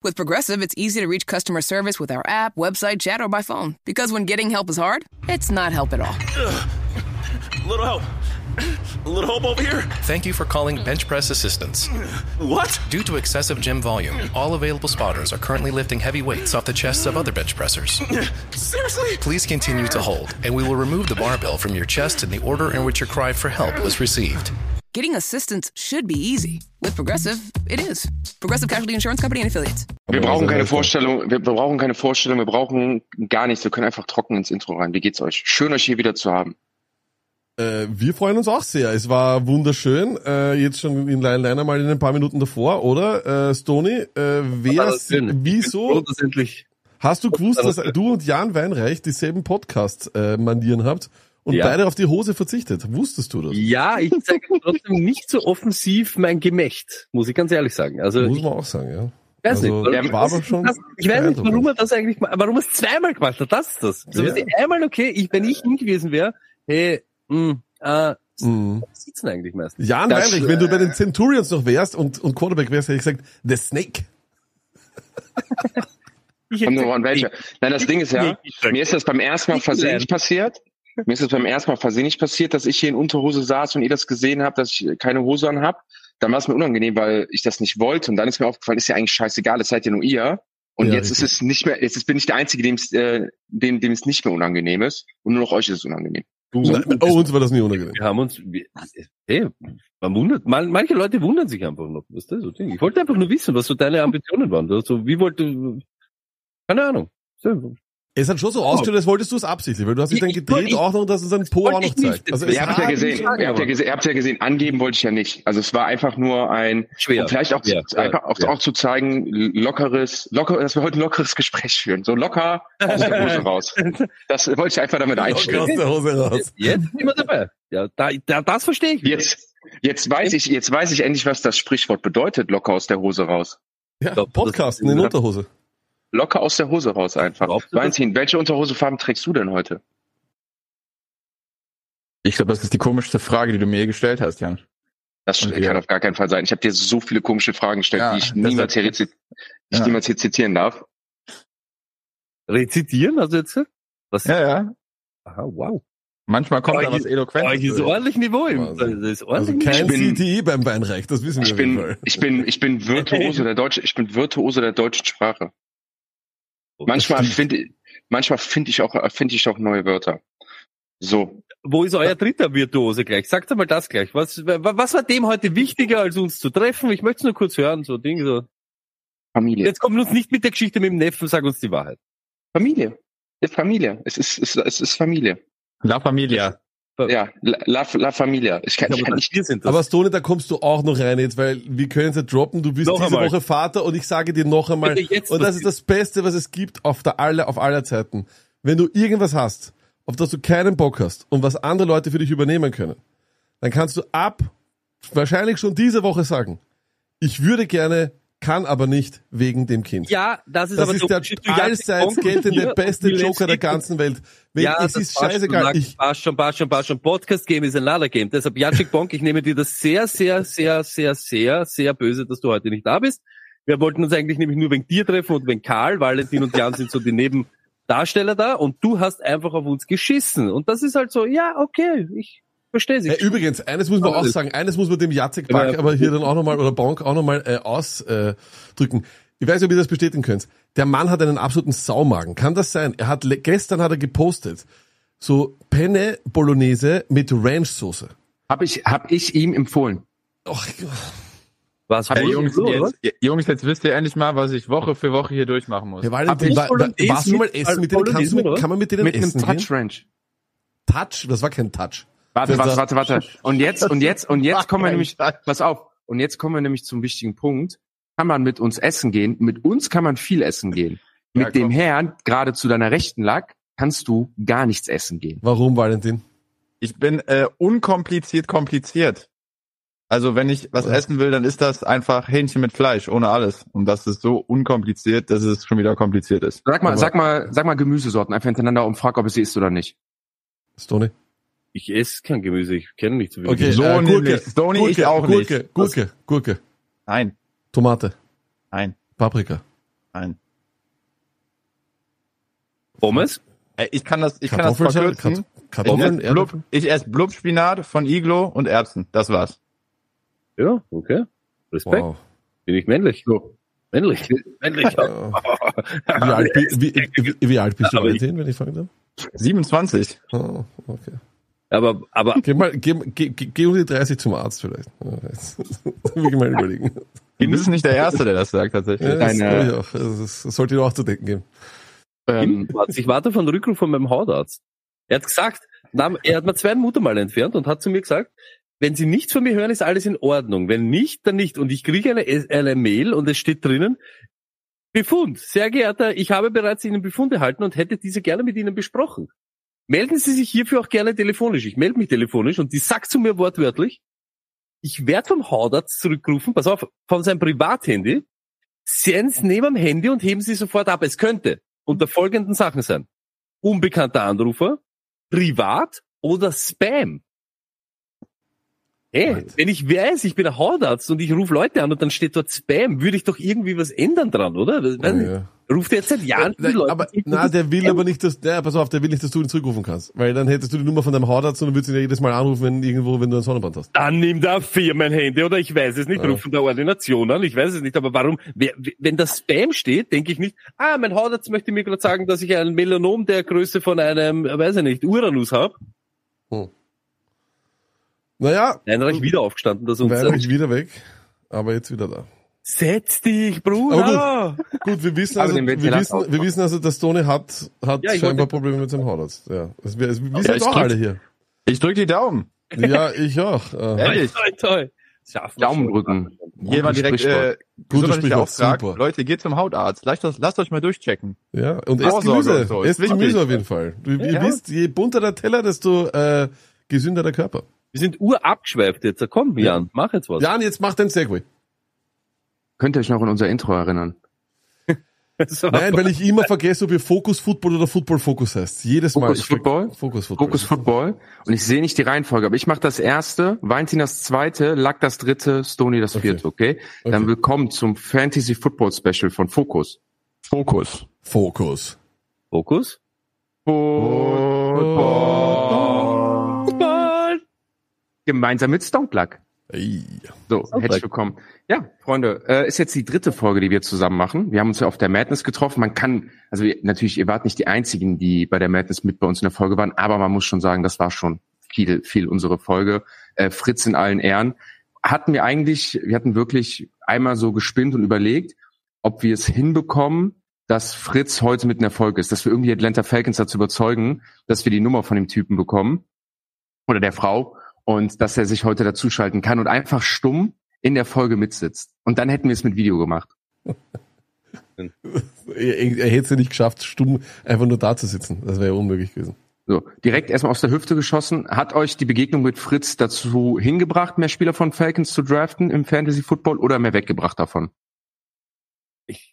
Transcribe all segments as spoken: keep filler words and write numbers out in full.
With Progressive, it's easy to reach customer service with our app, website, chat, or by phone. Because when getting help is hard, it's not help at all. Ugh. A little help. A little help over here. Thank you for calling Bench Press Assistance. What? Due to excessive gym volume, all available spotters are currently lifting heavy weights off the chests of other bench pressers. Seriously? Please continue to hold, and we will remove the barbell from your chest in the order in which your cry for help was received. Getting assistance should be easy. With Progressive, it is. Progressive Casualty Insurance Company and Affiliates. Wir brauchen keine Vorstellung, wir brauchen keine Vorstellung, wir brauchen gar nichts. Wir können einfach trocken ins Intro rein. Wie geht's euch? Schön, euch hier wieder zu haben. Äh, wir freuen uns auch sehr. Es war wunderschön. Äh, jetzt schon in Line mal in ein paar Minuten davor, oder? Äh, Stony, äh, wer, wieso? Hast du gewusst, dass du und Jan Weinreich dieselben Podcast-Manieren äh, habt? Und ja. beide auf die Hose verzichtet. Wusstest du das? Ja, ich zeige trotzdem nicht so offensiv mein Gemächt, muss ich ganz ehrlich sagen. Also muss ich, man auch sagen, ja. Weiß also, nicht, der war aber schon das, ich weiß nicht, warum er das eigentlich, warum er es zweimal gemacht hat. Das ist das. So, ja. Einmal okay, ich, wenn ich ihn gewesen wäre, hey, mh, äh, mm. was sitzen eigentlich meistens? Jan Weinrich, wenn du bei den Centurions noch wärst und, und Quarterback wärst, hätte ich gesagt, The Snake. Komm nur an welche. Nein, das Ding ist ja, mir ist das beim ersten Mal versehentlich passiert. Mir ist es beim ersten Mal versehentlich passiert, dass ich hier in Unterhose saß und ihr das gesehen habt, dass ich keine Hose an hab. Dann war es mir unangenehm, weil ich das nicht wollte. Und dann ist mir aufgefallen, ist ja eigentlich scheißegal, das seid ja nur ihr. Und ja, jetzt richtig. Ist es nicht mehr, jetzt bin ich der Einzige, dem es, äh, dem, dem es nicht mehr unangenehm ist. Und nur noch euch ist es unangenehm. Du, so. Oh, uns war das nie unangenehm. Wir haben uns, wir, hey, man wundert, man, manche Leute wundern sich einfach noch. Was ist das so Ding? Ich wollte einfach nur wissen, was so deine Ambitionen waren. Also, wie wollte, keine Ahnung. So. Es hat schon so ausgeschaut, als wolltest du es absichtlich, weil du hast dich dann gedreht ich, auch noch, dass es seinen Po auch noch zeigt. Also ihr habt ja gesehen, ihr habt ja gesehen, ihr habt ja gesehen, angeben wollte ich ja nicht. Also es war einfach nur ein, schwer. Um vielleicht auch, ja, zu, einfach ja, auch, ja. auch zu zeigen, lockeres, locker, dass wir heute ein lockeres Gespräch führen. So locker aus der Hose raus. Das wollte ich einfach damit einstellen. Aus der Hose raus. Jetzt sind wir dabei. Ja, da, da, das verstehe ich. Jetzt, jetzt weiß ich, jetzt weiß ich endlich, was das Sprichwort bedeutet, locker aus der Hose raus. Ja, Podcasten in Unterhose. Locker aus der Hose raus einfach. Valentin, welche Unterhosefarben trägst du denn heute? Ich glaube, das ist die komischste Frage, die du mir je gestellt hast, Jan. Das kann ja. auf gar keinen Fall sein. Ich habe dir so viele komische Fragen gestellt, ja, die ich niemals hier, rezit- ja. ich niemals hier zitieren darf. Rezitieren? Also jetzt? Was? Ja, ja. Aha, wow. Manchmal kommt oh, da was Eloquentes. Oh, hier ist ordentlich Niveau im. Also, das ist ordentlich also kein C T E beim Weinreich, das wissen wir ich bin, ich bin, ich bin Virtuose der Deutsch, ich bin Virtuose der deutschen Sprache. Manchmal finde, manchmal finde ich auch, finde ich auch neue Wörter. So. Wo ist euer dritter Virtuose gleich? Sagt mal das gleich. Was, was war dem heute wichtiger, als uns zu treffen? Ich möchte es nur kurz hören, so Ding, so. Familie. Jetzt kommt uns nicht mit der Geschichte mit dem Neffen, sag uns die Wahrheit. Familie. Ist Familie. Es ist, es, es ist Familie. La Familia. Ja, La, La, La Familia. Ich kann, ja, ich kann nicht. Wir sind das. Aber Stone, da kommst du auch noch rein jetzt, weil wir können es ja droppen. Du bist noch diese einmal. Woche Vater und ich sage dir noch einmal, und das ist das Beste, was es gibt auf der alle, auf aller Zeiten. Wenn du irgendwas hast, auf das du keinen Bock hast und was andere Leute für dich übernehmen können, dann kannst du ab, wahrscheinlich schon diese Woche sagen, ich würde gerne, kann aber nicht wegen dem Kind. Ja, das ist das aber ist der allseits geltende beste Joker der ganzen Welt. Wenn, ja, es ist scheißegal. Ich passt schon, passt schon, passt schon. Podcast Game ist another game. Deshalb Jacek Bonk, ich nehme dir das sehr, sehr, sehr, sehr, sehr, sehr böse, dass du heute nicht da bist. Wir wollten uns eigentlich nämlich nur wegen dir treffen und wegen Karl. Valentin und Jan sind so die Nebendarsteller da und du hast einfach auf uns geschissen. Und das ist halt so, ja, okay, ich verstehe sie. Äh, übrigens, eines muss man auch sagen, eines muss man dem Jacek Bonk aber hier dann auch nochmal, oder Bonk auch nochmal äh, ausdrücken. Äh, Ich weiß nicht, ob ihr das bestätigen könnt. Der Mann hat einen absoluten Saumagen. Kann das sein? Er hat gestern hat er gepostet so Penne Bolognese mit Ranchsoße. Hab ich hab ich ihm empfohlen. Och, was hey, Jungs, so, jetzt, Jungs, jetzt wisst ihr endlich mal, was ich Woche für Woche hier durchmachen muss. Ja, war, war, war, warst du mal essen mit denen? Kannst du mit, kann man mit denen mit essen? Mit einem Touch Ranch. Touch? Das war kein Touch. Warte, warte, warte, warte. Und jetzt und jetzt und jetzt kommen wir nämlich, pass auf. Und jetzt kommen wir nämlich zum wichtigen Punkt. Kann man mit uns essen gehen. Mit uns kann man viel essen gehen. Mit ja, dem Herrn, gerade zu deiner Rechten lag, kannst du gar nichts essen gehen. Warum, Valentin? Ich bin äh, unkompliziert kompliziert. Also wenn ich was essen will, dann ist das einfach Hähnchen mit Fleisch, ohne alles. Und das ist so unkompliziert, dass es schon wieder kompliziert ist. Sag mal, Aber sag mal, sag mal Gemüsesorten einfach hintereinander und frag, ob es sie isst oder nicht. Stone? Ich esse kein Gemüse, ich kenne nicht so viel. Okay, so äh, Gurke, Stone, Gurke, ich auch Gurke, nicht. Gurke, Gurke. Nein. Tomate. Nein. Paprika. Nein. Pommes? Ich kann das, ich kann das verkürzen. Kartoffeln, ich, Blub, ich esse Blubspinat von Iglo und Erbsen. Das war's. Ja, okay. Respekt. Wow. Bin ich männlich? So. Männlich. Männlich. Ja. Wie, alt, wie, wie, wie alt bist du, Valentin, wenn ich fragen darf? siebenundzwanzig. Oh, okay. Aber, aber. Geh mal, geh, geh, geh um die dreißig zum Arzt vielleicht. Das will ich mal überlegen. Du bist nicht der Erste, der das sagt, tatsächlich. Ja, das, Deine, ich auch. Das, das sollte dir auch zu denken geben. Ähm, ich warte auf einen Rückruf von meinem Hautarzt. Er hat gesagt, er hat mir zwei Muttermale entfernt und hat zu mir gesagt, wenn Sie nichts von mir hören, ist alles in Ordnung. Wenn nicht, dann nicht. Und ich kriege eine, eine Mail und es steht drinnen, Befund. Sehr geehrter, ich habe bereits Ihnen Befund erhalten und hätte diese gerne mit Ihnen besprochen. Melden Sie sich hierfür auch gerne telefonisch. Ich melde mich telefonisch und die sagt zu mir wortwörtlich, ich werde vom Hautarzt zurückgerufen, pass auf, von seinem Privathandy, sehen Sie neben dem Handy und heben Sie sofort ab. Es könnte unter folgenden Sachen sein. Unbekannter Anrufer, privat oder Spam. Hey, wenn ich weiß, ich bin ein Hautarzt und ich rufe Leute an und dann steht dort Spam, würde ich doch irgendwie was ändern dran, oder? Oh, ja. Ruft der jetzt seit Jahren ja, Leute. Aber, na, der will aber nicht, dass, der, pass auf, der will nicht, dass du ihn zurückrufen kannst. Weil dann hättest du die Nummer von deinem Hautarzt und dann würdest du ihn ja jedes Mal anrufen, wenn irgendwo, wenn du einen Sonnenbrand hast. Dann nimm da Firmenhandy oder ich weiß es nicht, ja. Ruf von der Ordination an, ich weiß es nicht, aber warum, wer, wenn das Spam steht, denke ich nicht, ah, mein Hautarzt möchte mir gerade sagen, dass ich ein Melanom der Größe von einem, weiß ich nicht, Uranus habe. Hm. Naja. Nein, dann bin ich wieder aufgestanden. Dass uns Nein, ich wieder weg, aber jetzt wieder da. Setz dich, Bruder! Gut, gut, wir wissen also, wir wissen, wir wissen also, dass Toni hat, hat ja, scheinbar Probleme mit seinem Hautarzt. Ja, das, wir, wir wissen ja, doch alle hier. Ich drück die Daumen. Ja, ich auch. Ehrlich? Toll, toll. Daumen drücken. Hier war direkt, äh, gesundheitlicher Auftrag. Super. Leute, geht zum Hautarzt. Lasst, das, lasst euch mal durchchecken. Ja, und esst Gemüse. So. Esst Gemüse auf jeden Fall. Du, ja. Ihr wisst, je bunter der Teller, desto, äh, gesünder der Körper. Wir sind urabgeschweift jetzt. Komm, Jan, mach jetzt was. Jan, jetzt mach den Segway. Könnt ihr euch noch an unser Intro erinnern? So. Nein, weil ich immer vergesse, ob ihr Focus Football oder Football Focus heißt. Jedes Mal. Focus Football? Focus Football. Focus Football. Und ich sehe nicht die Reihenfolge, aber ich mache das erste, Valentin das zweite, Lack das dritte, Stony das vierte, okay? okay? Dann willkommen zum Fantasy Football Special von Focus. Focus. Focus. Focus? Football. Football. Gemeinsam mit Stonklack. Hey. So, herzlich willkommen. Ja, Freunde, äh, ist jetzt die dritte Folge, die wir zusammen machen. Wir haben uns ja auf der Madness getroffen. Man kann, also natürlich, ihr wart nicht die Einzigen, die bei der Madness mit bei uns in der Folge waren, aber man muss schon sagen, das war schon viel, viel unsere Folge. Äh, Fritz in allen Ehren. Hatten wir eigentlich, wir hatten wirklich einmal so gespinnt und überlegt, ob wir es hinbekommen, dass Fritz heute mit in der Folge ist, dass wir irgendwie Atlanta Falcons dazu überzeugen, dass wir die Nummer von dem Typen bekommen oder der Frau. Und dass er sich heute dazuschalten kann und einfach stumm in der Folge mitsitzt. Und dann hätten wir es mit Video gemacht. er, er hätte es ja nicht geschafft, stumm einfach nur da zu sitzen. Das wäre ja unmöglich gewesen. So, direkt erstmal aus der Hüfte geschossen. Hat euch die Begegnung mit Fritz dazu hingebracht, mehr Spieler von Falcons zu draften im Fantasy Football oder mehr weggebracht davon? Ich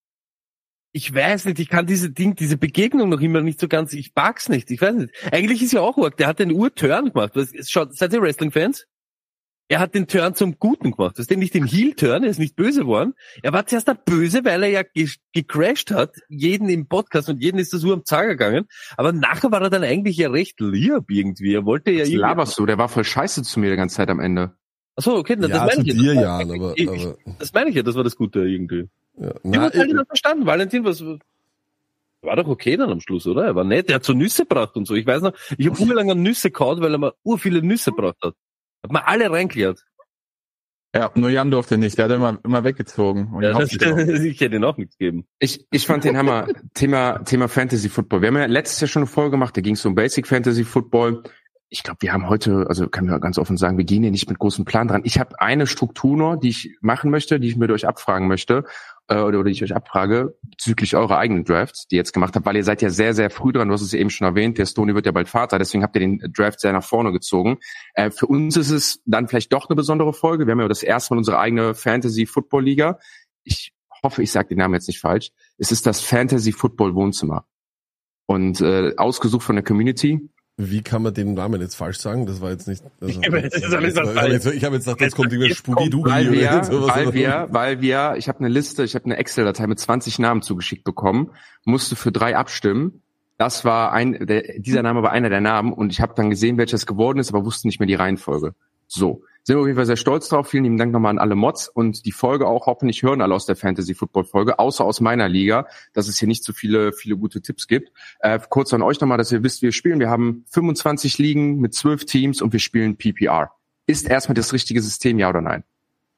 Ich weiß nicht, ich kann diese Ding, diese Begegnung noch immer nicht so ganz, ich mag's nicht, ich weiß nicht. Eigentlich ist ja auch arg, der hat den Ur-Turn gemacht. Schaut, seid ihr Wrestling-Fans? Er hat den Turn zum Guten gemacht. Das ist nicht den Heel-Turn, er ist nicht böse geworden. Er war zuerst der Böse, weil er ja ge- gecrashed hat, jeden im Podcast und jeden ist das Ur am Zager gegangen. Aber nachher war er dann eigentlich ja recht lieb irgendwie. Er wollte ja irgendwie... laberst du, der war voll scheiße zu mir die ganze Zeit am Ende. Ach so, okay, das ja, meine ich dir, ja. Jan, aber, ich, aber... Das meine ich ja, das war das Gute irgendwie. Ja, ich habe halt nicht verstanden. Valentin, was war doch okay dann am Schluss, oder? Er war nett, er hat so Nüsse gebracht und so. Ich weiß noch, ich habe urlang an Nüsse gehauen, weil er mir ur viele Nüsse gebracht hat. Hat mir alle reingeklärt. Ja, nur Jan durfte nicht, der hat immer immer weggezogen. Und ja, das, ich hätte ihn auch nichts gegeben. Ich ich fand den Hammer. Thema Thema Fantasy Football. Wir haben ja letztes Jahr schon eine Folge gemacht, da ging es um Basic Fantasy Football. Ich glaube, wir haben heute, also kann ich ganz offen sagen, wir gehen hier nicht mit großem Plan dran. Ich habe eine Struktur noch, die ich machen möchte, die ich mit euch abfragen möchte, äh, oder, oder die ich euch abfrage, bezüglich eurer eigenen Drafts, die ihr jetzt gemacht habt, weil ihr seid ja sehr, sehr früh dran, du hast es ja eben schon erwähnt, der Stony wird ja bald Vater, deswegen habt ihr den Draft sehr nach vorne gezogen. Äh, für uns ist es dann vielleicht doch eine besondere Folge. Wir haben ja das erste Mal unsere eigene Fantasy-Football-Liga. Ich hoffe, ich sage den Namen jetzt nicht falsch. Es ist das Fantasy-Football-Wohnzimmer. Und äh, ausgesucht von der Community. wie kann man den Namen jetzt falsch sagen? Das war jetzt nicht. Also, ich habe jetzt, ich hab jetzt, ich hab jetzt gedacht, jetzt kommt irgendein Spooky-Doogie weil wir, oder sowas. weil wir, weil wir, ich habe eine Liste, ich habe eine Excel-Datei mit zwanzig Namen zugeschickt bekommen, musste für drei abstimmen. Das war ein, der, dieser Name war einer der Namen und ich habe dann gesehen, welches geworden ist, aber wusste nicht mehr die Reihenfolge. So. Sind wir auf jeden Fall sehr stolz drauf. Vielen lieben Dank nochmal an alle Mods und die Folge auch, hoffentlich hören alle aus der Fantasy-Football-Folge, außer aus meiner Liga, dass es hier nicht so viele viele gute Tipps gibt. Äh, kurz an euch nochmal, dass ihr wisst, wie wir spielen. Wir haben fünfundzwanzig Ligen mit zwölf Teams und wir spielen P P R. Ist erstmal das richtige System, ja oder nein?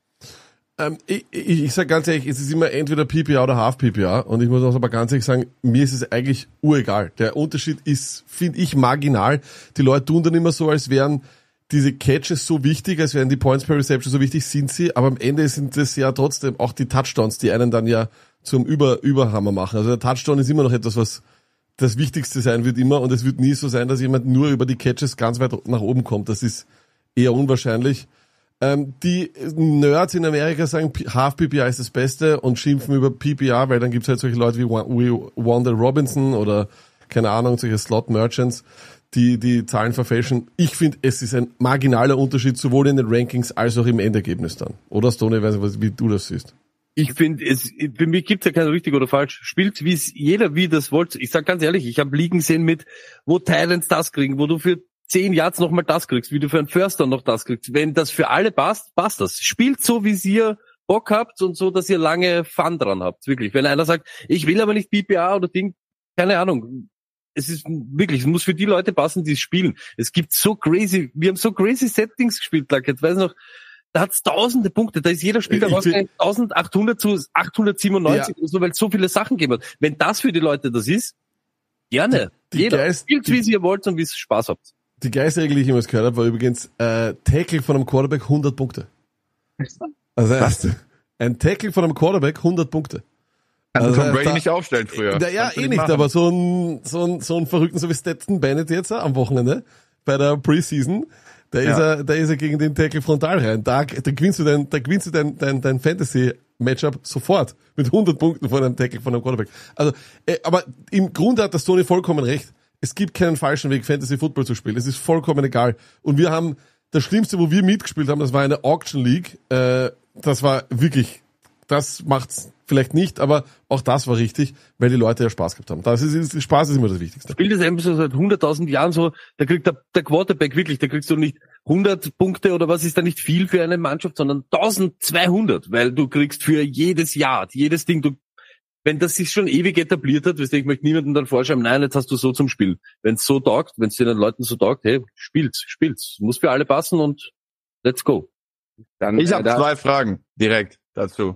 Ähm, ich ich, ich sage ganz ehrlich, es ist immer entweder P P R oder Half-P P R und ich muss auch aber ganz ehrlich sagen, mir ist es eigentlich uregal. Der Unterschied ist, finde ich, marginal. Die Leute tun dann immer so, als wären diese Catches so wichtig, als wären die Points per Reception so wichtig, sind sie, aber am Ende sind es ja trotzdem auch die Touchdowns, die einen dann ja zum Über Überhammer machen. Also der Touchdown ist immer noch etwas, was das Wichtigste sein wird immer und es wird nie so sein, dass jemand nur über die Catches ganz weit nach oben kommt. Das ist eher unwahrscheinlich. Ähm, die Nerds in Amerika sagen, Half-P P R ist das Beste und schimpfen über P P R, weil dann gibt's halt solche Leute wie Wanda Robinson oder keine Ahnung, solche Slot-Merchants, die die Zahlen verfälschen. Ich finde, es ist ein marginaler Unterschied, sowohl in den Rankings als auch im Endergebnis dann. Oder Stone, ich weiß nicht, wie du das siehst. Ich finde, es für mich gibt's ja kein richtig oder falsch. Spielt wie es jeder wie das wollte. Ich sag ganz ehrlich, ich habe Ligen gesehen mit, wo Titans das kriegen, wo du für zehn Yards nochmal das kriegst, wie du für einen Förster noch das kriegst. Wenn das für alle passt, passt das. Spielt so, wie ihr Bock habt und so, dass ihr lange Fun dran habt. Wirklich. Wenn einer sagt, ich will aber nicht P P R oder Ding, keine Ahnung. Es ist wirklich, es muss für die Leute passen, die es spielen. Es gibt so crazy, wir haben so crazy Settings gespielt, like, jetzt weiß ich noch, da hat's tausende Punkte, da ist jeder Spieler rausgegangen, eintausendachthundert zu achthundertsiebenundneunzig, ja. So, weil es so viele Sachen gegeben hat. Wenn das für die Leute das ist, gerne. Die, die jeder Geist, spielt, wie ihr wollt und wie es Spaß habt. Die Geistregel, die ich immer gehört habe, war übrigens, äh, Tackle von einem Quarterback hundert Punkte. Also, was? Ein Tackle von einem Quarterback hundert Punkte. Kann also Tom Brady da, nicht aufstellen früher. Da, ja, eh nicht, machen. Aber so ein, so ein, so ein Verrückten, so wie Stetson Bennett jetzt am Wochenende, bei der Preseason, da ja. ist er, da ist er gegen den Tackle frontal rein. Da, da gewinnst du dein, da gewinnst du dein, dein, dein Fantasy-Matchup sofort. Mit hundert Punkten von einem Tackle von einem Quarterback. Also, äh, aber im Grunde hat das Tony vollkommen recht. Es gibt keinen falschen Weg, Fantasy Football zu spielen. Es ist vollkommen egal. Und wir haben, das Schlimmste, wo wir mitgespielt haben, das war eine Auction League, äh, das war wirklich, das macht's vielleicht nicht, aber auch das war richtig, weil die Leute ja Spaß gehabt haben. Das ist, ist Spaß ist immer das Wichtigste. Spielt das eben so seit hunderttausend Jahren so, da kriegt der, der Quarterback wirklich, da kriegst du nicht hundert Punkte oder was ist da nicht viel für eine Mannschaft, sondern eintausendzweihundert, weil du kriegst für jedes Jahr, jedes Ding, du, wenn das sich schon ewig etabliert hat, weißt du, ich möchte niemandem dann vorschreiben, nein, jetzt hast du so zum Spielen. Wenn es so taugt, wenn es den Leuten so taugt, hey, spielt's, spielt's. Muss für alle passen und let's go. Dann, ich habe äh, zwei Fragen direkt dazu.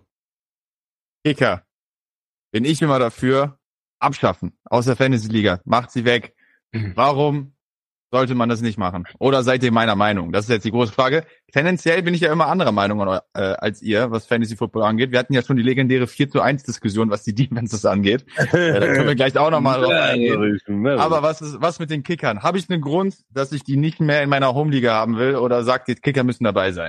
Kicker. Bin ich immer dafür, abschaffen aus der Fantasy-Liga. Macht sie weg. Mhm. Warum sollte man das nicht machen? Oder seid ihr meiner Meinung? Das ist jetzt die große Frage. Tendenziell bin ich ja immer anderer Meinung äh, als ihr, was Fantasy-Football angeht. Wir hatten ja schon die legendäre vier zu eins Diskussion, was die Defenses angeht. Ja, da können wir gleich auch nochmal drauf eingehen. Aber was ist, was mit den Kickern? Habe ich einen Grund, dass ich die nicht mehr in meiner Home-Liga haben will? Oder sagt ihr, Kicker müssen dabei sein?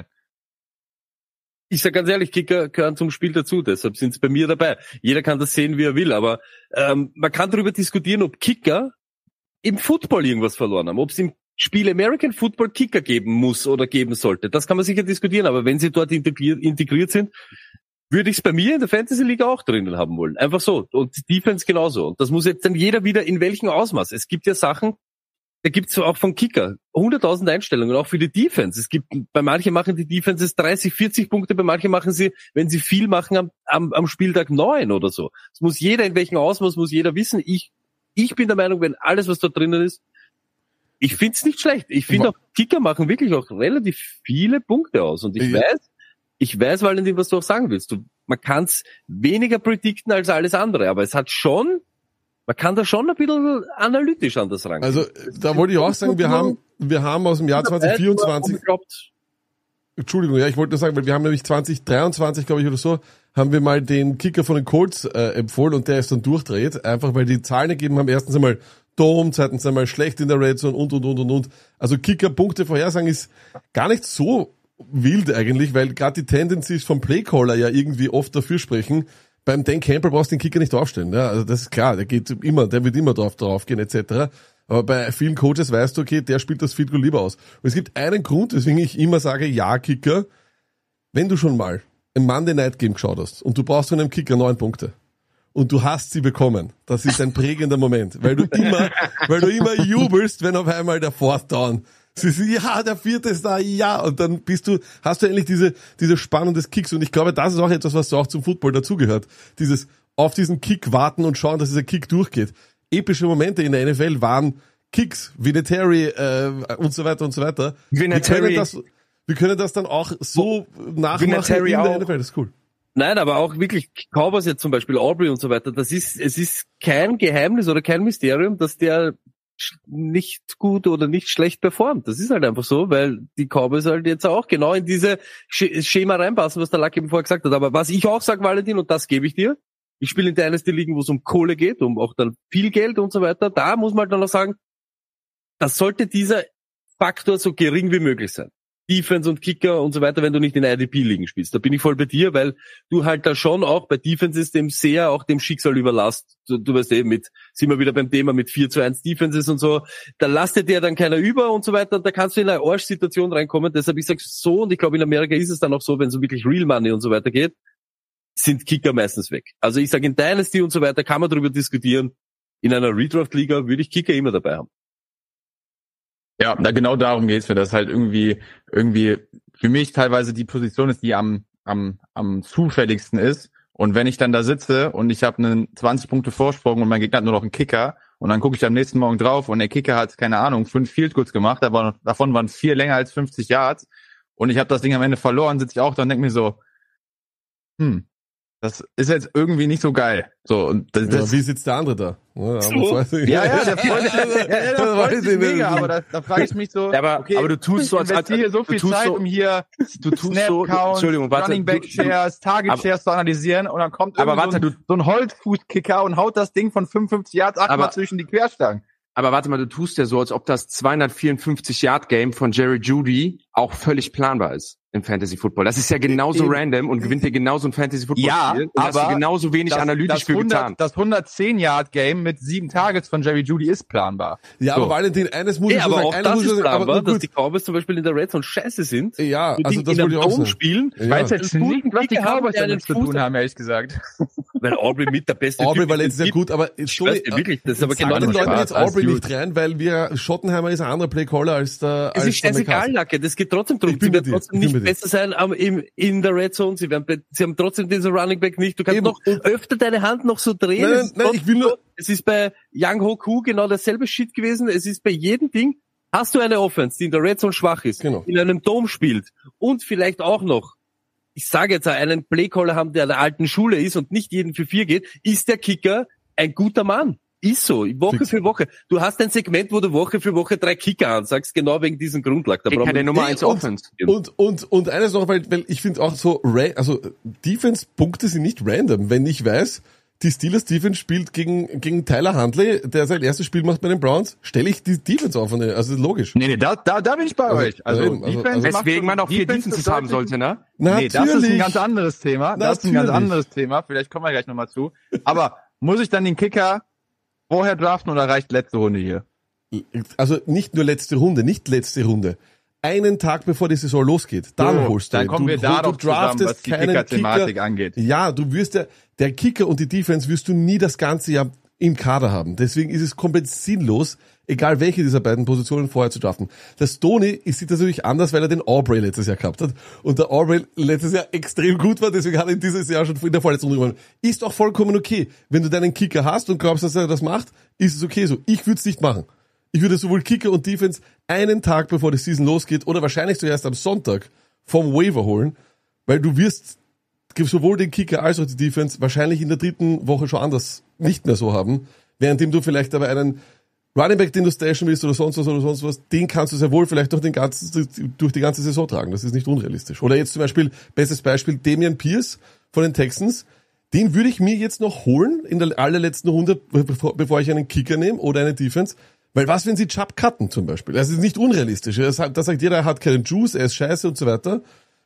Ich sag ganz ehrlich, Kicker gehören zum Spiel dazu, deshalb sind sie bei mir dabei. Jeder kann das sehen, wie er will, aber ähm, man kann darüber diskutieren, ob Kicker im Football irgendwas verloren haben, ob es im Spiel American Football Kicker geben muss oder geben sollte. Das kann man sicher diskutieren, aber wenn sie dort integriert, integriert sind, würde ich es bei mir in der Fantasy-Liga auch drinnen haben wollen. Einfach so. Und die Defense genauso. Und das muss jetzt dann jeder wieder in welchem Ausmaß. Es gibt ja Sachen, da gibt's auch von Kicker hunderttausend Einstellungen, auch für die Defense. Es gibt, bei manchen machen die Defenses dreißig, vierzig Punkte, bei manchen machen sie, wenn sie viel machen, am, am, am Spieltag neun oder so. Das muss jeder, in welchem Ausmaß muss jeder wissen. Ich, ich bin der Meinung, wenn alles, was da drinnen ist, ich find's nicht schlecht. Ich finde auch, Kicker machen wirklich auch relativ viele Punkte aus. Und ich ja. weiß, ich weiß, Valentin, was du auch sagen willst. Du, man kann's weniger predikten als alles andere, aber es hat schon, man kann da schon ein bisschen analytisch an das rangehen. Also, da wollte ich auch sagen, wir haben, wir haben aus dem Jahr zwanzig vierundzwanzig, Entschuldigung, ja, ich wollte nur sagen, weil wir haben nämlich zwanzig dreiundzwanzig, glaube ich, oder so, haben wir mal den Kicker von den Colts äh, empfohlen und der ist dann durchdreht, einfach weil die Zahlen gegeben haben, erstens einmal Dom, zweitens einmal schlecht in der Red Zone und, und, und, und, und. Also Kicker-Punkte vorhersagen ist gar nicht so wild eigentlich, weil gerade die Tendencies vom Playcaller ja irgendwie oft dafür sprechen. Beim Dan Campbell brauchst du den Kicker nicht aufstellen, ja, also das ist klar, der geht immer, der wird immer drauf, drauf gehen, et cetera. Aber bei vielen Coaches weißt du, okay, der spielt das Field Goal lieber aus. Und es gibt einen Grund, weswegen ich immer sage, ja, Kicker, wenn du schon mal ein Monday Night Game geschaut hast und du brauchst von einem Kicker neun Punkte und du hast sie bekommen, das ist ein prägender Moment, weil du immer, weil du immer jubelst, wenn auf einmal der Fourth Down, sie ist, ja, der vierte ist da, ja, und dann bist du, hast du endlich diese, diese Spannung des Kicks, und ich glaube, das ist auch etwas, was so auch zum Football dazugehört. Dieses auf diesen Kick warten und schauen, dass dieser Kick durchgeht. Epische Momente in der N F L waren Kicks, Vinatieri, äh, und so weiter und so weiter. Vinatieri. Wir können das, wir können das dann auch so nachmachen Vinatieri in der auch. N F L, das ist cool. Nein, aber auch wirklich Cowboys jetzt zum Beispiel, Aubrey und so weiter, das ist, es ist kein Geheimnis oder kein Mysterium, dass der nicht gut oder nicht schlecht performt. Das ist halt einfach so, weil die Cowboys halt jetzt auch genau in diese Schema reinpassen, was der Lucky vorher gesagt hat. Aber was ich auch sage, Valentin, und das gebe ich dir, ich spiele in Dynasty-Ligen, wo es um Kohle geht, um auch dann viel Geld und so weiter. Da muss man halt dann auch sagen, das sollte dieser Faktor so gering wie möglich sein. Defense und Kicker und so weiter, wenn du nicht in I D P-Ligen spielst. Da bin ich voll bei dir, weil du halt da schon auch bei Defenses dem sehr auch dem Schicksal überlasst. Du, du weißt eben, mit, sind wir wieder beim Thema mit vier zu eins Defenses und so, da lastet dir dann keiner über und so weiter, da kannst du in eine Arsch-Situation reinkommen. Deshalb, ich sag so, und ich glaube, in Amerika ist es dann auch so, wenn es um wirklich Real Money und so weiter geht, sind Kicker meistens weg. Also ich sage, in Dynasty und so weiter kann man darüber diskutieren. In einer Redraft-Liga würde ich Kicker immer dabei haben. Ja, da genau darum geht's mir, dass halt irgendwie, irgendwie für mich teilweise die Position ist, die am, am, am zufälligsten ist. Und wenn ich dann da sitze und ich habe einen zwanzig Punkte Vorsprung und mein Gegner hat nur noch einen Kicker und dann gucke ich am nächsten Morgen drauf und der Kicker hat, keine Ahnung, fünf Field Goals gemacht, aber davon waren vier länger als fünfzig Yards und ich habe das Ding am Ende verloren, sitze ich auch da und denke mir so, hm, das ist jetzt irgendwie nicht so geil. So, und das, ja, wie sitzt der andere da? Ja, so. ja, ja, der freut sich, ja, ja, der freut sich mega, aber da, da frage ich mich so, ja, aber, okay, aber du tust so, als als hier so viel Zeit, so, um hier du tust Snap so, Count, Entschuldigung, warte, Running Back Shares, Target aber, Shares zu analysieren und dann kommt aber warte, so, ein, du, so ein Holzfußkicker und haut das Ding von fünfundfünfzig Yards achtmal zwischen die Querstangen. Aber warte mal, du tust ja so, als ob das zweihundertvierundfünfzig Yard Game von Jerry Jeudy auch völlig planbar ist im Fantasy Football. Das ist ja genauso Eben. random und gewinnt dir genauso ein Fantasy Football ja, Spiel. Und aber hast du genauso wenig das, analytisch das für hundert, getan. Das hundertzehn Yard Game mit sieben Targets von Jerry Jeudy ist planbar. Ja, so. aber Valentin, eines muss ja, ich aber sagen. auch das ist planbar, dass die Cowboys zum Beispiel in der Red Zone scheiße sind. Ja, also das wollte ich auch sagen. Spielen. Ja. Ich weiß jetzt nicht, was die Cowboys damit zu tun haben, ehrlich gesagt. Weil Aubrey mit der beste Aubrey Typ war letztes Jahr gut, aber ich weiß nicht, wirklich, das ist aber genau den Leuten jetzt Aubrey gut. nicht rein, weil wir Schottenheimer ist ein anderer Playcaller als der Es als ist scheißegal, Lacke, das geht trotzdem drum. Sie werden trotzdem nicht besser sein am, im, in der Red Zone, sie werden, sie haben trotzdem diesen Running Back nicht. Du kannst Eben. noch öfter deine Hand noch so drehen. Nein, nein, nein ich will nur, es ist bei Young Hoku genau dasselbe Shit gewesen. Es ist bei jedem Ding, hast du eine Offense, die in der Red Zone schwach ist, genau. in einem Dome spielt und vielleicht auch noch, ich sage jetzt einen Playcaller haben, der der alten Schule ist und nicht jeden für vier geht, ist der Kicker ein guter Mann. Ist so, Woche Fix. für Woche. Du hast ein Segment, wo du Woche für Woche drei Kicker ansagst, genau wegen diesem Grundlag. Da brauchen wir Nummer eins Offense. Und, und, und eines noch, weil, weil ich finde auch so, also Defense-Punkte sind nicht random. Wenn ich weiß, die Steelers Defense spielt gegen, gegen Tyler Huntley, der sein erstes Spiel macht bei den Browns, stelle ich die Defense auf. Also logisch. Nee, nee, da, da, da bin ich bei also, euch. Also, also, Defense also weswegen man auch vier Defenses haben sollte, ne? Nee, das ist ein ganz anderes Thema. Das Natürlich. ist ein ganz anderes Thema. Vielleicht kommen wir gleich nochmal zu. Aber muss ich dann den Kicker vorher draften oder reicht letzte Runde hier? Also nicht nur letzte Runde, nicht letzte Runde. Einen Tag bevor die Saison losgeht, dann so, holst du Dann ihn. kommen du, wir da du doch zusammen, was die Kicker-Thematik Kicker, angeht. Ja, du wirst ja, der Kicker und die Defense wirst du nie das ganze Jahr im Kader haben. Deswegen ist es komplett sinnlos, egal welche dieser beiden Positionen vorher zu draften. Der Stoney sieht das natürlich anders, weil er den Aubrey letztes Jahr gehabt hat. Und der Aubrey letztes Jahr extrem gut war, deswegen hat er dieses Jahr schon in der vorletzten Runde gewonnen. Ist auch vollkommen okay. Wenn du deinen Kicker hast und glaubst, dass er das macht, ist es okay so. Ich würde es nicht machen. Ich würde sowohl Kicker und Defense einen Tag bevor die Season losgeht oder wahrscheinlich zuerst am Sonntag vom Waiver holen, weil du wirst sowohl den Kicker als auch die Defense wahrscheinlich in der dritten Woche schon anders nicht mehr so haben, währenddem du vielleicht aber einen Running Back, den du stashen willst oder sonst was oder sonst was, den kannst du sehr wohl vielleicht durch, den ganzen, durch die ganze Saison tragen. Das ist nicht unrealistisch. Oder jetzt zum Beispiel, bestes Beispiel, Damian Pierce von den Texans. Den würde ich mir jetzt noch holen in der allerletzten Runde, bevor, bevor ich einen Kicker nehme oder eine Defense. Weil was, wenn sie Chubb cutten zum Beispiel? Das ist nicht unrealistisch. Das, das sagt jeder, er hat keinen Juice, er ist scheiße und so weiter.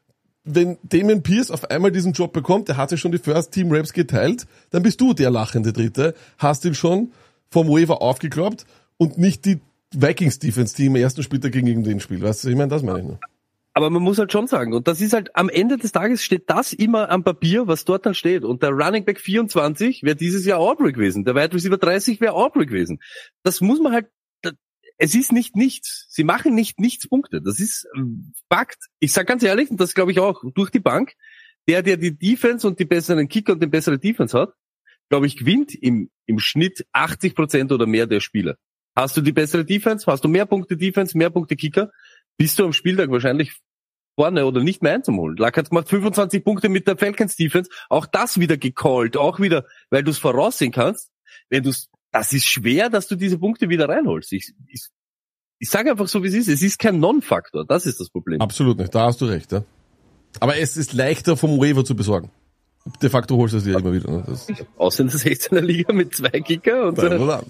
Wenn Damian Pierce auf einmal diesen Job bekommt, der hatte schon die First Team Reps geteilt, dann bist du der lachende Dritte, hast ihn schon vom Waiver aufgekloppt und nicht die Vikings-Defense, die im ersten Spieltag gegen irgendwen spielt. Weißt du, ich meine, das meine ich nur. Aber man muss halt schon sagen, und das ist halt, am Ende des Tages steht das immer am Papier, was dort dann steht. Und der Running Back vierundzwanzig wäre dieses Jahr Aubrey gewesen. Der Wide Receiver dreißig wäre Aubrey gewesen. Das muss man halt, es ist nicht nichts. Sie machen nicht nichts Punkte. Das ist Fakt. Ich sag ganz ehrlich, und das glaube ich auch, durch die Bank, der, der die Defense und die besseren Kicker und die bessere Defense hat, glaube ich, gewinnt im, im Schnitt achtzig Prozent oder mehr der Spieler. Hast du die bessere Defense, hast du mehr Punkte Defense, mehr Punkte Kicker, bist du am Spieltag wahrscheinlich vorne oder nicht mehr einzuholen. Luck hat gemacht fünfundzwanzig Punkte mit der Falcons Defense, auch das wieder gecallt, auch wieder, weil du es voraussehen kannst. Wenn du das ist schwer, dass du diese Punkte wieder reinholst. Ich, ich, ich sage einfach so, wie es ist. Es ist kein Non-Faktor, das ist das Problem. Absolut nicht, da hast du recht. Ja. Aber es ist leichter vom Waiver zu besorgen. De facto holst du es dir immer wieder. Ne? Das Außer in der sechzehner Liga mit zwei Kicker und so.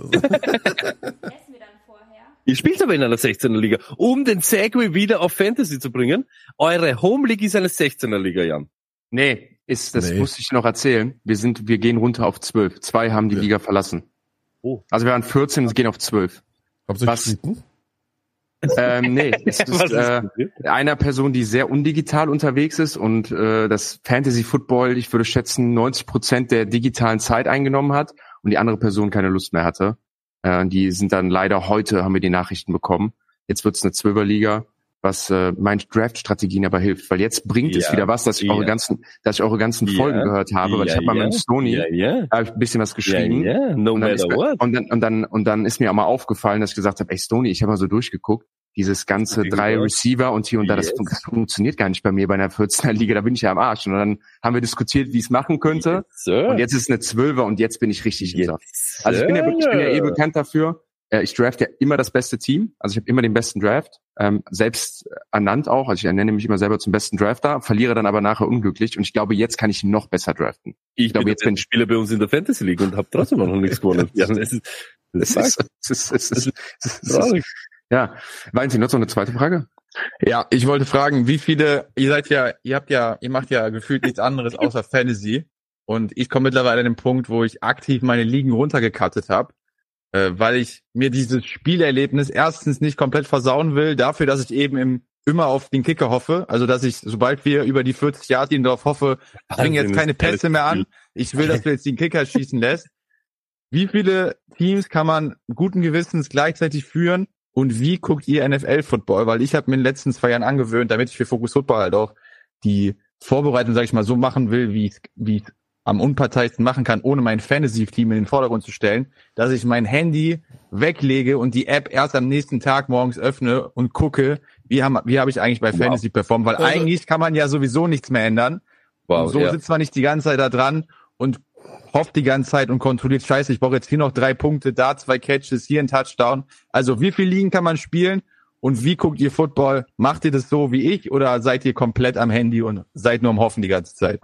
Ihr spielt aber in einer sechzehner Liga, um den Segway wieder auf Fantasy zu bringen. Eure Home League ist eine sechzehner Liga, Jan. Nee, ist, das nee. musste ich noch erzählen. Wir sind, wir gehen runter auf zwölf. Zwei haben die ja. Liga verlassen. Oh. Also wir waren vierzehn und gehen auf zwölf. Habt ihr Was? Gestritten? Ähm, nee, es ist, ist äh, einer Person, die sehr undigital unterwegs ist und äh, das Fantasy Football, ich würde schätzen, neunzig Prozent der digitalen Zeit eingenommen hat und die andere Person keine Lust mehr hatte. Äh, die sind dann leider heute, haben wir die Nachrichten bekommen. Jetzt wird's eine Zwölferliga, was äh, meinen Draft-Strategien aber hilft, weil jetzt bringt ja, es wieder was, dass ich ja. eure ganzen, dass ich eure ganzen ja, Folgen gehört habe, weil ja, ich habe mal ja, mit Stoney ja, ja. hab ich ein bisschen was geschrieben. Ja, ja. No und, dann matter mir, what. und dann und dann und dann ist mir auch mal aufgefallen, dass ich gesagt habe, ey Stoney, ich habe mal so durchgeguckt, dieses ganze drei Receiver und hier und da, das, yes. das funktioniert gar nicht bei mir bei einer vierzehner Liga, da bin ich ja am Arsch. Und dann haben wir diskutiert, wie es machen könnte. Yes, und jetzt ist es eine zwölfer und jetzt bin ich richtig yes, im Saft. Also ich bin ja, ich bin ja eh bekannt dafür. Ich draft ja immer das beste Team. Also ich habe immer den besten Draft. Ähm, selbst ernannt auch. Also ich ernenne mich immer selber zum besten Drafter, verliere dann aber nachher unglücklich. Und ich glaube, jetzt kann ich noch besser draften. Ich, ich glaube, bin jetzt bin ich Spieler bei uns in der Fantasy League und habe trotzdem noch nichts gewonnen. Ja, das ist, das ist, das ist, das ist, das ist traurig. Ja, Valentin, noch so eine zweite Frage? Ja, ich wollte fragen, wie viele, ihr seid ja, ihr habt ja, ihr macht ja gefühlt nichts anderes außer Fantasy. Und ich komme mittlerweile an den Punkt, wo ich aktiv meine Ligen runtergecuttet habe, äh, weil ich mir dieses Spielerlebnis erstens nicht komplett versauen will, dafür, dass ich eben im, immer auf den Kicker hoffe. Also, dass ich, sobald wir über die vierzig Yard linie darauf hoffe, bringen jetzt keine Pässe mehr an. Ich will, dass du jetzt den Kicker schießen lässt. Wie viele Teams kann man guten Gewissens gleichzeitig führen? Und wie guckt ihr N F L-Football? Weil ich habe mir in den letzten zwei Jahren angewöhnt, damit ich für Focus Football halt auch die Vorbereitung, sag ich mal, so machen will, wie ich wie am unparteiischsten machen kann, ohne mein Fantasy-Team in den Vordergrund zu stellen, dass ich mein Handy weglege und die App erst am nächsten Tag morgens öffne und gucke, wie habe wie hab ich eigentlich bei wow. Fantasy performt. Weil also, eigentlich kann man ja sowieso nichts mehr ändern. Wow, und so ja. sitzt man nicht die ganze Zeit da dran und hofft die ganze Zeit und kontrolliert, scheiße, ich brauche jetzt hier noch drei Punkte, da zwei Catches, hier ein Touchdown. Also wie viel Ligen kann man spielen und wie guckt ihr Football? Macht ihr das so wie ich oder seid ihr komplett am Handy und seid nur am Hoffen die ganze Zeit?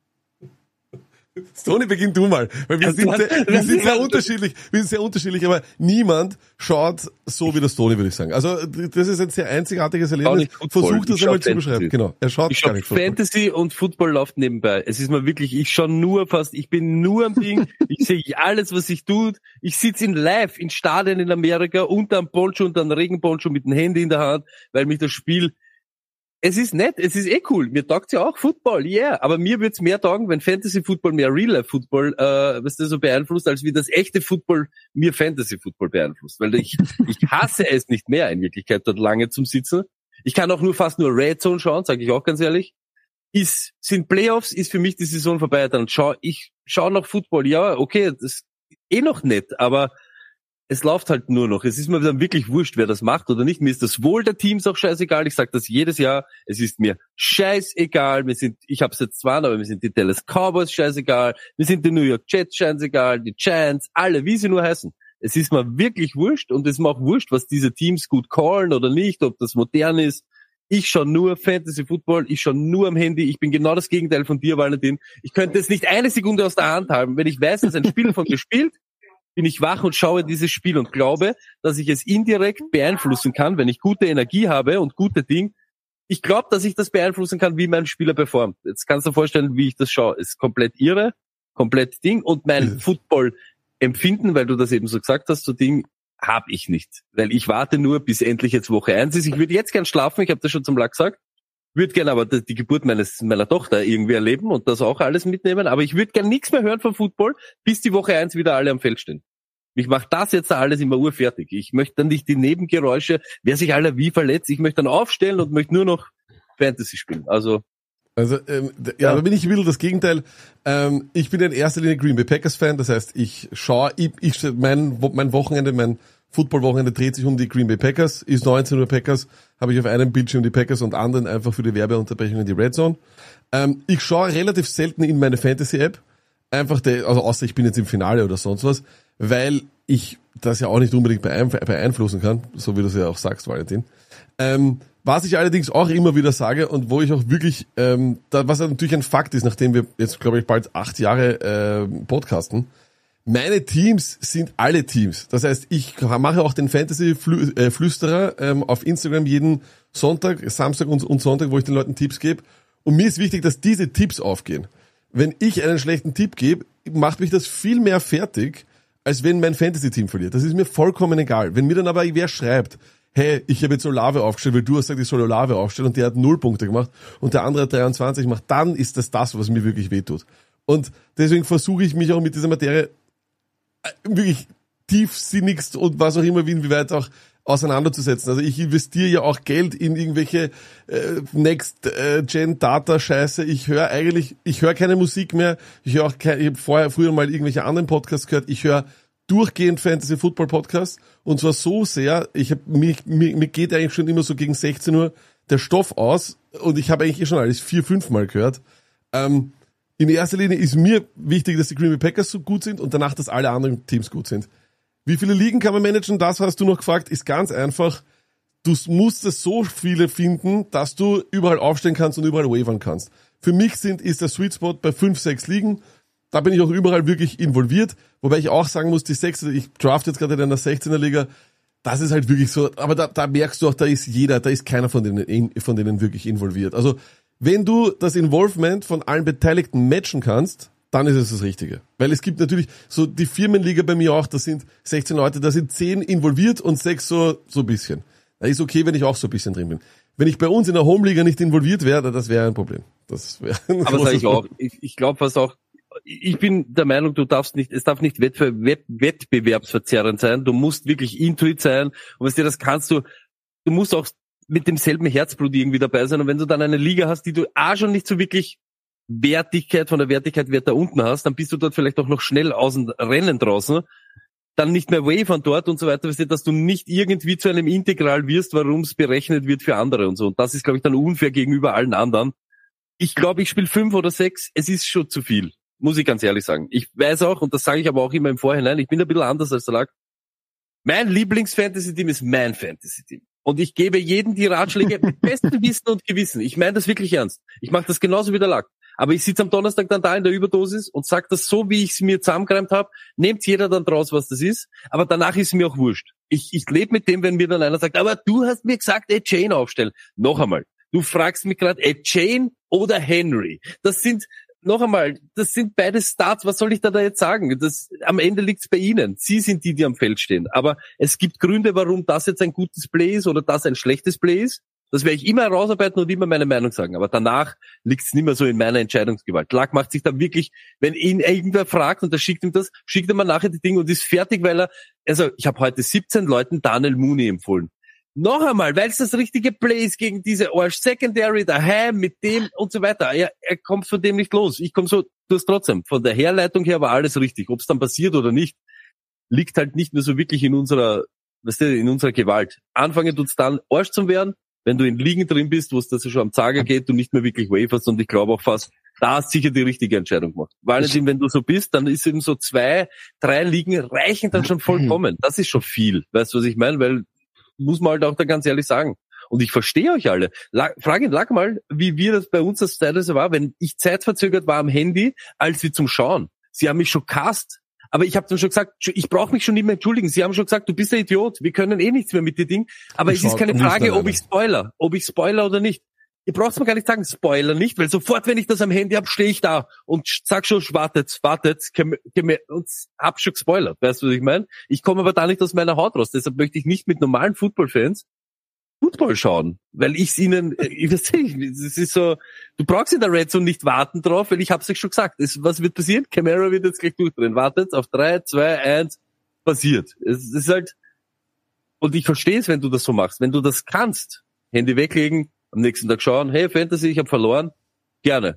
Stoney, beginn du mal, weil wir sind sehr, wir sind sehr unterschiedlich, wir sind sehr unterschiedlich, aber niemand schaut so wie der Stoney, würde ich sagen. Also das ist ein sehr einzigartiges Erlebnis. Versucht das einmal zu beschreiben. Genau, er schaut ich gar nicht Football. Fantasy und Football läuft nebenbei. Es ist mal wirklich, ich schaue nur fast, ich bin nur am Ding, ich sehe alles, was sich tut. Ich sitze in live in Stadien in Amerika unter einem Poncho und einem Regenponcho mit dem Handy in der Hand, weil mich das Spiel Es ist nett, es ist eh cool. Mir taugt's ja auch Football, yeah. Aber mir wird's mehr taugen, wenn Fantasy-Football mehr Real-Life-Football, äh, was das so beeinflusst, als wie das echte Football mir Fantasy-Football beeinflusst. Weil ich, ich hasse es nicht mehr in Wirklichkeit, dort lange zum Sitzen. Ich kann auch nur fast nur Red Zone schauen, sage ich auch ganz ehrlich. Ist, sind Playoffs, ist für mich die Saison vorbei. Dann schau, ich schau noch Football, ja, okay, das ist eh noch nett, aber es läuft halt nur noch. Es ist mir dann wirklich wurscht, wer das macht oder nicht. Mir ist das Wohl der Teams auch scheißegal. Ich sage das jedes Jahr. Es ist mir scheißegal. Wir sind, ich habe es jetzt zwar, aber wir sind die Dallas Cowboys scheißegal. Wir sind die New York Jets scheißegal. Die Giants, alle, wie sie nur heißen. Es ist mir wirklich wurscht und es ist mir auch wurscht, was diese Teams gut callen oder nicht, ob das modern ist. Ich schaue nur Fantasy Football. Ich schaue nur am Handy. Ich bin genau das Gegenteil von dir, Valentin. Ich könnte es nicht eine Sekunde aus der Hand haben, wenn ich weiß, dass ein Spieler von mir spielt. Bin ich wach und schaue dieses Spiel und glaube, dass ich es indirekt beeinflussen kann, wenn ich gute Energie habe und gute Dinge. Ich glaube, dass ich das beeinflussen kann, wie mein Spieler performt. Jetzt kannst du dir vorstellen, wie ich das schaue. Es ist komplett irre, komplett Ding. Und mein Football-Empfinden, weil du das eben so gesagt hast, so Ding, habe ich nicht. Weil ich warte nur, bis endlich jetzt Woche eins ist. Ich würde jetzt gern schlafen, ich habe das schon zum Lack gesagt. Würde gern aber die Geburt meines meiner Tochter irgendwie erleben und das auch alles mitnehmen. Aber ich würde gern nichts mehr hören von Football, bis die Woche eins wieder alle am Feld stehen. Ich mache das jetzt alles immer urfertig. Ich möchte dann nicht die Nebengeräusche, wer sich aller wie verletzt. Ich möchte dann aufstellen und möchte nur noch Fantasy spielen. Also Also, ähm, ja, ja, da bin ich ein bisschen das Gegenteil. Ähm, ich bin in erster Linie Green Bay Packers Fan, das heißt, ich schaue, ich, ich, mein, mein Wochenende, mein Football-Wochenende dreht sich um die Green Bay Packers, ist neunzehn Uhr Packers, habe ich auf einem Bildschirm die Packers und anderen einfach für die Werbeunterbrechungen die Red Zone. Ähm, ich schaue relativ selten in meine Fantasy-App, einfach, der, also außer ich bin jetzt im Finale oder sonst was, weil ich das ja auch nicht unbedingt beeinflussen kann, so wie du es ja auch sagst, Valentin. Ähm, Was ich allerdings auch immer wieder sage und wo ich auch wirklich, ähm, da, was natürlich ein Fakt ist, nachdem wir jetzt, glaube ich, bald acht Jahre äh, podcasten, meine Teams sind alle Teams. Das heißt, ich mache auch den Fantasy-Flüsterer ähm, auf Instagram jeden Sonntag, Samstag und, und Sonntag, wo ich den Leuten Tipps gebe. Und mir ist wichtig, dass diese Tipps aufgehen. Wenn ich einen schlechten Tipp gebe, macht mich das viel mehr fertig, als wenn mein Fantasy-Team verliert. Das ist mir vollkommen egal. Wenn mir dann aber wer schreibt, hey, ich habe jetzt Olave aufgestellt, weil du hast gesagt, ich soll Olave aufstellen und der hat null Punkte gemacht und der andere hat dreiundzwanzig gemacht, dann ist das das, was mir wirklich wehtut. Und deswegen versuche ich mich auch mit dieser Materie wirklich tiefsinnigst und was auch immer, wie weit auch auseinanderzusetzen. Also ich investiere ja auch Geld in irgendwelche äh, Next-Gen-Data-Scheiße. Ich höre eigentlich, ich höre keine Musik mehr. Ich höre auch keine, ich habe vorher früher mal irgendwelche anderen Podcasts gehört. Ich höre durchgehend Fantasy Football Podcast und zwar so sehr, ich habe mir, mir mir geht eigentlich schon immer so gegen sechzehn Uhr der Stoff aus und ich habe eigentlich eh schon alles vier, fünf Mal gehört. Ähm, in erster Linie ist mir wichtig, dass die Green Bay Packers so gut sind und danach, dass alle anderen Teams gut sind. Wie viele Ligen kann man managen? Das hast du noch gefragt, ist ganz einfach. Du musst es so viele finden, dass du überall aufstellen kannst und überall wavern kannst. Für mich sind ist der Sweet Spot bei fünf, sechs Ligen. Da bin ich auch überall wirklich involviert, wobei ich auch sagen muss, die sechs, ich draft jetzt gerade in einer sechzehner Liga, das ist halt wirklich so, aber da, da merkst du auch, da ist jeder, da ist keiner von denen, von denen wirklich involviert. Also, wenn du das Involvement von allen Beteiligten matchen kannst, dann ist es das Richtige. Weil es gibt natürlich so die Firmenliga bei mir auch, da sind sechzehn Leute, da sind zehn involviert und sechs so, so ein bisschen. Da ist okay, wenn ich auch so ein bisschen drin bin. Wenn ich bei uns in der Homeliga nicht involviert wäre, das wäre ein Problem. Das wäre ein aber sag ich auch, ich, ich glaube, was auch, ich bin der Meinung, du darfst nicht, es darf nicht Wettbe- Wett- wettbewerbsverzerrend sein. Du musst wirklich Intuit sein. Und weißt du, das kannst du, du musst auch mit demselben Herzblut irgendwie dabei sein. Und wenn du dann eine Liga hast, die du auch schon nicht so wirklich Wertigkeit, von der Wertigkeit Wert da unten hast, dann bist du dort vielleicht auch noch schnell aus dem Rennen draußen. Dann nicht mehr wavern dort und so weiter, weißt du, dass du nicht irgendwie zu einem Integral wirst, warum es berechnet wird für andere und so. Und das ist, glaube ich, dann unfair gegenüber allen anderen. Ich glaube, ich spiele fünf oder sechs. Es ist schon zu viel. Muss ich ganz ehrlich sagen. Ich weiß auch, und das sage ich aber auch immer im Vorhinein, ich bin ein bisschen anders als der Lack. Mein Lieblings-Fantasy-Team ist mein Fantasy-Team. Und ich gebe jedem die Ratschläge mit bestem Wissen und Gewissen. Ich meine das wirklich ernst. Ich mache das genauso wie der Lack. Aber ich sitze am Donnerstag dann da in der Überdosis und sage das so, wie ich es mir zusammengereimt habe. Nehmt jeder dann draus, was das ist. Aber danach ist es mir auch wurscht. Ich, ich lebe mit dem, wenn mir dann einer sagt, aber du hast mir gesagt, Ed Chain aufstellen. Noch einmal. Du fragst mich gerade, Ed Chain oder Henry. Das sind... Noch einmal, das sind beide Starts, was soll ich da, da jetzt sagen? Das, am Ende liegt's bei Ihnen. Sie sind die, die am Feld stehen. Aber es gibt Gründe, warum das jetzt ein gutes Play ist oder das ein schlechtes Play ist. Das werde ich immer herausarbeiten und immer meine Meinung sagen. Aber danach liegt's nicht mehr so in meiner Entscheidungsgewalt. Lack macht sich dann wirklich, wenn ihn irgendwer fragt und er schickt ihm das, schickt er mal nachher die Dinge und ist fertig, weil er, also ich habe heute siebzehn Leuten Daniel Mooney empfohlen. Noch einmal, weil es das richtige Play ist gegen diese Arsch Secondary daheim mit dem und so weiter. Er, er kommt von dem nicht los. Ich komme so, du hast trotzdem. Von der Herleitung her war alles richtig. Ob es dann passiert oder nicht, liegt halt nicht mehr so wirklich in unserer, weißt du, in unserer Gewalt. Anfangen tut's dann Arsch zu werden, wenn du in Ligen drin bist, wo es das ja schon am Zager geht, du nicht mehr wirklich waferst und ich glaube auch fast, da hast sicher die richtige Entscheidung gemacht. Valentin, wenn du so bist, dann ist eben so zwei, drei Ligen reichen dann schon vollkommen. Das ist schon viel. Weißt du, was ich meine? Weil muss man halt auch da ganz ehrlich sagen. Und ich verstehe euch alle. La- Frage ihn, lag mal, wie wir das bei uns das teilweise war, wenn ich zeitverzögert war am Handy, als wir zum Schauen. Sie haben mich schon cast, aber ich habe dann schon gesagt, ich brauche mich schon nicht mehr entschuldigen. Sie haben schon gesagt, du bist ein Idiot, wir können eh nichts mehr mit dir Ding. Aber ich es ist keine Frage, ob ich spoiler, ob ich spoiler oder nicht. ihr braucht's mir gar nicht sagen, Spoiler nicht, weil sofort, wenn ich das am Handy hab, stehe ich da und sag schon, wartet, wartet, und hab schon gespoilert, weißt du, was ich meine? Ich komme aber da nicht aus meiner Haut raus, deshalb möchte ich nicht mit normalen Football-Fans Football schauen, weil ich's ihnen, ich weiß nicht, es ist so, du brauchst in der Red Zone nicht warten drauf, weil ich hab's euch schon gesagt, es, was wird passieren? Camara wird jetzt gleich durchdrehen, wartet, auf drei, zwei, eins, passiert. Es ist halt, und ich verstehe es, wenn du das so machst, wenn du das kannst, Handy weglegen, am nächsten Tag schauen, hey Fantasy, ich habe verloren, gerne.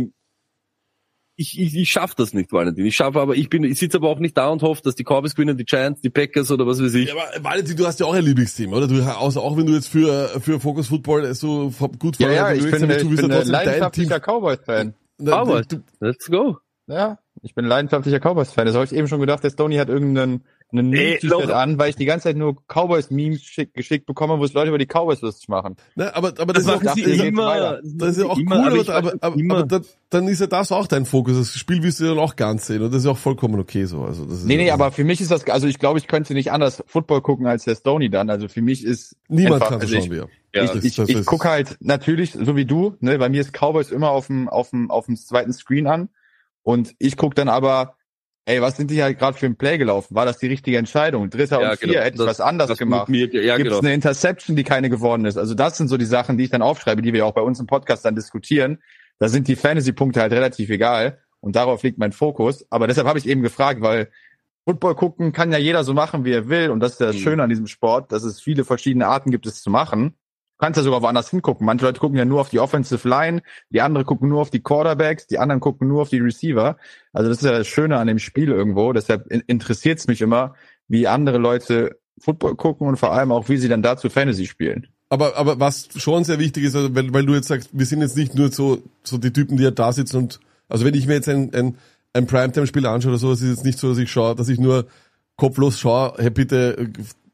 Ich, ich, ich schaffe das nicht, Valentin. Ich schaffe aber, ich bin, ich sitze aber auch nicht da und hoffe, dass die Cowboys gewinnen, die Giants, die Packers oder was weiß ich. Ja, aber Valentin, du hast ja auch ein Lieblingsteam, oder? Du, außer auch wenn du jetzt für für Focus Football so gut ja, ja, ich bin, ich bin ein leidenschaftlicher Cowboys-Fan. Cowboys, let's go. Ja, ich bin ein leidenschaftlicher Cowboys-Fan. Das habe ich eben schon gedacht, der Stoney hat irgendeinen einen Meme-T-Shirt an, weil ich die ganze Zeit nur Cowboys-Memes schick, geschickt bekomme, wo es Leute über die Cowboys lustig machen. Ne, aber, aber das, das ist auch, immer, das ist ja auch immer, cool, aber, aber, aber, aber, aber dann, dann ist ja das auch dein Fokus. Das Spiel wirst du dann auch ganz sehen und das ist ja auch vollkommen okay so. Also das ist nee, nee, aber für mich ist das, also ich glaube, ich könnte nicht anders Football gucken als der Stoney dann. Also für mich ist niemand einfach, kann so also schauen wie er. Ja, ich, ich, ich, ich gucke halt natürlich, so wie du, ne, bei mir ist Cowboys immer auf dem, auf dem, auf dem zweiten Screen an und ich gucke dann aber, ey, was sind die halt gerade für ein Play gelaufen? War das die richtige Entscheidung? Dritter ja, und vier, genau. Hätte ich das, was anders gemacht? Mir, ja, Gibt es genau. eine Interception, die keine geworden ist? Also das sind so die Sachen, die ich dann aufschreibe, die wir auch bei uns im Podcast dann diskutieren. Da sind die Fantasy-Punkte halt relativ egal und darauf liegt mein Fokus. Aber deshalb habe ich eben gefragt, weil Football gucken kann ja jeder so machen, wie er will und das ist ja das mhm. Schöne an diesem Sport, dass es viele verschiedene Arten gibt, es zu machen. Du kannst ja sogar woanders hingucken. Manche Leute gucken ja nur auf die Offensive Line, die anderen gucken nur auf die Quarterbacks, die anderen gucken nur auf die Receiver. Also das ist ja das Schöne an dem Spiel irgendwo. Deshalb interessiert es mich immer, wie andere Leute Football gucken und vor allem auch, wie sie dann dazu Fantasy spielen. Aber aber was schon sehr wichtig ist, also weil, weil du jetzt sagst, wir sind jetzt nicht nur so so die Typen, die ja da sitzen und also wenn ich mir jetzt ein ein, ein Primetime-Spiel anschaue oder so, ist es jetzt nicht so, dass ich schaue, dass ich nur kopflos schaue, hey bitte,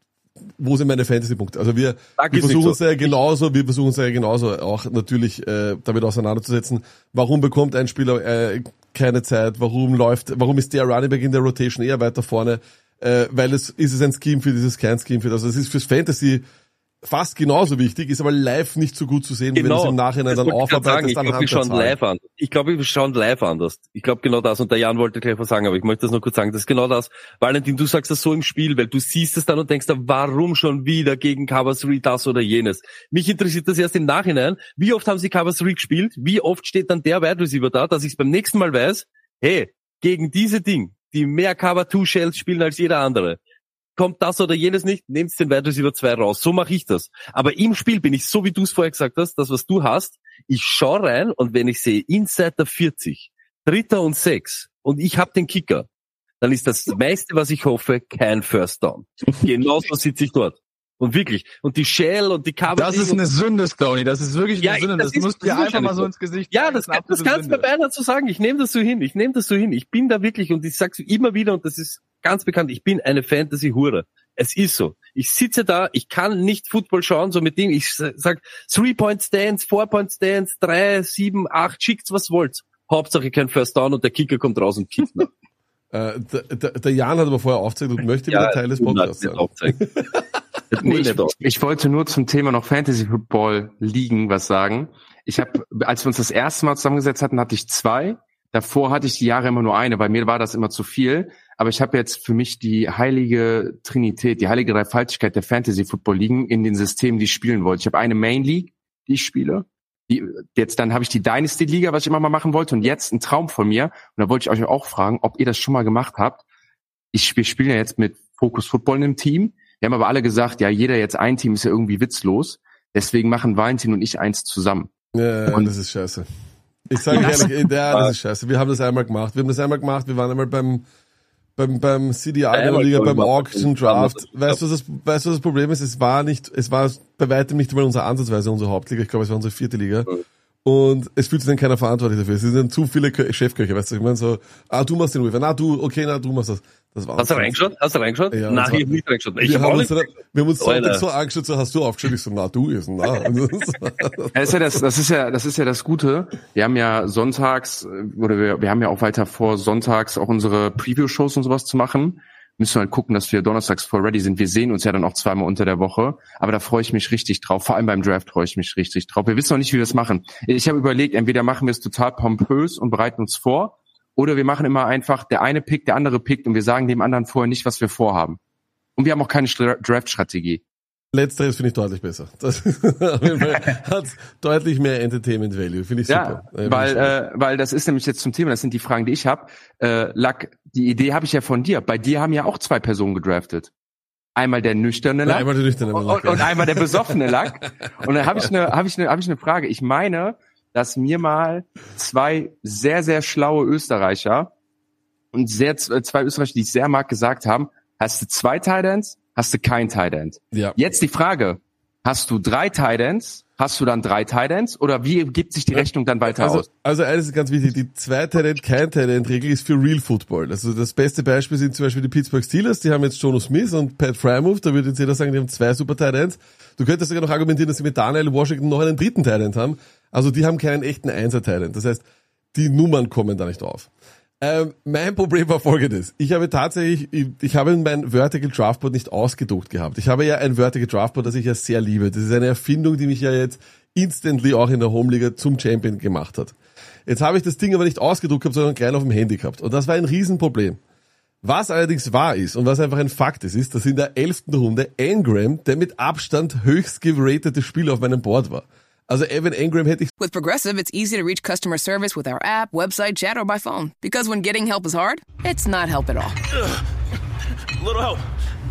wo sind meine Fantasy-Punkte? Also wir, wir versuchen uns so. ja genauso, wir versuchen uns ja genauso auch natürlich äh, damit auseinanderzusetzen, warum bekommt ein Spieler äh, keine Zeit, warum läuft, warum ist der Running Back in der Rotation eher weiter vorne, äh, weil es ist es ein Scheme für dieses kein Scheme für das. Also es ist fürs Fantasy fast genauso wichtig, ist aber live nicht so gut zu sehen, genau, wenn es im Nachhinein dann aufarbeitest. Ich glaube, wir schauen live an. Ich glaube, wir schauen live anders. Ich glaube genau das. Und der Jan wollte gleich was sagen, aber ich möchte das nur kurz sagen. Das ist genau das. Valentin, du sagst das so im Spiel, weil du siehst es dann und denkst, warum schon wieder gegen Cover drei das oder jenes? Mich interessiert das erst im Nachhinein. Wie oft haben sie Cover drei gespielt? Wie oft steht dann der Wide Receiver da, dass ich es beim nächsten Mal weiß, hey, gegen diese Ding, die mehr Cover zwei Shells spielen als jeder andere, kommt das oder jenes nicht, nehmt den Wide Receiver zwei raus. So mache ich das. Aber im Spiel bin ich, so wie du es vorher gesagt hast, das, was du hast, ich schaue rein und wenn ich sehe, inside der vierzig, Dritter und sechs und ich habe den Kicker, dann ist das meiste, was ich hoffe, kein First Down. Genauso sitze ich dort. Und wirklich. Und die Shell und die Cover. Das ist eine Sünde, Stoney. Das ist wirklich eine ja, Sünde. Das, das musst du dir einfach mal so ins Gesicht. Ja, das, das, das kannst du mir beinahe so sagen. Ich nehme das so hin. Ich nehme das so hin. Ich bin da wirklich, und ich sag's immer wieder, und das ist ganz bekannt, ich bin eine Fantasy-Hure. Es ist so. Ich sitze da, ich kann nicht Football schauen, so mit dem, ich sag, Three-Point-Stance, Four-Point-Stance, drei, sieben, acht, schickt's, was wollt. Hauptsache kein First Down und der Kicker kommt raus und kickt nach. äh, der, der, der Jan hat aber vorher aufgezeigt und möchte ja, wieder Teil des Podcasts sein. Ich, ich wollte nur zum Thema noch Fantasy Football Ligen was sagen. Ich habe, als wir uns das erste Mal zusammengesetzt hatten, hatte ich zwei. Davor hatte ich die Jahre immer nur eine. Bei mir war das immer zu viel. Aber ich habe jetzt für mich die heilige Trinität, die heilige Dreifaltigkeit der Fantasy Football Ligen in den Systemen, die ich spielen wollte. Ich habe eine Main League, die ich spiele. Die, jetzt dann habe ich die Dynasty Liga, was ich immer mal machen wollte. Und jetzt ein Traum von mir. Und da wollte ich euch auch fragen, ob ihr das schon mal gemacht habt. Ich, wir spielen ja jetzt mit Focus Football in einem Team. Wir haben aber alle gesagt, ja, jeder jetzt ein Team ist ja irgendwie witzlos. Deswegen machen Valentin und ich eins zusammen. Ja, und das ist scheiße. Ich sage ehrlich, ja, das ist scheiße. Wir haben das einmal gemacht. Wir haben das einmal gemacht. Wir waren einmal beim beim beim C D A-Liga, beim Auction Draft. Weißt du, was das, weißt du, was das Problem ist? Es war nicht, es war bei weitem nicht mal unsere Ansatzweise unsere Hauptliga. Ich glaube, es war unsere vierte Liga. Und es fühlt sich dann keiner verantwortlich dafür. Es sind dann zu viele Chefköche, weißt du, ich meine so, ah, du machst den Waiver, na du, okay, na du machst das. Das war hast du reingeschaut? Hast du reingeschaut? Ja, Nein, ich hab nicht reingeschaut. Ich wir, hab haben nicht. Uns, wir haben uns Sonntag so angeschaut, so hast du aufgeschaut, ich so, na du ist, na. Das ist ja das, das ist ja, das ist ja das Gute. Wir haben ja sonntags, oder wir, wir haben ja auch weiter vor, sonntags auch unsere Preview-Shows und sowas zu machen, müssen wir halt gucken, dass wir donnerstags voll ready sind. Wir sehen uns ja dann auch zweimal unter der Woche, aber da freue ich mich richtig drauf. Vor allem beim Draft freue ich mich richtig drauf. Wir wissen noch nicht, wie wir es machen. Ich habe überlegt, entweder machen wir es total pompös und bereiten uns vor, oder wir machen immer einfach, der eine pickt, der andere pickt und wir sagen dem anderen vorher nicht, was wir vorhaben. Und wir haben auch keine Draft-Strategie. Letzteres finde ich deutlich besser. Das hat deutlich mehr Entertainment Value, finde ich super. Ja, weil, äh, weil das ist nämlich jetzt zum Thema, das sind die Fragen, die ich habe. Äh, Lack, die Idee habe ich ja von dir. Bei dir haben ja auch zwei Personen gedraftet. Einmal der nüchterne Lack, einmal der nüchterne Lack und, und einmal der besoffene Lack. Und dann habe ich eine, habe ich eine, habe ich eine Frage. Ich meine, dass mir mal zwei sehr, sehr schlaue Österreicher und sehr zwei Österreicher, die ich sehr mag, gesagt haben: Hast du zwei Tight Ends? Hast du kein Tight End? Ja. Jetzt die Frage, hast du drei Tight Ends? Hast du dann drei Tight Ends? Oder wie gibt sich die Rechnung dann weiter also, aus? Also eines ist ganz wichtig, die zwei Tight End, kein Tight End Regel ist für Real Football. Also das beste Beispiel sind zum Beispiel die Pittsburgh Steelers, die haben jetzt Jono Smith und Pat Frymouth, da würde jetzt jeder sagen, die haben zwei super Tight Ends. Du könntest sogar noch argumentieren, dass sie mit Daniel Washington noch einen dritten Tight End haben. Also die haben keinen echten Einser Tight End. Das heißt, die Nummern kommen da nicht auf. Ähm, mein Problem war folgendes. Ich habe tatsächlich, ich, ich habe mein Vertical Draftboard nicht ausgedruckt gehabt. Ich habe ja ein Vertical Draftboard, das ich ja sehr liebe. Das ist eine Erfindung, die mich ja jetzt instantly auch in der Homeliga zum Champion gemacht hat. Jetzt habe ich das Ding aber nicht ausgedruckt gehabt, sondern klein auf dem Handy gehabt. Und das war ein Riesenproblem. Was allerdings wahr ist und was einfach ein Fakt ist, ist, dass in der elften Runde Engram der mit Abstand höchst geratete Spieler auf meinem Board war. Also Evan Engram hätte ich... With Progressive, it's easy to reach customer service with our app, website, chat, or by phone. Because when getting help is hard, it's not help at all. Ugh. A little help.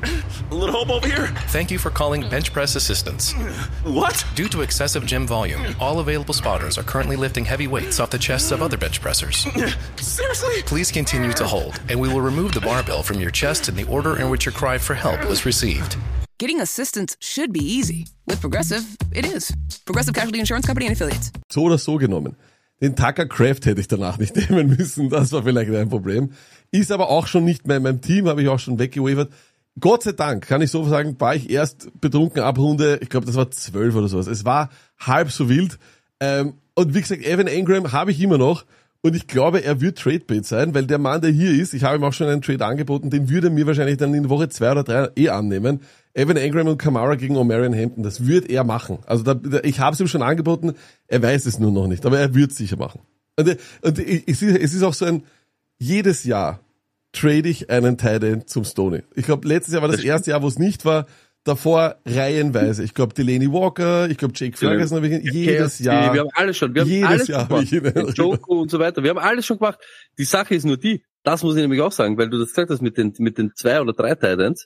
A little help over here. Thank you for calling Bench Press Assistance. What? Due to excessive gym volume, all available spotters are currently lifting heavy weights off the chests of other bench pressers. Seriously? Please continue to hold, and we will remove the barbell from your chest in the order in which your cry for help was received. Getting assistance should be easy. With Progressive, it is. Progressive Casualty Insurance Company and Affiliates. So oder so genommen. Den Tucker Craft hätte ich danach nicht nehmen müssen. Das war vielleicht ein Problem. Ist aber auch schon nicht mehr in meinem Team, habe ich auch schon weggewavert. Gott sei Dank, kann ich so sagen, war ich erst betrunken ab Runde, ich glaube, das war zwölf oder sowas. Es war halb so wild. Ähm, und wie gesagt, Evan Engram habe ich immer noch. Und ich glaube, er wird Trade-Bait sein, weil der Mann, der hier ist, ich habe ihm auch schon einen Trade angeboten, den würde er mir wahrscheinlich dann in Woche zwei oder drei eh annehmen. Evan Engram und Kamara gegen O'Marion Hampton, das wird er machen. Also da, da, ich habe es ihm schon angeboten, er weiß es nur noch nicht, aber er wird es sicher machen. Und, und ich, ich, es ist auch so ein, jedes Jahr trade ich einen Tight End zum Stoney. Ich glaube, letztes Jahr war das erste Jahr, wo es nicht war. Davor reihenweise. Ich glaube, Delaney Walker, ich glaube, Jake Ferguson habe ich ihn, jedes K F C, Jahr. Wir haben alles schon. Wir haben jedes alles Jahr habe ich ihn. Joko und so weiter. Wir haben alles schon gemacht. Die Sache ist nur die, das muss ich nämlich auch sagen, weil du das gesagt hast mit den, mit den zwei oder drei Titans.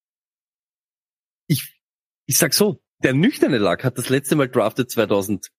Ich, ich sag so, der nüchterne Lack hat das letzte Mal drafted zweitausendachtzehn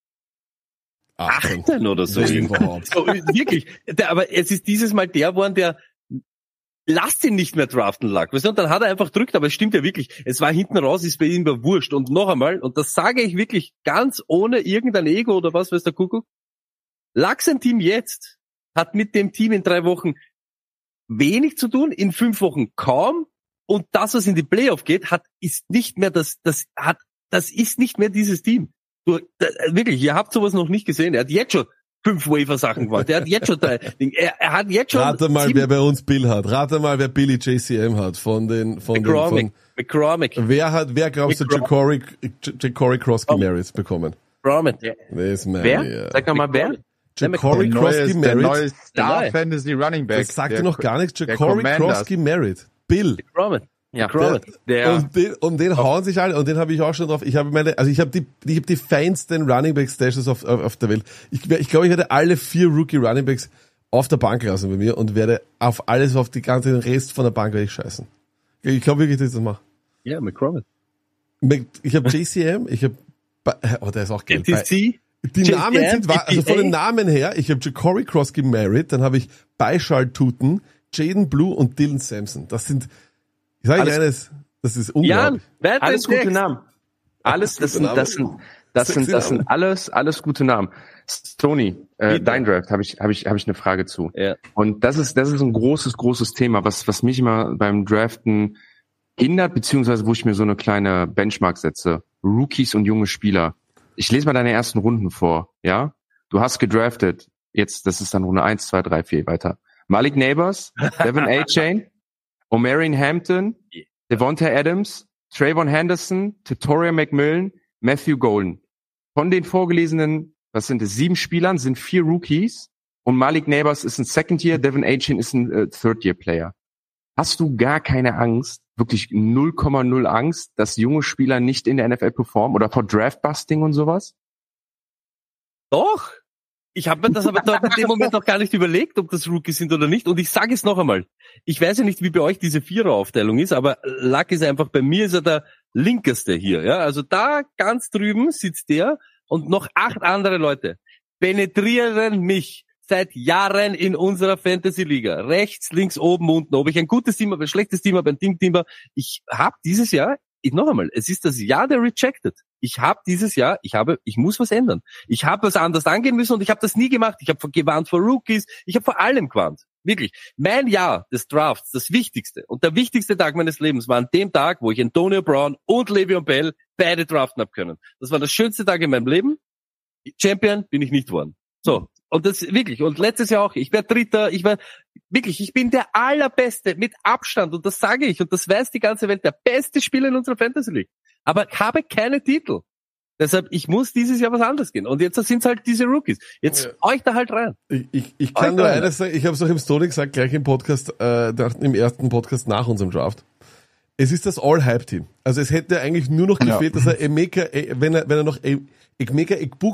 oder so. Überhaupt. So, wirklich. Der, aber es ist dieses Mal der geworden, der lasst ihn nicht mehr draften, Lack. Weißt du, und dann hat er einfach drückt, aber es stimmt ja wirklich. Es war hinten raus, ist bei ihm war wurscht. Und noch einmal, und das sage ich wirklich ganz ohne irgendein Ego oder was, weiß der Kuckuck. Lack sein Team jetzt hat mit dem Team in drei Wochen wenig zu tun, in fünf Wochen kaum. Und das, was in die Playoff geht, hat, ist nicht mehr das, das hat, das ist nicht mehr dieses Team. Du, da, wirklich, ihr habt sowas noch nicht gesehen. Er hat jetzt schon fünf Waiver-Sachen gemacht. Er hat jetzt schon drei. Er, er hat jetzt schon. Rate mal, wer bei uns Bill hat. Rate mal, wer Billy J C M hat von den, von McCormick. den, von, McCormick. Wer hat, wer glaubst du, Ja'Cory, Ja'Cory Crosby Merritt bekommen? McCormick. Wer? Sag nochmal, wer? Ja'Cory Crosby Der neue Merritt. Star Fantasy Running Back. Das sagt der, dir noch gar nichts. der Ja'Cory Commanders. Crosby Merritt. Bill. McCormick. Ja, McCormick. der, Und den, um den hauen sich alle, und den habe ich auch schon drauf. Ich habe meine, also ich habe die, ich habe die feinsten Running Back Stashes auf, auf, auf der Welt. Ich, ich glaube, ich werde alle vier Rookie Running Backs auf der Bank lassen bei mir und werde auf alles, auf die ganze den Rest von der Bank werde ich scheißen. Ich glaube wirklich, dass ich das mache. Ja, McCormick. Ich habe J C M, ich habe, oh, der ist auch geil. T C. Die J C M, Namen sind, also von den E P A. Namen her, ich habe Ja'Cory Crosby Merritt, dann habe ich Baishal Tuten, Jaden Blue und Dylan Sampson. Das sind, ich sage eines, das ist unglaublich. Jan, alles gute Namen. Alles, das sind, das sind, das sind, das sind alles, alles gute Namen. Tony, äh, dein Draft, habe ich, habe ich, habe ich eine Frage zu. Ja. Und das ist, das ist ein großes, großes Thema, was, was mich immer beim Draften hindert, beziehungsweise wo ich mir so eine kleine Benchmark setze. Rookies und junge Spieler. Ich lese mal deine ersten Runden vor, ja? Du hast gedraftet. Jetzt, das ist dann Runde eins, zwei, drei, vier weiter. Malik Neighbors, Devin A-Chain, Omarion Hampton, Devonta Adams, Trayvon Henderson, Tutoria McMillan, Matthew Golden. Von den vorgelesenen, was sind es, sieben Spielern sind vier Rookies und Malik Neighbors ist ein Second Year, Devin Achane ist ein äh, Third Year Player. Hast du gar keine Angst, wirklich null Komma null Angst, dass junge Spieler nicht in der N F L performen oder vor Draftbusting und sowas? Doch. Ich habe mir das aber dort in dem Moment noch gar nicht überlegt, ob das Rookies sind oder nicht. Und ich sage es noch einmal. Ich weiß ja nicht, wie bei euch diese Viereraufteilung ist, aber Luck ist einfach, bei mir ist er der linkeste hier. Ja, also da ganz drüben sitzt der und noch acht andere Leute penetrieren mich seit Jahren in unserer Fantasy-Liga. Rechts, links, oben, unten. Ob ich ein gutes Team habe, ein schlechtes Team habe, ein Ding-Team habe. Ich habe dieses Jahr, ich, noch einmal, es ist das Jahr der Rejected. Ich habe dieses Jahr, ich habe, ich muss was ändern. Ich habe was anders angehen müssen und ich habe das nie gemacht. Ich habe gewarnt vor Rookies, ich habe vor allem gewarnt. Wirklich. Mein Jahr des Drafts, das wichtigste und der wichtigste Tag meines Lebens war an dem Tag, wo ich Antonio Brown und Le'Veon Bell beide draften habe können. Das war der schönste Tag in meinem Leben. Champion bin ich nicht worden. So. Und das wirklich. Und letztes Jahr auch. Ich werde Dritter. Ich werde wirklich. Ich bin der allerbeste mit Abstand. Und das sage ich. Und das weiß die ganze Welt. Der beste Spieler in unserer Fantasy League. Aber habe keine Titel. Deshalb, ich muss dieses Jahr was anderes gehen. Und jetzt sind es halt diese Rookies. Jetzt ja. euch da halt rein. Ich, ich, ich kann nur eines sagen. Ich habe es auch im Story gesagt, gleich im Podcast, äh, im ersten Podcast nach unserem Draft. Es ist das All-Hype-Team. Also es hätte eigentlich nur noch gefehlt, ja. dass er Emeka, wenn er, wenn er noch Emeka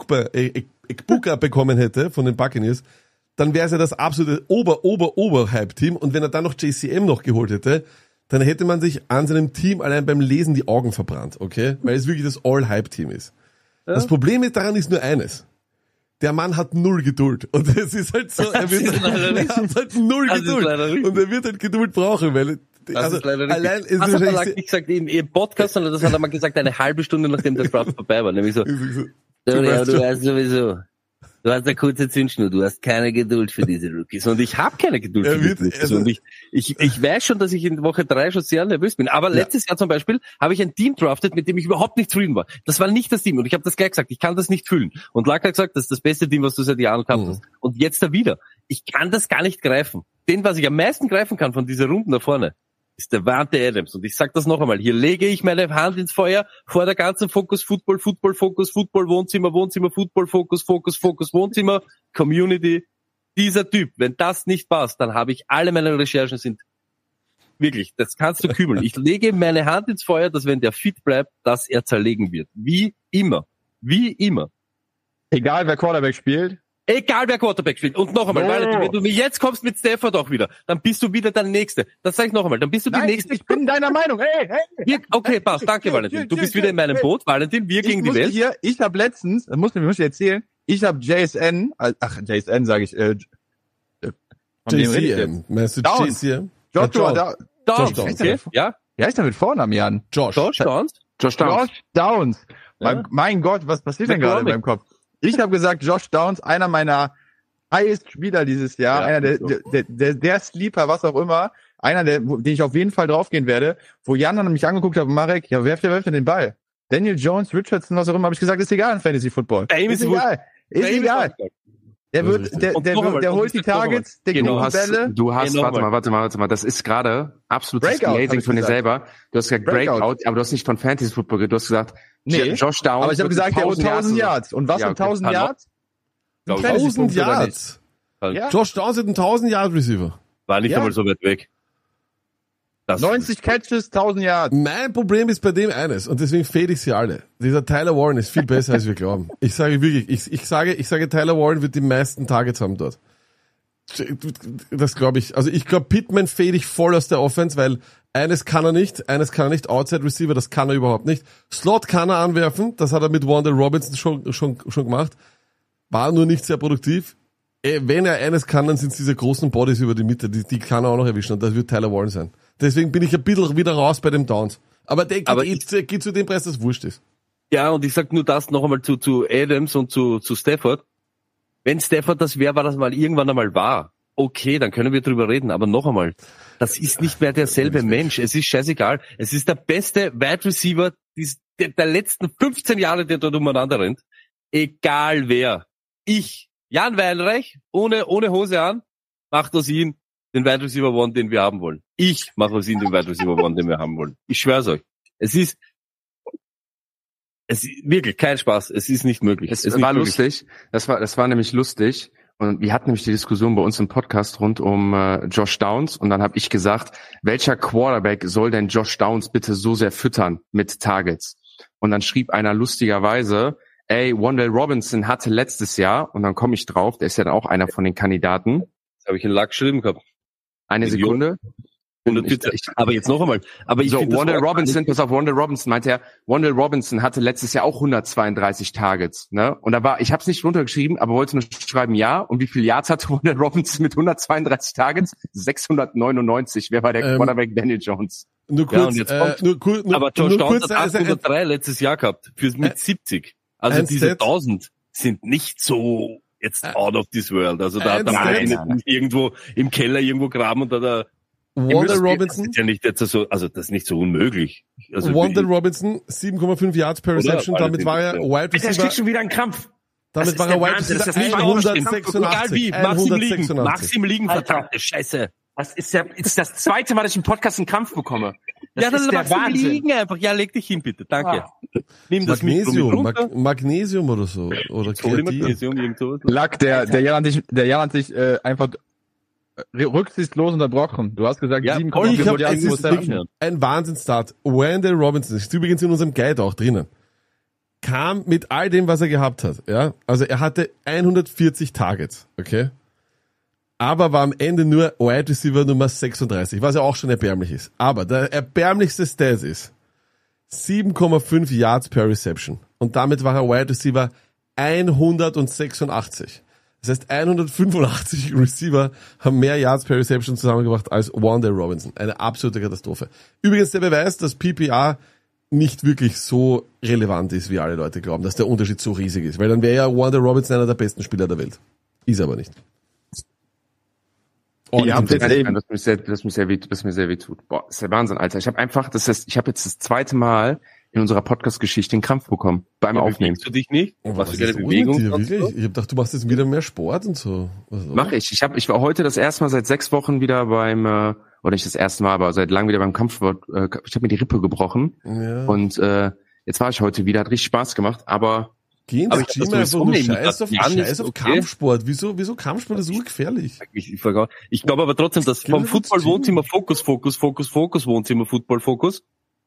Egbuka bekommen hätte von den Buccaneers, dann wäre es ja das absolute Ober-Ober-Ober-Hype-Team. Und wenn er dann noch J C M noch geholt hätte, dann hätte man sich an seinem Team allein beim Lesen die Augen verbrannt, okay? Weil es wirklich das All-Hype-Team ist. Ja. Das Problem daran ist nur eines. Der Mann hat null Geduld. Und es ist halt so, er, wird, er hat halt null das Geduld. Und er wird halt Geduld brauchen, weil Das also, ist leider allein richtig. Das hat er nicht gesagt in ihrem Podcast, sondern das hat er mal gesagt eine halbe Stunde, nachdem der Draft vorbei war. Nämlich so, du, ja, du weißt sowieso, du hast eine kurze Zündschnur, du hast keine Geduld für diese Rookies. Und ich habe keine Geduld für diese Rookies. Also und ich, ich, ich weiß schon, dass ich in Woche drei schon sehr nervös bin. Aber ja. letztes Jahr zum Beispiel habe ich ein Team draftet, mit dem ich überhaupt nicht zufrieden war. Das war nicht das Team. Und ich habe das gleich gesagt, ich kann das nicht fühlen. Und Lack hat gesagt, das ist das beste Team, was du seit Jahren gehabt hast. Mhm. Und jetzt da wieder. Ich kann das gar nicht greifen. Den, was ich am meisten greifen kann von dieser Runden da vorne, ist der Davante Adams. Und ich sag das noch einmal, hier lege ich meine Hand ins Feuer vor der ganzen Fokus, Football, Football, Fokus, Football, Wohnzimmer, Wohnzimmer, Football, Fokus, Fokus, Fokus, Wohnzimmer, Community. Dieser Typ, wenn das nicht passt, dann habe ich alle meine Recherchen sind wirklich, das kannst du kübeln. Ich lege meine Hand ins Feuer, dass wenn der fit bleibt, dass er zerlegen wird. Wie immer. Wie immer. Egal wer Quarterback spielt. Egal wer Quarterback spielt. Und noch einmal, oh. weil wenn du mir jetzt kommst mit Stafford auch wieder, dann bist du wieder der Nächste. Das sage ich noch einmal, dann bist du Nein, die Nächste. Ich bin deiner Meinung. Hey, hey. Wir, okay, passt. Danke, Valentin. Du bist wieder in meinem Boot, Valentin. Wir gegen die Welt. Hier, ich habe letztens, das muss ich, muss ich erzählen, ich habe J S N, ach, J S N sage ich, äh, J C M. Meinst du J C M? Joshua Downs. Josh Downs, okay. Ja? Wie heißt der mit Vornamen, Jan? Josh. Josh Downs? Josh Downs. Josh Downs. Ja. Mein, mein Gott, was passiert denn gerade in meinem Kopf? Ich habe gesagt, Josh Downs, einer meiner highest Spieler dieses Jahr, ja, einer der, so. der, der, der Sleeper, was auch immer, einer, der, den ich auf jeden Fall draufgehen werde, wo Jan dann mich angeguckt hat, Marek, ja, werft der, werft der den Ball? Daniel Jones, Richardson, was auch immer, habe ich gesagt, ist egal in Fantasy Football. Ist, ist egal. Ist egal. Der wird, der, der, der, der holt die Targets, der genau, kriegt die Bälle. Du hast, warte mal, warte mal, warte mal, das ist gerade absolutes Blazing von dir selber. Du hast gesagt Breakout, Breakout, aber du hast nicht von Fantasy Football geredet, du hast gesagt, nee, Josh Downs. Aber ich habe gesagt, der holt tausend Yards. Und was sind tausend Yards? tausend Yards? Ja. Josh Downs hat einen tausend Yard Receiver. War nicht ja. einmal so weit weg. Das neunzig Catches, tausend Yards. Mein Problem ist bei dem eines, und deswegen fade ich sie alle. Dieser Tyler Warren ist viel besser, als wir glauben. Ich sage wirklich, ich, ich sage, ich sage, Tyler Warren wird die meisten Targets haben dort. Das glaube ich. Also ich glaube, Pittman fade ich voll aus der Offense, weil eines kann er nicht, eines kann er nicht, Outside Receiver, das kann er überhaupt nicht. Slot kann er anwerfen, das hat er mit Wanda Robinson schon, schon, schon gemacht. War nur nicht sehr produktiv. Wenn er eines kann, dann sind es diese großen Bodies über die Mitte, die, die kann er auch noch erwischen und das wird Tyler Warren sein. Deswegen bin ich ein bisschen wieder raus bei dem Downs. Aber der geht, Aber ich, geht, geht zu dem Preis, das wurscht ist. Ja, und ich sag nur das noch einmal zu, zu Adams und zu, zu Stafford. Wenn Stafford das wäre, war das mal irgendwann einmal wahr. Okay, dann können wir drüber reden. Aber noch einmal, das ist nicht mehr derselbe Mensch. Es ist scheißegal. Es ist der beste Wide Receiver der, der letzten fünfzehn Jahre, der dort umeinander rennt. Egal wer. Ich. Jan Weinreich, ohne, ohne Hose an, macht aus ihm den Wide Receiver One, den wir haben wollen. Ich mache aus ihm den Wide Receiver One, den wir haben wollen. Ich schwör's euch. Es ist, es ist wirklich kein Spaß. Es ist nicht möglich. Es, es war möglich. lustig. Das war, das war nämlich lustig. Und wir hatten nämlich die Diskussion bei uns im Podcast rund um äh, Josh Downs. Und dann habe ich gesagt, welcher Quarterback soll denn Josh Downs bitte so sehr füttern mit Targets? Und dann schrieb einer lustigerweise, ey, Wan'Dale Robinson hatte letztes Jahr, und dann komme ich drauf, der ist ja dann auch einer von den Kandidaten. Das habe ich in Lack geschrieben gehabt. Eine Sekunde. hundertvierzig. Ich, ich, aber jetzt noch einmal. Aber ich so, Wan'Dale Robinson, pass auf, Wan'Dale Robinson meinte er, Wan'Dale Robinson hatte letztes Jahr auch hundertzweiunddreißig Targets, ne? Und da war, ich habe es nicht runtergeschrieben, aber wollte nur schreiben, ja. Und wie viel Yards hatte Wan'Dale Robinson mit hundertzweiunddreißig Targets? sechshundertneunundneunzig. Wer war der ähm, Quarterback? Daniel Jones. Nur kurz, ja, und jetzt äh, kommt, nur, nur, nur, aber Josh Downs hat achthundertdrei äh, letztes Jahr gehabt, für, mit äh, siebzig. Also diese Set. tausend sind nicht so jetzt out of this world. Also da, da nein, nein, nein. irgendwo im Keller irgendwo graben und da, da Wan'Dale Robinson. Das ist ja nicht jetzt so, also das ist nicht so unmöglich. Also Wan'Dale Robinson, sieben Komma fünf Yards per Reception, damit war er Wide Receiver. Der steht schon wieder ein Krampf. Damit war er Wide Receiver hundertsechsundachtzig. Egal wie, mach's ihm liegen, mach's ihm liegen, verdammte Scheiße. Das ist ja, ist das zweite Mal, dass ich im Podcast einen Krampf bekomme. Das ja, dann mach's ihm liegen einfach. Ja, leg dich hin, bitte. Danke. Ah. Nimm das Magnesium, Mag- Magnesium oder so. Oder Magnesium, irgendwo. Lack, der, der Jan hat sich, der Jan hat sich, äh, einfach rücksichtslos unterbrochen. Du hast gesagt, ja, sieben Komma fünf Milliarden. Ein Wahnsinnsstart. Wan'Dale Robinson, ist übrigens in unserem Guide auch drinnen, kam mit all dem, was er gehabt hat. Ja, also er hatte hundertvierzig Targets, okay, aber war am Ende nur Wide Receiver Nummer sechsunddreißig, was ja auch schon erbärmlich ist. Aber der erbärmlichste Stat ist sieben Komma fünf Yards per Reception und damit war er Wide Receiver hundertsechsundachtzig. Das heißt, hundertfünfundachtzig Receiver haben mehr Yards per Reception zusammengebracht als Wan'Dale Robinson. Eine absolute Katastrophe. Übrigens der Beweis, dass P P R nicht wirklich so relevant ist, wie alle Leute glauben, dass der Unterschied so riesig ist. Weil dann wäre ja Wan'Dale Robinson einer der besten Spieler der Welt. Ist aber nicht. Oh, ja, das, eben, das, mir sehr, das, mir sehr weh, das mir sehr weh tut. Boah, ist der Wahnsinn, Alter. Ich habe einfach, das heißt, ich habe jetzt das zweite Mal in unserer Podcast-Geschichte den Krampf bekommen beim ja, Aufnehmen. Du dich nicht? Oh, was was ist Bewegung? Dir, wirklich? So? Ich hab gedacht, du machst jetzt wieder mehr Sport und so. Was, Mach ich. Ich habe, ich war heute das erste Mal seit sechs Wochen wieder beim, äh, oder nicht das erste Mal, aber seit langem wieder beim Kampfsport. Äh, ich habe mir die Rippe gebrochen ja. und äh, jetzt war ich heute wieder. Hat richtig Spaß gemacht, aber Geh ins Gym einfach nur Scheiß auf, Scheiß auf okay. Kampfsport. Wieso, wieso Kampfsport ist so gefährlich? Ich, ich, ich glaube aber trotzdem, dass vom Football-Wohnzimmer Fokus, Fokus, Fokus, Fokus, Wohnzimmer, Football, Fokus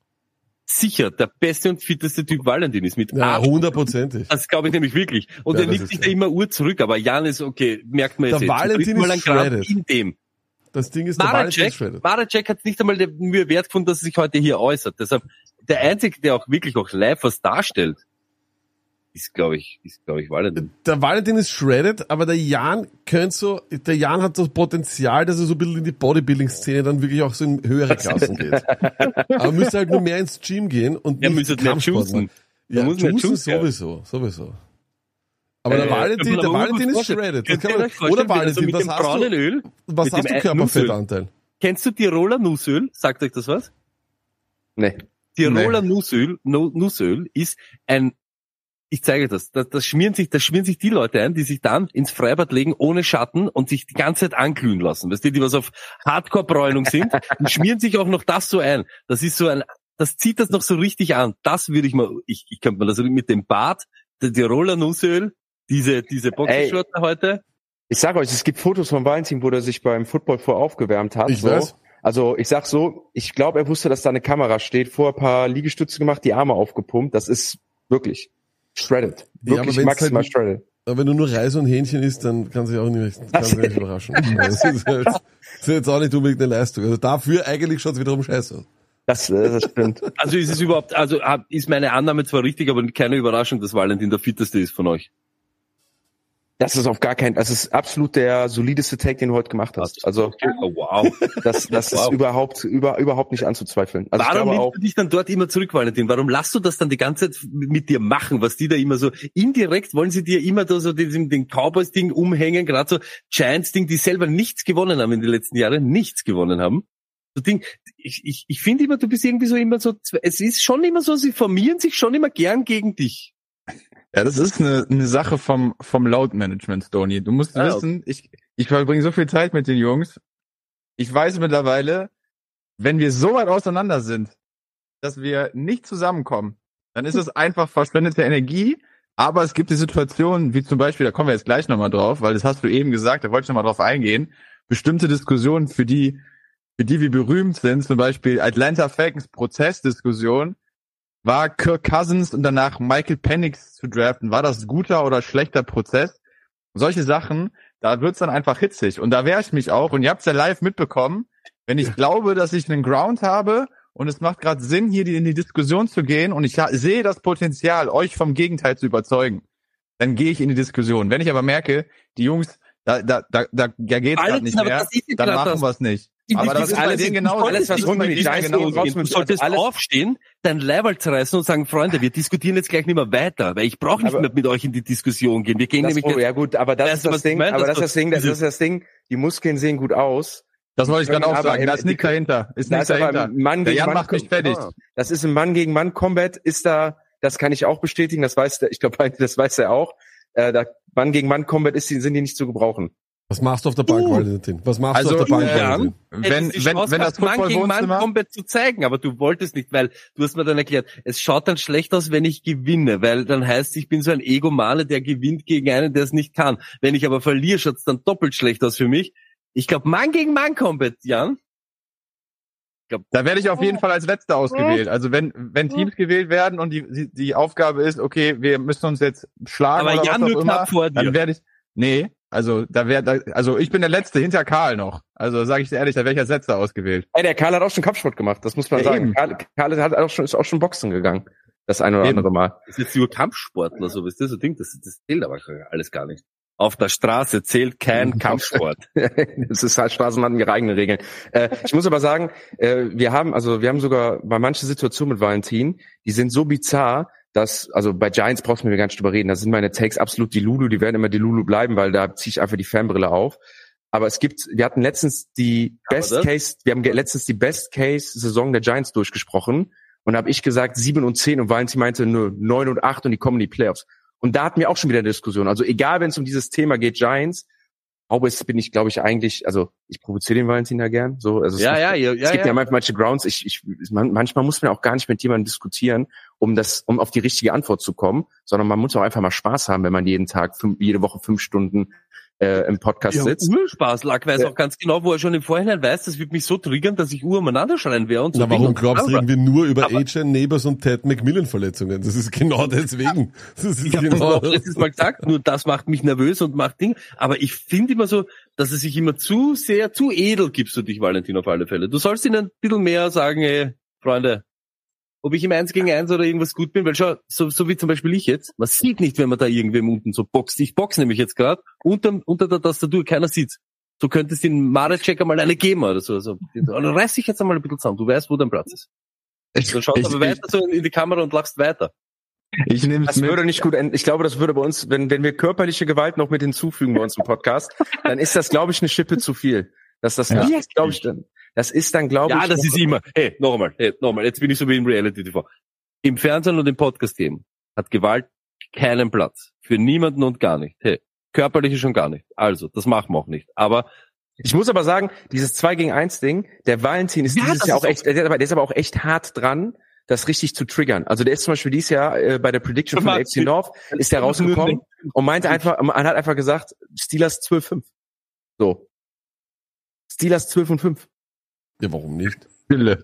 sicher der beste und fitteste Typ Valentin ist mit ja, hundertprozentig. Das glaube ich nämlich wirklich. Und ja, er nimmt sich da immer Uhr zurück, aber Jan ist okay, merkt man jetzt. Der Valentin ist shredded. In dem. Das Ding ist, der Valentin ist shredded. Maracek hat nicht einmal den Mühe wert gefunden, dass er sich heute hier äußert. Deshalb, der Einzige, der auch wirklich auch live was darstellt, ist, glaube ich, ist, glaube ich, Valentin. Der Valentin ist shredded, aber der Jan könnte so, der Jan hat das Potenzial, dass er so ein bisschen in die Bodybuilding-Szene dann wirklich auch so in höhere Klassen geht. Aber müsste halt nur mehr ins Gym gehen und ja, nicht Kampfsport machen. Ja, muss juicen sowieso, sowieso. Aber äh, der Valentin, der Valentin ist shredded. Das kann man, oder Valentin, was hast du, Öl, was hast du Körperfettanteil? Kennst du Tiroler Nussöl? Sagt euch das was? Nee. Tiroler nee. Nussöl, Nussöl ist ein Ich zeige das. Das, das schmieren sich, das schmieren sich die Leute ein, die sich dann ins Freibad legen ohne Schatten und sich die ganze Zeit anglühen lassen. Weißt du, die was auf Hardcore-Bräunung sind, die schmieren sich auch noch das so ein. Das ist so ein, das zieht das noch so richtig an. Das würde ich mal, ich, ich könnte mal das mit dem Bart, der Tiroler Nussöl, diese, diese Boxershorts heute. Ich sage euch, es gibt Fotos von Valentin, wo er sich beim Football vor aufgewärmt hat. Ich so. weiß. Also ich sag so, ich glaube, er wusste, dass da eine Kamera steht, vorher ein paar Liegestütze gemacht, die Arme aufgepumpt. Das ist wirklich shredded. Wirklich ja, maximal halt, shredded. Aber wenn du nur Reis und Hähnchen isst, dann kann sich auch nicht, kann sich nicht überraschen. Das ist, jetzt, das ist jetzt auch nicht unbedingt eine Leistung. Also dafür eigentlich schaut es wiederum scheiße aus. Das, das stimmt. Also ist es überhaupt, also ist meine Annahme zwar richtig, aber keine Überraschung, dass Valentin der fitteste ist von euch. Das ist auf gar keinen, das ist absolut der solideste Take, den du heute gemacht hast. Also, oh, wow. Das, das wow. ist überhaupt, über, überhaupt nicht anzuzweifeln. Also warum nimmst auch, du dich dann dort immer zurück, Valentin? Warum lässt du das dann die ganze Zeit mit dir machen, was die da immer so, indirekt wollen sie dir immer da so den, den Cowboys-Ding umhängen, gerade so Giants-Ding, die selber nichts gewonnen haben in den letzten Jahren, nichts gewonnen haben. So Ding, ich, ich, ich finde immer, du bist irgendwie so immer so, es ist schon immer so, sie formieren sich schon immer gern gegen dich. Ja, das ist eine, eine Sache vom, vom Load-Management, Tony. Du musst ah, wissen, okay. ich, ich verbringe so viel Zeit mit den Jungs ich weiß mittlerweile, wenn wir so weit auseinander sind, dass wir nicht zusammenkommen, dann ist es einfach verschwendete Energie. Aber es gibt die Situationen, wie zum Beispiel, da kommen wir jetzt gleich nochmal drauf, weil das hast du eben gesagt, da wollte ich nochmal drauf eingehen, bestimmte Diskussionen, für die, für die wir berühmt sind, zum Beispiel Atlanta Falcons Prozessdiskussion, war Kirk Cousins und danach Michael Penix zu draften, war das guter oder schlechter Prozess? Solche Sachen, da wird's dann einfach hitzig. Und da wehre ich mich auch, und ihr habt's ja live mitbekommen, wenn ich glaube, dass ich einen Ground habe, und es macht gerade Sinn, hier in die Diskussion zu gehen, und ich sehe das Potenzial, euch vom Gegenteil zu überzeugen, dann gehe ich in die Diskussion. Wenn ich aber merke, die Jungs, da da da da, da geht's gerade nicht mehr, dann machen wir es nicht. Aber das ist bei denen genau alles, was bei denen genau raus. Du solltest alles aufstehen, dein Level zerreißen und sagen, Freunde, wir diskutieren jetzt gleich nicht mehr weiter, weil ich brauche nicht aber mehr mit euch in die Diskussion gehen. Wir gehen nämlich jetzt, ja gut, aber das ist das Ding, aber das ist das Ding, das ist das Ding, die Muskeln sehen gut aus. Das wollte ich gerade auch sagen. Da ist nichts dahinter. Ist nichts dahinter. Mann der Jan macht mich fertig. Das ist ein Mann gegen Mann Combat. Ist da, das kann ich auch bestätigen. Das weiß der, ich glaube, das weiß er auch. Äh, da Mann gegen Mann Combat ist, sind die nicht zu gebrauchen. Was machst du auf der Bank, uh. Valentin? Was machst also, du auf der Bank, Valentin? Wenn, wenn, Chance, wenn das Mann gegen Mann Combat zu zeigen, aber du wolltest nicht, weil du hast mir dann erklärt, es schaut dann schlecht aus, wenn ich gewinne, weil dann heißt, ich bin so ein Egomane, der gewinnt gegen einen, der es nicht kann. Wenn ich aber verliere, schaut es dann doppelt schlecht aus für mich. Ich glaube, Mann gegen Mann Combat, Jan. Glaub, da werde ich auf jeden Fall als Letzter ausgewählt. Also wenn wenn Teams gewählt werden und die die, die Aufgabe ist, okay, wir müssen uns jetzt schlagen, aber oder Jan was auch nur immer, knapp vor dir. Dann werde ich nee, also da wäre also ich bin der Letzte hinter Karl noch. Also sage ich dir ehrlich, da wäre ich als Letzter ausgewählt. Ey, der Karl hat auch schon Kampfsport gemacht, das muss man ja, sagen. Karl, Karl hat auch schon ist auch schon Boxen gegangen. Das eine oder eben. andere Mal. Das ist jetzt nur Kampfsportler, so wie das so Ding, das das zählt aber alles gar nicht. Auf der Straße zählt kein Kampfsport. Das ist halt Straßenmann mit ihre eigenen Regeln. Äh, ich muss aber sagen, äh, wir haben also wir haben sogar bei manchen Situationen mit Valentin, die sind so bizarr, dass, also bei Giants brauchst du mir gar nicht drüber reden, da sind meine Takes absolut die Lulu, die werden immer die Lulu bleiben, weil da ziehe ich einfach die Fanbrille auf. Aber es gibt, wir hatten letztens die Best Case, wir haben letztens die Best Case Saison der Giants durchgesprochen und da habe ich gesagt sieben und zehn und Valentin meinte nur neun und acht und die kommen in die Playoffs. Und da hatten wir auch schon wieder eine Diskussion. Also egal, wenn es um dieses Thema geht, Giants, aber jetzt bin ich, glaube ich, eigentlich, also ich provoziere den Valentin da gern. So, also es, ja, muss, ja, ja, es gibt ja, ja manchmal manche Grounds. Ich, ich, man, manchmal muss man auch gar nicht mit jemandem diskutieren, um das, um auf die richtige Antwort zu kommen, sondern man muss auch einfach mal Spaß haben, wenn man jeden Tag, fünf, jede Woche fünf Stunden äh, im Podcast ja, sitzt. Urspaß, Lack weiß ja. auch ganz genau, wo er schon im Vorhinein weiß, das wird mich so triggern, dass ich Uhr umeinander schreien werde und so. Na, warum glaubst du, reden wir nur über A J Neighbors und Ted McMillan Verletzungen? Das ist genau deswegen. Das ist ich habe genau das auch letztes Mal gesagt, nur das macht mich nervös und macht Dinge. Aber ich finde immer so, dass es sich immer zu sehr, zu edel gibst du dich, Valentin, auf alle Fälle. Du sollst ihnen ein bisschen mehr sagen, ey, Freunde, ob ich im Eins gegen Eins oder irgendwas gut bin, weil schau, so, so wie zum Beispiel ich jetzt, man sieht nicht, wenn man da irgendwem unten so boxt. Ich boxe nämlich jetzt gerade, unter, unter der Tastatur, keiner sieht's. Du könntest den Marek einmal eine geben oder so. Also, also reiß dich jetzt einmal ein bisschen zusammen, du weißt, wo dein Platz ist. Du schaust ich, aber weiter ich, so in die Kamera und lachst weiter. Ich nehme das mit. Würde nicht gut enden. Ich glaube, das würde bei uns, wenn, wenn wir körperliche Gewalt noch mit hinzufügen bei uns im Podcast, dann ist das, glaube ich, eine Schippe zu viel. Dass das, ja. das glaube ich, dann, das ist dann, glaube ja, ich. Ja, das ist immer, hey, noch einmal, hey, noch einmal, jetzt bin ich so wie im Reality-T V. Im Fernsehen und im Podcast-Game hat Gewalt keinen Platz. Für niemanden und gar nicht. Hey, körperliche schon gar nicht. Also, das machen wir auch nicht. Aber, ich muss aber sagen, dieses zwei gegen eins Ding, der Valentin ist ja, dieses Jahr auch echt, der ist, aber, der ist aber auch echt hart dran, das richtig zu triggern. Also der ist zum Beispiel dieses Jahr äh, bei der Prediction von A F C North, ist der rausgekommen und meinte einfach, man hat einfach gesagt, Steelers zwölf fünf. So. Steelers zwölf und fünf. Ja, warum nicht? Stille.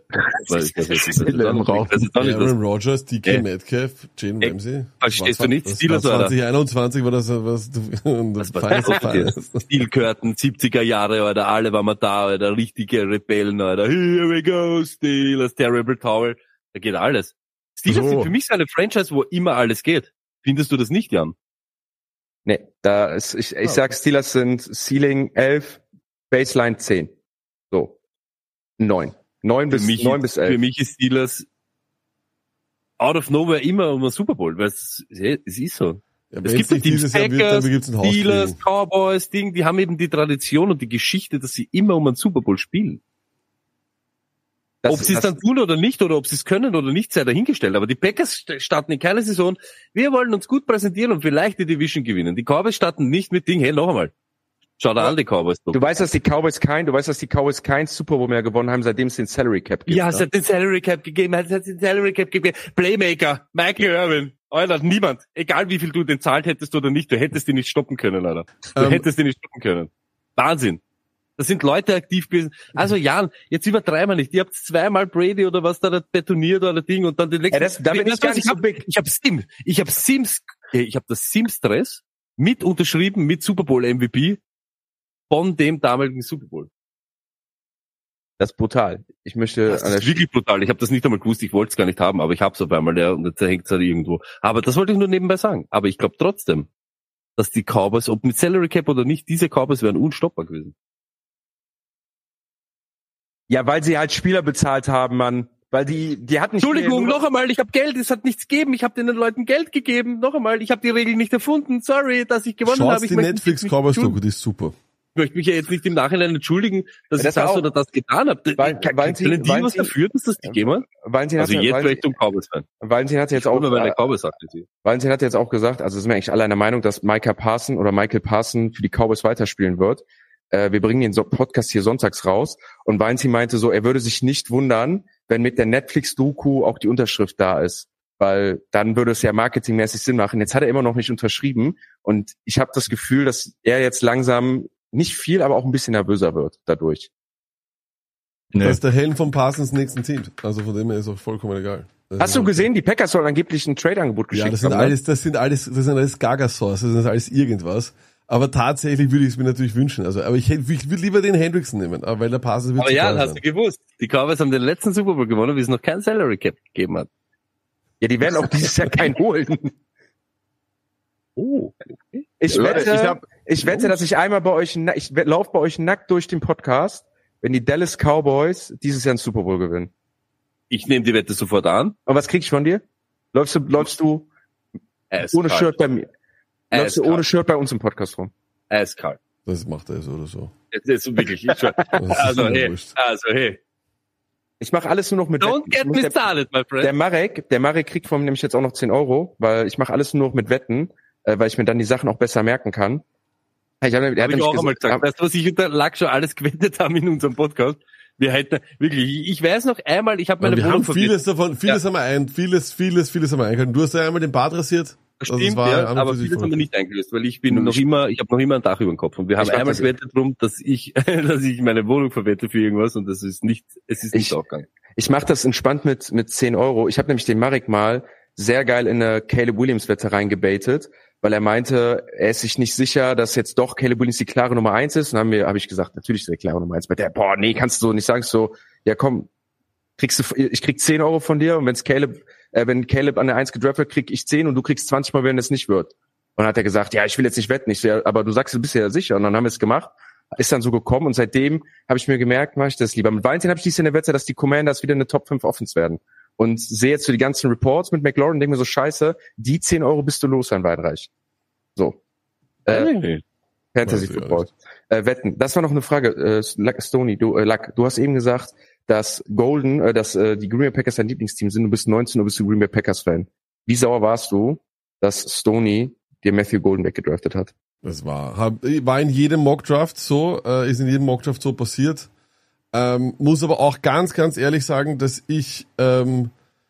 Stille im Raum. Aaron Rodgers, D K äh, Metcalf, Jane Ramsey. Verstehst du nicht? Steelers, oder? zwanzig einundzwanzig war das, was du, was war das? Stilkörten, siebziger Jahre, oder alle waren wir da, oder richtige Rebellen, oder here we go, Steelers, Terrible Towel. Da geht alles. Steelers so. Sind für mich so eine Franchise, wo immer alles geht. Findest du das nicht, Jan? Nee, da ist, ich, ich sag, Steelers sind Ceiling elf, Baseline zehn. So. neun. neun bis, neun bis elf. Für mich ist Steelers out of nowhere immer um ein Super Bowl, weil es, es ist so. Ja, es gibt die Packers, Steelers, Cowboys, Ding, die haben eben die Tradition und die Geschichte, dass sie immer um ein Super Bowl spielen. Das ob sie es dann tun oder nicht, oder ob sie es können oder nicht, sei dahingestellt. Aber die Packers starten in keiner Saison, wir wollen uns gut präsentieren und vielleicht die Division gewinnen. Die Cowboys starten nicht mit Ding, hey, noch einmal. Schau dir an, die Cowboys. Du weißt, dass die Cowboys kein, du weißt, dass die Cowboys kein Super Bowl mehr gewonnen haben, seitdem es den Salary Cap gibt. Ja, es hat den Salary Cap gegeben, es hat den Salary Cap gegeben. Playmaker, Michael Irvin. Alter, niemand. Egal wie viel du den zahlt hättest oder nicht, du hättest ihn nicht stoppen können, Alter. Du ähm, hättest ihn nicht stoppen können. Wahnsinn. Da sind Leute aktiv gewesen. Also Jan, jetzt übertreiben wir nicht. Ihr habt zweimal Brady oder was da betoniert oder Ding und dann den nächsten. Ja, das, damit ist gar nicht so big. Ich hab Sims, ich hab Sims, ich hab das Sims-Stress mit unterschrieben mit Super Bowl M V P von dem damaligen Super Bowl. Das ist brutal. Ich möchte. Das ist wirklich brutal. Ich habe das nicht einmal gewusst, ich wollte es gar nicht haben, aber ich hab's auf einmal, ja, und jetzt hängt es halt irgendwo. Aber das wollte ich nur nebenbei sagen. Aber ich glaube trotzdem, dass die Cowboys, ob mit Salary Cap oder nicht, diese Cowboys wären unstoppbar gewesen. Ja, weil sie halt Spieler bezahlt haben, Mann. Weil die, die hatten nicht. Entschuldigung, noch einmal, ich habe Geld, es hat nichts gegeben, ich habe den Leuten Geld gegeben. Noch einmal, ich habe die Regeln nicht erfunden. Sorry, dass ich gewonnen habe. Schaut die Netflix Cowboys Doku, die ist super. Ich möchte mich ja jetzt nicht im Nachhinein entschuldigen, dass ja, das ich das auch, oder das getan habe. Weil, weil sie, die was dafür, dass das gegeben hat? Valentin also hat, jetzt Richtung Cowboys-Fan. Valentin hat jetzt auch, weil Cowboys sagt, Valentin hat jetzt auch gesagt, also sind wir eigentlich alle einer Meinung, dass Micah Parson oder Michael Parson für die Cowboys weiterspielen wird. Äh, wir bringen den Podcast hier sonntags raus und Valentin meinte so, er würde sich nicht wundern, wenn mit der Netflix-Doku auch die Unterschrift da ist. Weil dann würde es ja marketingmäßig Sinn machen. Jetzt hat er immer noch nicht unterschrieben und ich habe das Gefühl, dass er jetzt langsam nicht viel, aber auch ein bisschen nervöser wird dadurch. Nee. Das ist der Helm von Parsons nächsten Team. Also von dem her ist auch vollkommen egal. Das Hast du gesehen, die Packers sollen angeblich ein Trade-Angebot geschickt haben? Ja, das sind haben, alles, das sind alles, das sind alles Gaga-Sauce, das ist alles irgendwas. Aber tatsächlich würde ich es mir natürlich wünschen. Also, aber ich, hätte, ich würde lieber den Hendrickson nehmen, weil der Parsons wird. Aber ja, hast du gewusst. Die Cowboys haben den letzten Super Bowl gewonnen, wie es noch kein Salary Cap gegeben hat. Ja, die werden auch dieses Jahr keinen holen. Oh. Ich wette, ich, hab, ich wette, dass ich einmal bei euch, ich laufe bei euch nackt durch den Podcast, wenn die Dallas Cowboys dieses Jahr einen Super Bowl gewinnen. Ich nehme die Wette sofort an. Und was krieg ich von dir? Läufst du, läufst du ohne kalt. Shirt bei mir? Läufst du ohne Shirt bei uns im Podcast rum? Eiskalt. Das macht er so oder so. Das ist wirklich, ich schwör. Also hey, also hey. Ich mache alles nur noch mit Don't Wetten. get me started, my friend. Der Marek, der Marek kriegt von mir nämlich jetzt auch noch zehn Euro, weil ich mache alles nur noch mit Wetten. Weil ich mir dann die Sachen auch besser merken kann. Ich habe hab ich auch einmal gesagt. Weißt du, was ich unter Lack schon alles gewettet haben in unserem Podcast? Wir hätten wirklich, ich weiß noch einmal, ich habe meine ja, wir Wohnung haben vieles davon, vieles ja. haben wir ein, vieles, vieles, vieles haben wir eingehalten. Du hast ja einmal den Bart rasiert. Das stimmt, also ja, aber vieles haben wir nicht eingelöst, weil ich bin noch immer, ich habe noch immer ein Dach über dem Kopf und wir haben ich einmal gewettet drum, dass ich, dass ich meine Wohnung verwette für irgendwas und das ist nicht, es ist nicht ich, aufgegangen. Ich mache das entspannt mit mit zehn Euro. Ich habe nämlich den Marek mal sehr geil in eine Caleb Williams Wette reingebaitet, weil er meinte, er ist sich nicht sicher, dass jetzt doch Caleb Williams die klare Nummer eins ist. Und dann habe hab ich gesagt, natürlich ist er die klare Nummer eins. Bei der, boah, nee, kannst du so nicht sagen. So, ja komm, kriegst du, ich krieg zehn Euro von dir und wenn's Caleb, äh, wenn Caleb an der eins gedraftet wird, krieg ich zehn und du kriegst zwanzig Mal, wenn es nicht wird. Und dann hat er gesagt, ja, ich will jetzt nicht wetten. Ich so, ja, aber du sagst, du bist ja sicher. Und dann haben wir es gemacht. Ist dann so gekommen und seitdem habe ich mir gemerkt, mache ich das lieber. Mit Valentin habe ich dies in der Wette, dass die Commanders wieder eine Top fünf Offense werden. Und sehe jetzt so die ganzen Reports mit McLaurin und denke mir so, scheiße, die zehn Euro bist du los, Herrn Weinreich. So. Äh, Fantasy Football. Äh, Wetten. Das war noch eine Frage. Äh, Stoney, du, äh, Lack, du hast eben gesagt, dass Golden, äh, dass äh, die Green Bay Packers dein Lieblingsteam sind. Du bist neunzehn und bist du Green Bay Packers Fan. Wie sauer warst du, dass Stoney dir Matthew Golden weggedraftet hat? Das war, hab, war in jedem Mockdraft so, äh, ist in jedem Mockdraft so passiert. Ähm, muss aber auch ganz, ganz ehrlich sagen, dass ich, ähm,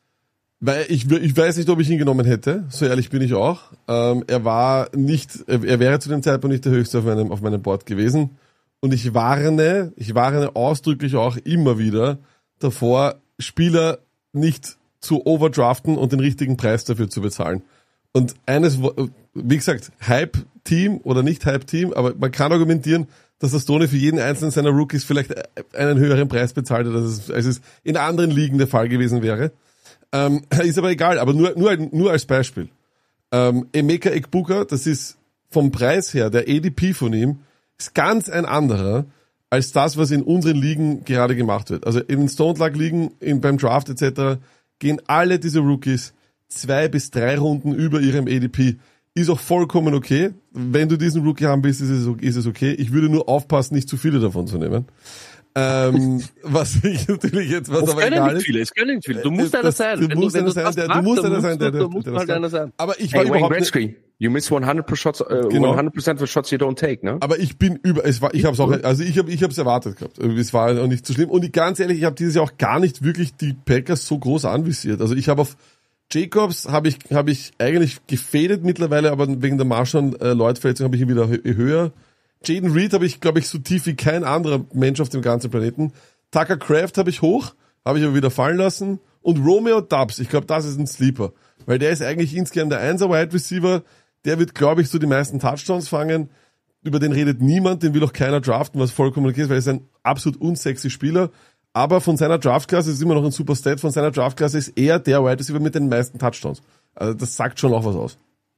weil ich, ich weiß nicht, ob ich ihn genommen hätte, so ehrlich bin ich auch. Ähm, er war nicht, er wäre zu dem Zeitpunkt nicht der höchste auf meinem, auf meinem Board gewesen. Und ich warne, ich warne ausdrücklich auch immer wieder davor, Spieler nicht zu overdraften und den richtigen Preis dafür zu bezahlen. Und eines, wie gesagt, Hype-Team oder nicht Hype-Team, aber man kann argumentieren, dass der Stoney für jeden einzelnen seiner Rookies vielleicht einen höheren Preis bezahlt hat, als es, als es in anderen Ligen der Fall gewesen wäre. Ähm, ist aber egal, aber nur, nur, nur als Beispiel. Ähm, Emeka Egbuka, das ist vom Preis her, der A D P von ihm, ist ganz ein anderer als das, was in unseren Ligen gerade gemacht wird. Also in den Stone Luck Ligen, in, beim Draft et cetera gehen alle diese Rookies zwei bis drei Runden über ihrem A D P. Ist auch vollkommen okay. Wenn du diesen Rookie haben willst, ist es, ist es okay. Ich würde nur aufpassen, nicht zu viele davon zu nehmen. Ähm, was ich natürlich jetzt, was es aber egal ist. Viele, es können nicht viele. Du musst einer sein. Du musst einer sein, der, du musst einer sein, der, der, der, der, der, der, der, der, der, aber ich war hey, überhaupt Wayne Gretzky. nicht, You miss one hundred percent shots, äh, genau. one hundred percent of shots you don't take, ne? Aber ich bin über, es war, ich habe es auch, also ich habe, ich habe es erwartet gehabt. Es war auch nicht so schlimm. Und ich, ganz ehrlich, ich habe dieses Jahr auch gar nicht wirklich die Packers so groß anvisiert. Also ich habe auf Jacobs habe ich, habe ich eigentlich gefädet mittlerweile, aber wegen der Marshawn äh, Lloyd-Verletzung habe ich ihn wieder hö- höher. Jaden Reed habe ich, glaube ich, so tief wie kein anderer Mensch auf dem ganzen Planeten. Tucker Kraft habe ich hoch, habe ich aber wieder fallen lassen. Und Romeo Doubs, ich glaube, das ist ein Sleeper. Weil der ist eigentlich insgesamt der Einser Wide Receiver. Der wird, glaube ich, so die meisten Touchdowns fangen. Über den redet niemand, den will auch keiner draften, was vollkommen okay ist, weil er ist ein absolut unsexy Spieler. Aber von seiner Draftklasse ist immer noch ein super Stat. Von seiner Draftklasse ist er der Wide Receiver mit den meisten Touchdowns. Also das sagt schon auch was aus.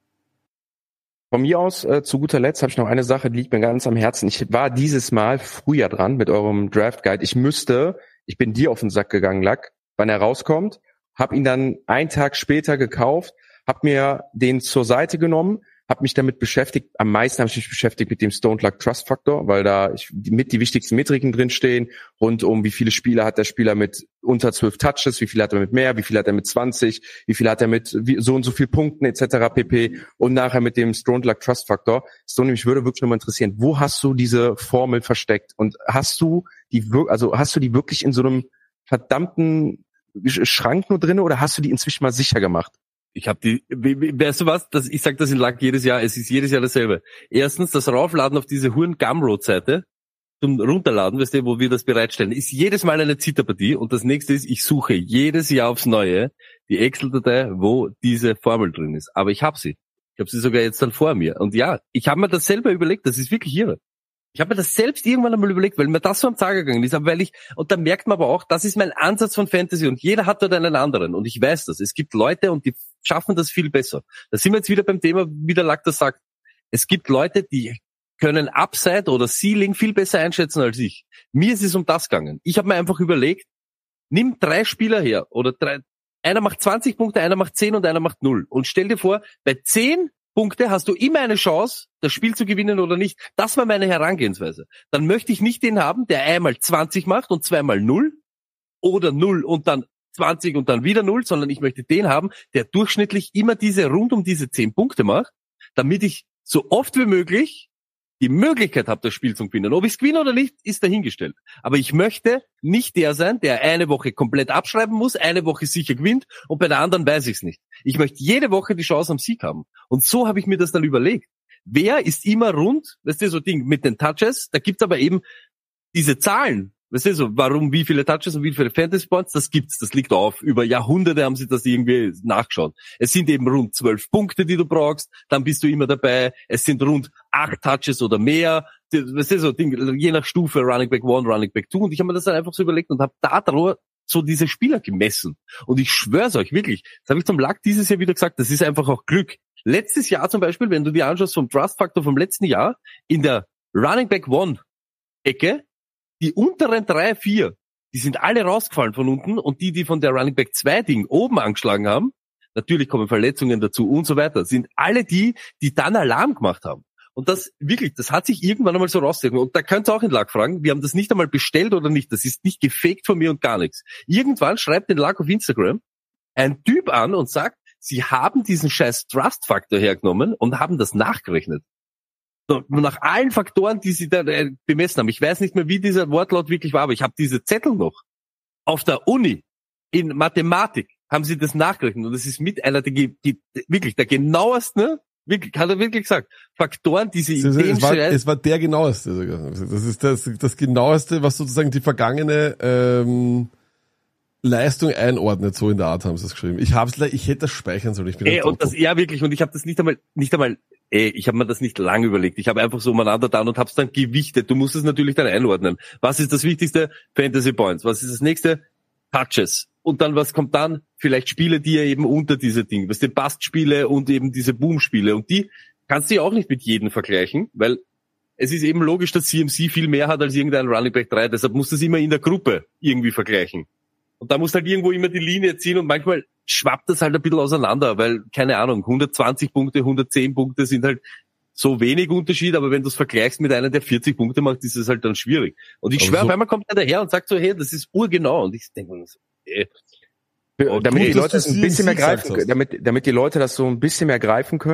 Von mir aus, äh, zu guter Letzt, habe ich noch eine Sache, die liegt mir ganz am Herzen. Ich war dieses Mal früher dran mit eurem Draft Guide. Ich müsste, ich bin dir auf den Sack gegangen, Lack, wann er rauskommt, habe ihn dann einen Tag später gekauft, habe mir den zur Seite genommen, habe mich damit beschäftigt. Am meisten habe ich mich beschäftigt mit dem Stone Luck Trust Factor, weil da ich, mit die wichtigsten Metriken drinstehen, rund um wie viele Spieler hat der Spieler mit unter zwölf Touches, wie viel hat er mit mehr, wie viel hat er mit zwanzig, wie viel hat er mit wie, so und so viel Punkten et cetera pp. Und nachher mit dem Stone Luck Trust Factor. Stone, mich würde wirklich nochmal interessieren, wo hast du diese Formel versteckt? Und hast du die, also hast du die wirklich in so einem verdammten Schrank nur drin oder hast du die inzwischen mal sicher gemacht? Ich habe die, weißt du was, das, ich sag das in Lack jedes Jahr, es ist jedes Jahr dasselbe. Erstens, das Raufladen auf diese Huren Gumroad-Seite zum Runterladen, weißt du, wo wir das bereitstellen, ist jedes Mal eine Zitterpartie. Und das nächste ist, ich suche jedes Jahr aufs Neue die Excel-Datei, wo diese Formel drin ist. Aber ich habe sie. Ich habe sie sogar jetzt dann vor mir. Und ja, ich habe mir das selber überlegt, das ist wirklich irre. Ich habe mir das selbst irgendwann einmal überlegt, weil mir das so am Tag gegangen ist, aber weil ich, und da merkt man aber auch, das ist mein Ansatz von Fantasy und jeder hat dort einen anderen und ich weiß das. Es gibt Leute und die schaffen das viel besser. Da sind wir jetzt wieder beim Thema, wie der Lack das sagt. Es gibt Leute, die können Upside oder Ceiling viel besser einschätzen als ich. Mir ist es um das gegangen. Ich habe mir einfach überlegt, nimm drei Spieler her oder drei, einer macht zwanzig Punkte, einer macht zehn und einer macht null. Und stell dir vor, bei zehn Punkte hast du immer eine Chance, das Spiel zu gewinnen oder nicht. Das war meine Herangehensweise. Dann möchte ich nicht den haben, der einmal zwanzig macht und zweimal null oder null und dann zwanzig und dann wieder null, sondern ich möchte den haben, der durchschnittlich immer diese rund um diese zehn Punkte macht, damit ich so oft wie möglich die Möglichkeit habe, das Spiel zu gewinnen. Ob ich es gewinne oder nicht, ist dahingestellt. Aber ich möchte nicht der sein, der eine Woche komplett abschreiben muss, eine Woche sicher gewinnt und bei der anderen weiß ich es nicht. Ich möchte jede Woche die Chance am Sieg haben. Und so habe ich mir das dann überlegt. Wer ist immer rund, weißt du, so Ding mit den Touches, da gibt's aber eben diese Zahlen. Weißt du, so, warum, wie viele Touches und wie viele Fantasy Points, das gibt's, das liegt auf. Über Jahrhunderte haben sie das irgendwie nachgeschaut. Es sind eben rund zwölf Punkte, die du brauchst, dann bist du immer dabei. Es sind rund acht Touches oder mehr. Weißt du, so Ding, je nach Stufe, Running Back One, Running Back Two. Und ich habe mir das dann einfach so überlegt und habe da drüber so diese Spieler gemessen. Und ich schwör's euch, wirklich, das habe ich zum Lack dieses Jahr wieder gesagt, das ist einfach auch Glück. Letztes Jahr zum Beispiel, wenn du dir anschaust vom Trust Factor vom letzten Jahr, in der Running Back One Ecke, die unteren drei, vier, die sind alle rausgefallen von unten und die, die von der Running Back zwei Ding oben angeschlagen haben, natürlich kommen Verletzungen dazu und so weiter, sind alle die, die dann Alarm gemacht haben. Und das, wirklich, das hat sich irgendwann einmal so rausgezogen. Und da könnt ihr auch den Lack fragen, wir haben das nicht einmal bestellt oder nicht, das ist nicht gefaked von mir und gar nichts. Irgendwann schreibt den Lack auf Instagram ein Typ an und sagt, sie haben diesen scheiß Trust-Faktor hergenommen und haben das nachgerechnet. So, nach allen Faktoren, die sie da äh, bemessen haben. Ich weiß nicht mehr, wie dieser Wortlaut wirklich war, aber ich habe diese Zettel noch. Auf der Uni, in Mathematik, haben sie das nachgerechnet. Und das ist mit einer, der, die, wirklich der genauesten, wirklich, hat er wirklich gesagt, Faktoren, die sie in es, dem es, war, es war der genaueste sogar. Das ist das, das genaueste, was sozusagen die vergangene ähm, Leistung einordnet, so in der Art haben sie es geschrieben. Ich hab's, ich hätte das speichern sollen. Ich bin ey, und das, ja, wirklich, und ich habe das nicht einmal, nicht einmal, ey, ich habe mir das nicht lang überlegt. Ich habe einfach so umeinander da und hab's dann gewichtet. Du musst es natürlich dann einordnen. Was ist das Wichtigste? Fantasy Points. Was ist das nächste? Touches. Und dann, was kommt dann? Vielleicht Spiele, die ja eben unter diese Dinge, was die Bust-Spiele und eben diese Boom-Spiele. Und die kannst du ja auch nicht mit jedem vergleichen, weil es ist eben logisch, dass C M C viel mehr hat als irgendein Running Back drei. Deshalb musst du es immer in der Gruppe irgendwie vergleichen. Und da musst du halt irgendwo immer die Linie ziehen und manchmal schwappt das halt ein bisschen auseinander, weil, keine Ahnung, hundertzwanzig Punkte, hundertzehn Punkte sind halt so wenig Unterschied, aber wenn du es vergleichst mit einem, der vierzig Punkte macht, ist es halt dann schwierig. Und ich schwöre, so, auf einmal kommt einer daher und sagt so, hey, das ist urgenau. Und ich denke mir so, ey, okay, damit die Leute das ein bisschen mehr greifen können, damit, damit die Leute das so ein bisschen mehr greifen können,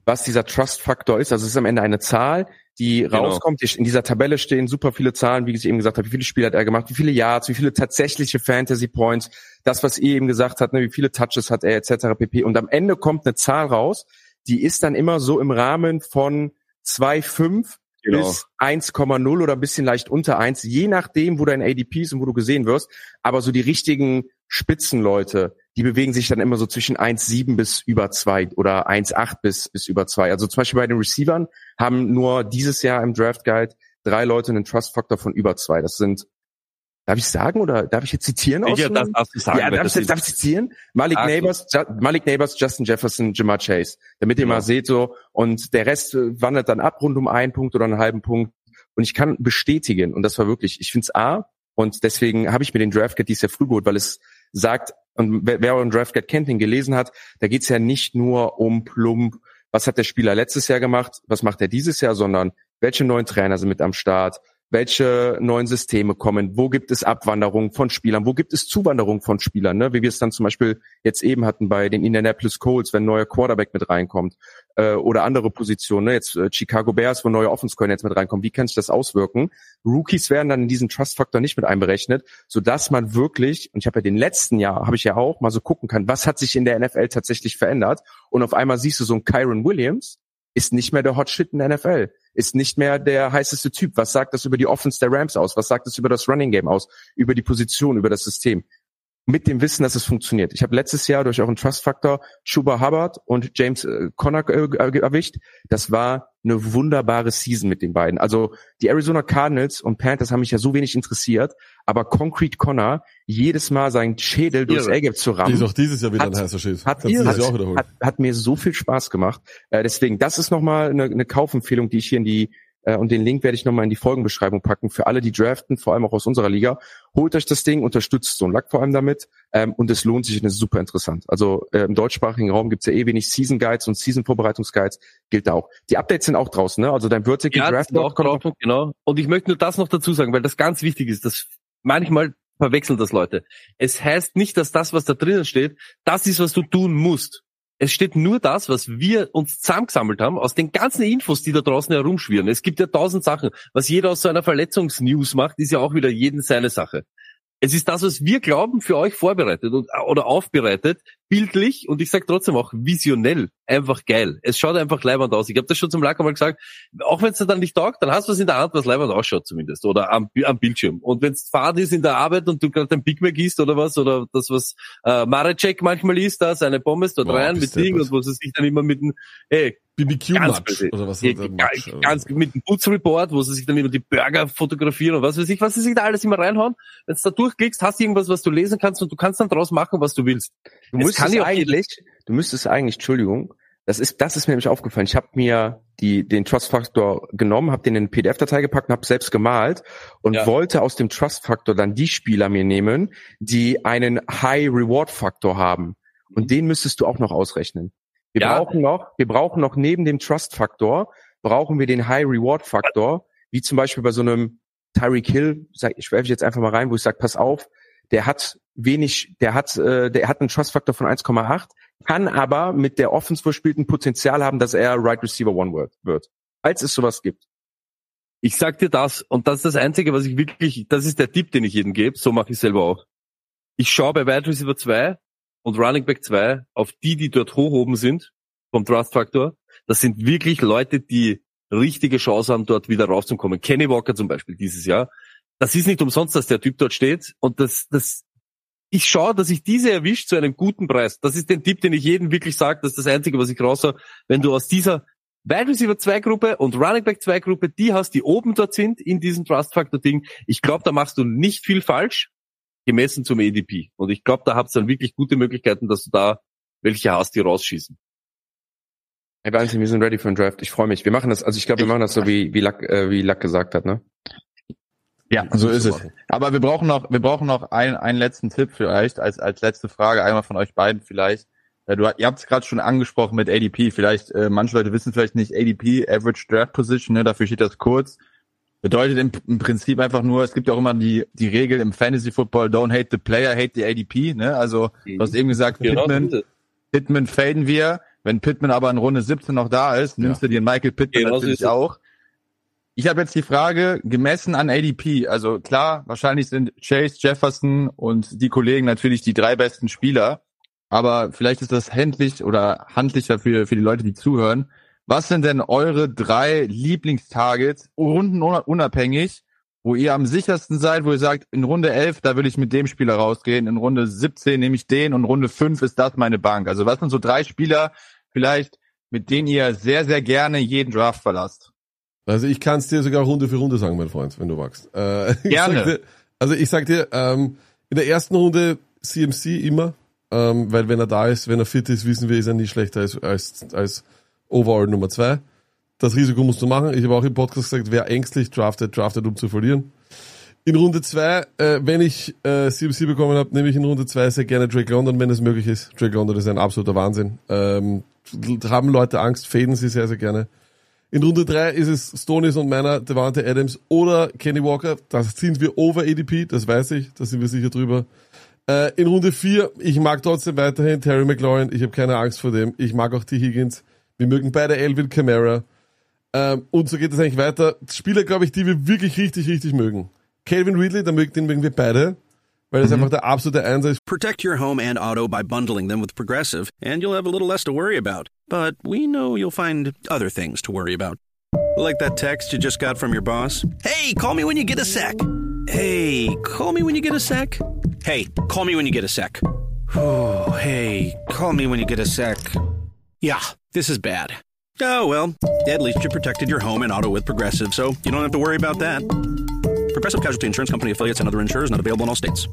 was dieser Trust-Faktor ist. Also es ist am Ende eine Zahl, die genau. rauskommt. In dieser Tabelle stehen super viele Zahlen, wie ich eben gesagt habe. Wie viele Spiele hat er gemacht, wie viele Yards, wie viele tatsächliche Fantasy-Points, das, was ihr eben gesagt habt, ne, wie viele Touches hat er et cetera pp. Und am Ende kommt eine Zahl raus, die ist dann immer so im Rahmen von zwei Komma fünf genau. bis eins Komma null oder ein bisschen leicht unter eins, je nachdem, wo dein A D P ist und wo du gesehen wirst. Aber so die richtigen Spitzenleute, die bewegen sich dann immer so zwischen eins Komma sieben bis über zwei oder eins Komma acht bis bis über zwei. Also zum Beispiel bei den Receivern haben nur dieses Jahr im Draft Guide drei Leute einen Trust-Faktor von über zwei. Das sind, darf ich sagen oder darf ich jetzt zitieren? Ja, das darfst du sagen. Ja, darf ich, darf ich zitieren? Malik Ach, Neighbors, Ju- Malik Neighbors, Justin Jefferson, Jamar Chase. Damit ihr ja. mal seht so, und der Rest wandert dann ab rund um einen Punkt oder einen halben Punkt. Und ich kann bestätigen, und das war wirklich, ich finde es A, und deswegen habe ich mir den Draft Guide dieses Jahr früh geholt, weil es sagt, und wer, wer euren Draft Guide kennt, den gelesen hat, da geht's ja nicht nur um plump, was hat der Spieler letztes Jahr gemacht, was macht er dieses Jahr, sondern welche neuen Trainer sind mit am Start, welche neuen Systeme kommen, wo gibt es Abwanderung von Spielern, wo gibt es Zuwanderung von Spielern, ne? Wie wir es dann zum Beispiel jetzt eben hatten bei den Indianapolis Colts, wenn ein neuer Quarterback mit reinkommt, äh, oder andere Positionen, ne? Jetzt äh, Chicago Bears, wo neue Offense-Coordinator jetzt mit reinkommen, wie kann sich das auswirken? Rookies werden dann in diesen Trust-Faktor nicht mit einberechnet, sodass man wirklich, und ich habe ja den letzten Jahr, habe ich ja auch, mal so gucken kann, was hat sich in der N F L tatsächlich verändert, und auf einmal siehst du so einen Kyron Williams, ist nicht mehr der Hot Shit in der N F L, ist nicht mehr der heißeste Typ. Was sagt das über die Offense der Rams aus? Was sagt das über das Running Game aus? Über die Position, über das System? Mit dem Wissen, dass es funktioniert. Ich habe letztes Jahr durch auch einen Trust-Faktor Chuba Hubbard und James äh, Conner äh, erwischt. Das war eine wunderbare Season mit den beiden. Also die Arizona Cardinals und Panthers haben mich ja so wenig interessiert, aber Concrete Conner jedes Mal seinen Schädel durchs A-Gap zu rammen. Die ist auch dieses Jahr wieder hat, ein heißer Schild. Hat, hat, hat, hat mir so viel Spaß gemacht. Äh, deswegen, das ist nochmal eine, eine Kaufempfehlung, die ich hier in die äh, und den Link werde ich nochmal in die Folgenbeschreibung packen für alle, die draften, vor allem auch aus unserer Liga. Holt euch das Ding, unterstützt so ein Luck vor allem damit, ähm, und es lohnt sich und ist super interessant. Also äh, im deutschsprachigen Raum gibt's ja eh wenig Season Guides und Season Vorbereitungsguides, gilt da auch. Die Updates sind auch draußen, ne? Also dein Vertical ja, Draft auch draußen, genau. Und ich möchte nur das noch dazu sagen, weil das ganz wichtig ist, dass manchmal verwechseln das Leute. Es heißt nicht, dass das, was da drinnen steht, das ist, was du tun musst. Es steht nur das, was wir uns zusammengesammelt haben, aus den ganzen Infos, die da draußen herumschwirren. Es gibt ja tausend Sachen. Was jeder aus so einer Verletzungsnews macht, ist ja auch wieder jeden seine Sache. Es ist das, was wir glauben, für euch vorbereitet und, oder aufbereitet, bildlich, und ich sage trotzdem auch visionell, einfach geil. Es schaut einfach leibend aus. Ich habe das schon zum Lack einmal gesagt, auch wenn es dir dann nicht taugt, dann hast du was in der Hand, was leibend ausschaut zumindest, oder am, am Bildschirm. Und wenn es fad ist in der Arbeit und du gerade ein Big Mac isst oder was, oder das, was äh, Mareczek manchmal isst, da seine Pommes dort rein mit Ding, und wo sie sich dann immer mit dem, hey, B B Q-Match oder was? Ja, ganz, ganz mit dem Putzreport, wo sie sich dann immer die Burger fotografieren und was weiß ich, was sie sich da alles immer reinhauen. Wenn du da durchklickst, hast du irgendwas, was du lesen kannst, und du kannst dann draus machen, was du willst. Du müsstest eigentlich, du müsstest eigentlich, Entschuldigung, das ist, das ist mir nämlich aufgefallen. Ich habe mir die, den Trust-Faktor genommen, habe den in eine P D F-Datei gepackt und habe selbst gemalt und ja. wollte aus dem Trust-Faktor dann die Spieler mir nehmen, die einen High-Reward-Faktor haben. Und den müsstest du auch noch ausrechnen. Wir ja. brauchen noch, wir brauchen noch neben dem Trust-Faktor, brauchen wir den High-Reward-Faktor, wie zum Beispiel bei so einem Tyreek Hill, ich werfe jetzt einfach mal rein, wo ich sage, pass auf, der hat wenig, der hat, äh, der hat einen Trust-Faktor von eins Komma acht, kann aber mit der Offense verspielten Potenzial haben, dass er Right Receiver One wird, falls es sowas gibt. Ich sag dir das, und das ist das Einzige, was ich wirklich, das ist der Tipp, den ich jedem gebe, so mache ich selber auch. Ich schaue bei Wide Receiver zwei und Running Back zwei auf die, die dort hoch oben sind, vom Trust-Faktor. Das sind wirklich Leute, die richtige Chance haben, dort wieder rauszukommen. Kenny Walker zum Beispiel dieses Jahr. Das ist nicht umsonst, dass der Typ dort steht. Und das, das, ich schaue, dass ich diese erwischt zu einem guten Preis. Das ist den Tipp, den ich jedem wirklich sage. Das ist das Einzige, was ich raushöre. Wenn du aus dieser Wide Receiver zwei Gruppe und Running Back zwei Gruppe die hast, die oben dort sind in diesem Trust-Faktor-Ding, ich glaube, da machst du nicht viel falsch, gemessen zum A D P. Und ich glaube, da habt ihr dann wirklich gute Möglichkeiten, dass du da welche hast, die rausschießen. Hey, Wahnsinn, wir sind ready für den Draft. Ich freue mich. Wir machen das, also ich glaube, wir machen das so, wie, wie Lack, äh, wie Lack gesagt hat, ne? Ja, so ist es. Aber wir brauchen noch, wir brauchen noch einen, einen letzten Tipp vielleicht, als, als letzte Frage, einmal von euch beiden vielleicht. Du, ihr habt es gerade schon angesprochen mit A D P. Vielleicht, äh, manche Leute wissen vielleicht nicht, A D P, Average Draft Position, ne, dafür steht das kurz. Bedeutet im, im Prinzip einfach nur, es gibt ja auch immer die, die Regel im Fantasy Football, don't hate the player, hate the A D P, ne? Also, du hast eben gesagt, genau, Pittman, Pittman faden wir. Wenn Pittman aber in Runde siebzehn noch da ist, nimmst ja. du den Michael Pittman genau natürlich auch. Ich habe jetzt die Frage, gemessen an A D P, also klar, wahrscheinlich sind Chase, Jefferson und die Kollegen natürlich die drei besten Spieler, aber vielleicht ist das händlich oder handlicher für, für die Leute, die zuhören. Was sind denn eure drei Lieblingstargets, rundenunabhängig, wo ihr am sichersten seid, wo ihr sagt, in Runde elf, da will ich mit dem Spieler rausgehen, in Runde siebzehn nehme ich den und Runde fünf ist das meine Bank. Also was sind so drei Spieler vielleicht, mit denen ihr sehr, sehr gerne jeden Draft verlasst? Also ich kann es dir sogar Runde für Runde sagen, mein Freund, wenn du magst. Äh, Gerne. Ich dir, also ich sag dir, ähm, in der ersten Runde C M C immer, ähm, weil wenn er da ist, wenn er fit ist, wissen wir, ist er nie schlechter als, als, als Overall Nummer zwei. Das Risiko musst du machen. Ich habe auch im Podcast gesagt, wer ängstlich draftet, draftet, um zu verlieren. In Runde zwei, äh, wenn ich äh, C M C bekommen habe, nehme ich in Runde zwei sehr gerne Drake London, wenn es möglich ist. Drake London ist ein absoluter Wahnsinn. Ähm, haben Leute Angst, faden sie sehr, sehr gerne. In Runde drei ist es Stonis und meiner, Devante Adams oder Kenny Walker. Das sind wir over A D P, das weiß ich, da sind wir sicher drüber. Äh, in Runde vier, ich mag trotzdem weiterhin Terry McLaurin, ich habe keine Angst vor dem. Ich mag auch T. Higgins. Wir mögen beide Alvin Kamara. Ähm, und so geht es eigentlich weiter. Spieler, glaube ich, die wir wirklich richtig, richtig mögen. Calvin Ridley, den mögen wir beide, weil das mhm. einfach der absolute Einser ist. Protect your home and auto by bundling them with Progressive, and you'll have a little less to worry about. But we know you'll find other things to worry about. Like that text you just got from your boss. Hey, call me when you get a sec. Hey, call me when you get a sec. Hey, call me when you get a sec. Oh, hey, call me when you get a sec. Yeah, this is bad. Oh, well, at least you protected your home and auto with Progressive, so you don't have to worry about that. Progressive Casualty Insurance Company affiliates and other insurers not available in all states.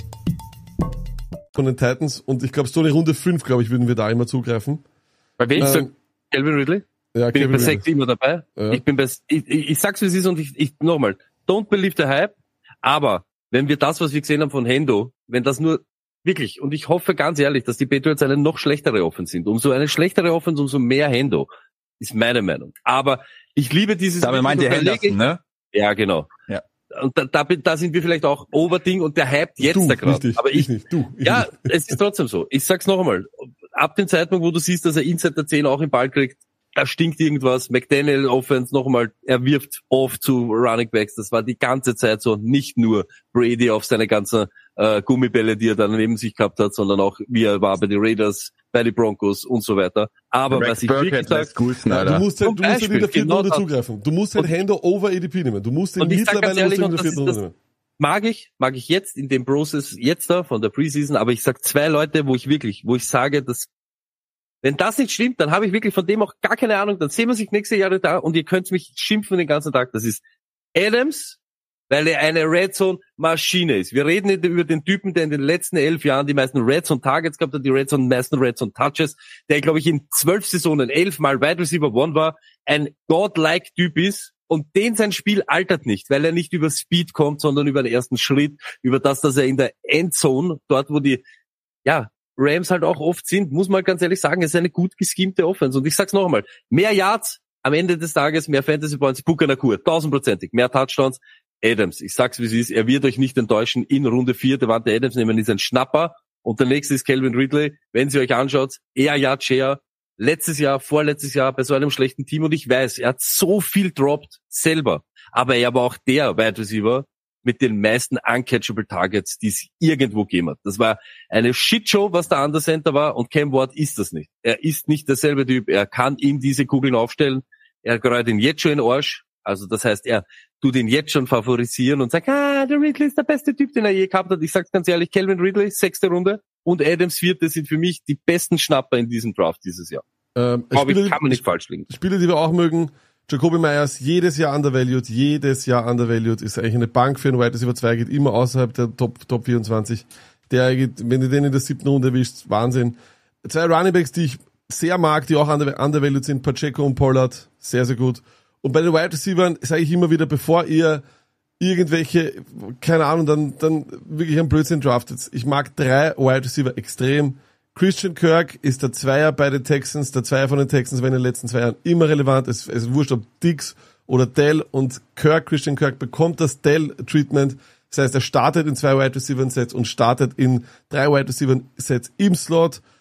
Von den Titans, und ich glaube, so eine Runde fünf, glaube ich, würden wir da immer zugreifen. Bei wem? Ähm, Calvin Ridley? Ja, bin Calvin ich bei sechs immer dabei. Ja. Ich bin bei, ich, ich, ich sag's wie es ist und ich, ich nochmal, don't believe the hype, aber wenn wir das, was wir gesehen haben von Hendo, wenn das nur wirklich, und ich hoffe ganz ehrlich, dass die Patriots eine noch schlechtere Offense sind. Umso eine schlechtere Offense, umso mehr Hendo. Ist meine Meinung. Aber ich liebe dieses... Damit meint ihr Henderson, ne? Ja, genau. Ja. Und da, da, da sind wir vielleicht auch Overding und der hypt jetzt du, da gerade. Aber ich, ich nicht, du. Ich ja, nicht. Es ist trotzdem so. Ich sag's noch einmal. Ab dem Zeitpunkt, wo du siehst, dass er inside der zehn auch im Ball kriegt, da stinkt irgendwas. McDaniel Offense noch einmal, er wirft oft zu Running Backs. Das war die ganze Zeit so. Nicht nur Brady auf seine ganzen äh, Gummibälle, die er dann neben sich gehabt hat, sondern auch wie er war bei den Raiders, bei den Broncos und so weiter. Aber Rex was ich Burkhead wirklich sage, cool, ja, du musst halt, du musst halt in der vierten genau Runde zugreifen. Du musst halt Hendo over A D P nehmen. Du musst den mittlerweile ehrlich, in der vierten Runde nehmen. Mag ich, mag ich jetzt in dem Process jetzt da von der Preseason, aber ich sag zwei Leute, wo ich wirklich, wo ich sage, dass wenn das nicht stimmt, dann habe ich wirklich von dem auch gar keine Ahnung, dann sehen wir sich nächste Jahre da und ihr könnt mich schimpfen den ganzen Tag. Das ist Adams, weil er eine Red Zone Maschine ist. Wir reden nicht über den Typen, der in den letzten elf Jahren die meisten Red Zone Targets gehabt hat, die Red Zone, meisten Red Zone Touches, der, glaube ich, in zwölf Saisonen elfmal Wide Receiver One war, ein godlike Typ ist. Und den sein Spiel altert nicht, weil er nicht über Speed kommt, sondern über den ersten Schritt, über das, dass er in der Endzone, dort wo die, ja, Rams halt auch oft sind, muss man halt ganz ehrlich sagen, es ist eine gut geschemte Offense. Und ich sag's noch einmal, mehr Yards am Ende des Tages, mehr Fantasy Points, Booker Nakur, tausendprozentig, mehr Touchdowns, Adams. Ich sag's wie es ist, er wird euch nicht enttäuschen in Runde vier, Devante Adams nehmen, ist ein Schnapper. Und der nächste ist Calvin Ridley. Wenn ihr euch anschaut, eher Yard Share, letztes Jahr, vorletztes Jahr bei so einem schlechten Team und ich weiß, er hat so viel droppt selber, aber er war auch der Wide Receiver mit den meisten uncatchable Targets, die es irgendwo gegeben hat. Das war eine Shitshow, was der Under Center war und Cam Ward ist das nicht. Er ist nicht derselbe Typ, er kann ihm diese Kugeln aufstellen, er greift ihn jetzt schon in den Arsch, also das heißt, er tut ihn jetzt schon favorisieren und sagt, ah, der Ridley ist der beste Typ, den er je gehabt hat. Ich sag's ganz ehrlich, Calvin Ridley, sechste Runde, und Adams vierte sind für mich die besten Schnapper in diesem Draft dieses Jahr. Ähm, Aber Spieler, ich kann man nicht falsch liegen. Spieler, die wir auch mögen, Jacoby Myers, jedes Jahr undervalued, jedes Jahr undervalued, ist eigentlich eine Bank für einen Wide Receiver zwei, geht immer außerhalb der Top, Top vierundzwanzig. Der geht, wenn du den in der siebten Runde erwischst, Wahnsinn. Zwei Runningbacks, die ich sehr mag, die auch undervalued sind, Pacheco und Pollard, sehr, sehr gut. Und bei den Wide Receivers sage ich immer wieder, bevor ihr irgendwelche, keine Ahnung, dann, dann wirklich einen Blödsinn draftet. Ich mag drei Wide Receiver extrem. Christian Kirk ist der Zweier bei den Texans. Der Zweier von den Texans war in den letzten zwei Jahren immer relevant. Es, es ist wurscht, ob Diggs oder Dell, und Kirk, Christian Kirk bekommt das Dell-Treatment. Das heißt, er startet in zwei Wide Receiver Sets und startet in drei Wide Receiver Sets im Slot.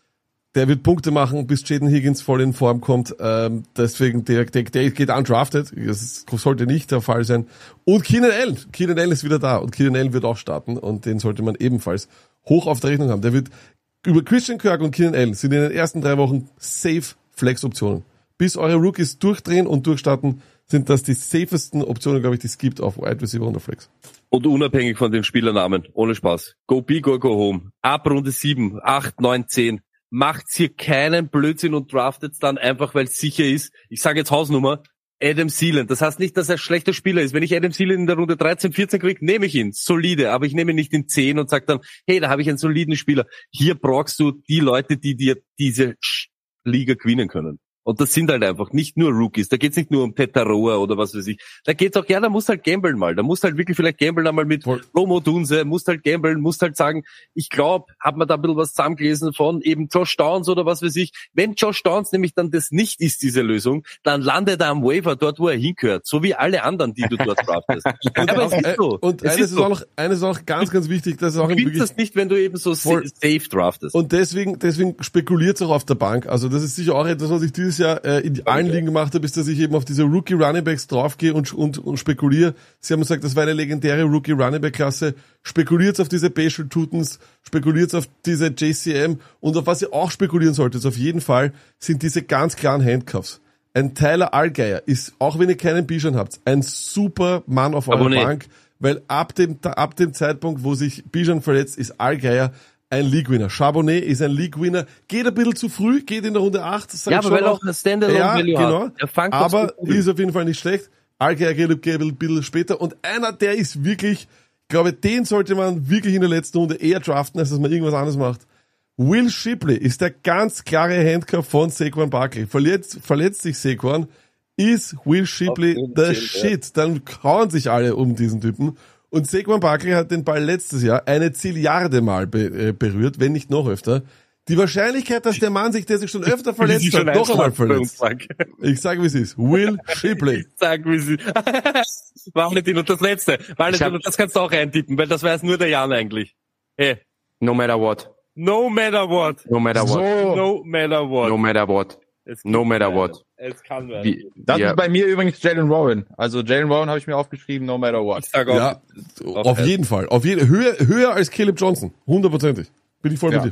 Der wird Punkte machen, bis Jaden Higgins voll in Form kommt. Ähm, deswegen, der, der, der geht undrafted. Das sollte nicht der Fall sein. Und Keenan Allen. Keenan Allen ist wieder da. Und Keenan Allen wird auch starten. Und den sollte man ebenfalls hoch auf der Rechnung haben. Der wird über Christian Kirk und Keenan Allen sind in den ersten drei Wochen safe Flex-Optionen. Bis eure Rookies durchdrehen und durchstarten, sind das die safesten Optionen, glaube ich, die es gibt auf Wide Receiver und auf Flex. Und unabhängig von den Spielernamen. Ohne Spaß. Go big or go home. Ab Runde sieben, acht, neun, zehn. Macht's hier keinen Blödsinn und draftet's dann einfach, weil es sicher ist. Ich sage jetzt Hausnummer, Adam Thielen. Das heißt nicht, dass er ein schlechter Spieler ist. Wenn ich Adam Thielen in der Runde dreizehn, vierzehn kriege, nehme ich ihn. Solide. Aber ich nehme ihn nicht in zehn und sage dann, hey, da habe ich einen soliden Spieler. Hier brauchst du die Leute, die dir diese Liga gewinnen können. Und das sind halt einfach nicht nur Rookies. Da geht's nicht nur um Tetaroa oder was weiß ich. Da geht's auch, ja, da musst halt gamblen mal. Da musst halt wirklich vielleicht gamblen einmal mit Romo Dunse, musst halt gamblen, musst halt sagen, ich glaube, hat man da ein bisschen was zusammengelesen von eben Josh Downs oder was weiß ich. Wenn Josh Downs nämlich dann das nicht ist, diese Lösung, dann landet er am Waiver dort, wo er hingehört. So wie alle anderen, die du dort draftest. Und, aber auch, es ist so. Und es eines ist ist, so. auch noch, eines ist auch noch ganz, ganz wichtig. Das ist auch du gewinnst das nicht, wenn du eben so voll, safe draftest. Und deswegen, deswegen spekuliert's auch auf der Bank. Also das ist sicher auch etwas, was ich dieses Jahr äh, in allen Ligen gemacht habe, ist, dass ich eben auf diese Rookie Running Backs draufgehe und, und, und spekuliere. Sie haben gesagt, das war eine legendäre Rookie Running Back Klasse. Spekuliert's auf diese Bashal Tutens, spekuliert's auf diese J C M und auf was ihr auch spekulieren solltet, auf jeden Fall, sind diese ganz klaren Handcuffs. Ein Tyler Allgeier ist, auch wenn ihr keinen Bijan habt, ein super Mann auf eurer Bank, weil ab dem, ab dem Zeitpunkt, wo sich Bijan verletzt, ist Allgeier ein League-Winner. Charbonnet ist ein League-Winner. Geht ein bisschen zu früh, geht in der Runde acht. Das ja, aber weil auch ein Standalone-Value ja, genau. hat. Er fangt aber ist auf jeden Fall nicht schlecht. Allgeier geht ein bisschen später. Und einer, der ist wirklich, ich glaube, den sollte man wirklich in der letzten Runde eher draften, als dass man irgendwas anderes macht. Will Shipley ist der ganz klare Handcuff von Saquon Barkley. Verletzt, verletzt sich Saquon, ist Will Shipley the shit. Dann kauen sich alle um diesen Typen. Und Saquon Barkley hat den Ball letztes Jahr eine Zilliarde Mal be- äh, berührt, wenn nicht noch öfter. Die Wahrscheinlichkeit, dass der Mann sich, der sich schon öfter verletzt hat, noch einmal verletzt. Ich sage, wie es ist. Will Shipley. Ich sag, wie es ist. Valentin, und das Letzte. Valentin, und das kannst du auch reintippen, weil das weiß nur der Jan eigentlich. Hey. No matter what. No matter what. No matter what. So. No matter what. No matter what. No matter what. Es kann werden. Wie, das ja. ist bei mir übrigens Jalen Warren. Also Jalen Warren habe ich mir aufgeschrieben, no matter what. Ich sag auch, ja, auf Head. jeden Fall. Auf jeden, höher, höher als Caleb Johnson. Hundertprozentig. Bin ich voll ja. mit dir.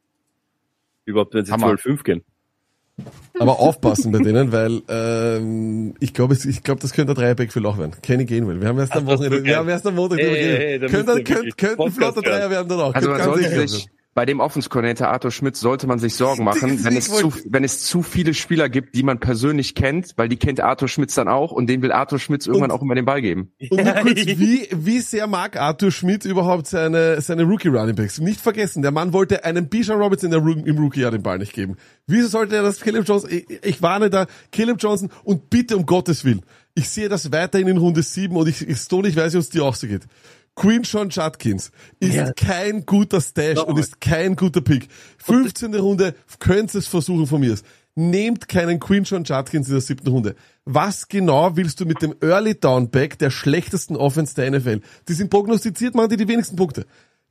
Überhaupt, wenn sie zwölf fünf gehen. Aber aufpassen bei denen, weil ähm, ich glaube, ich glaube, das könnte ein Dreierbackfield auch werden. Kenny Gainwell. Wir haben erst am Wochenende, wir haben erst am Montag drüber geredet. Könnte könnt, könnt ein flotter Dreier werden dann auch. Also man sollte sich bei dem Offense-Coordinator Arthur Schmidt sollte man sich Sorgen machen, wenn es zu, wenn es zu viele Spieler gibt, die man persönlich kennt, weil die kennt Arthur Schmidt dann auch und denen will Arthur Schmidt irgendwann und, auch immer den Ball geben. Und nur kurz, wie, wie sehr mag Arthur Schmidt überhaupt seine, seine Rookie-Runningbacks? Nicht vergessen, der Mann wollte einem Bijan Robinson im Rookie-Jahr den Ball nicht geben. Wieso sollte er das Caleb Johnson, ich, ich warne da, Caleb Johnson und bitte um Gottes Willen, ich sehe das weiterhin in Runde sieben und ich, ich Stone, ich weiß nicht, ob es dir auch so geht. Quinshon Judkins ist ja. kein guter Stash no. und ist kein guter Pick. fünfzehnte Runde, könnt ihr es versuchen von mir aus. Nehmt keinen Quinshon Judkins in der siebten Runde. Was genau willst du mit dem Early Down Back der schlechtesten Offense der N F L? Die sind prognostiziert, machen die die wenigsten Punkte.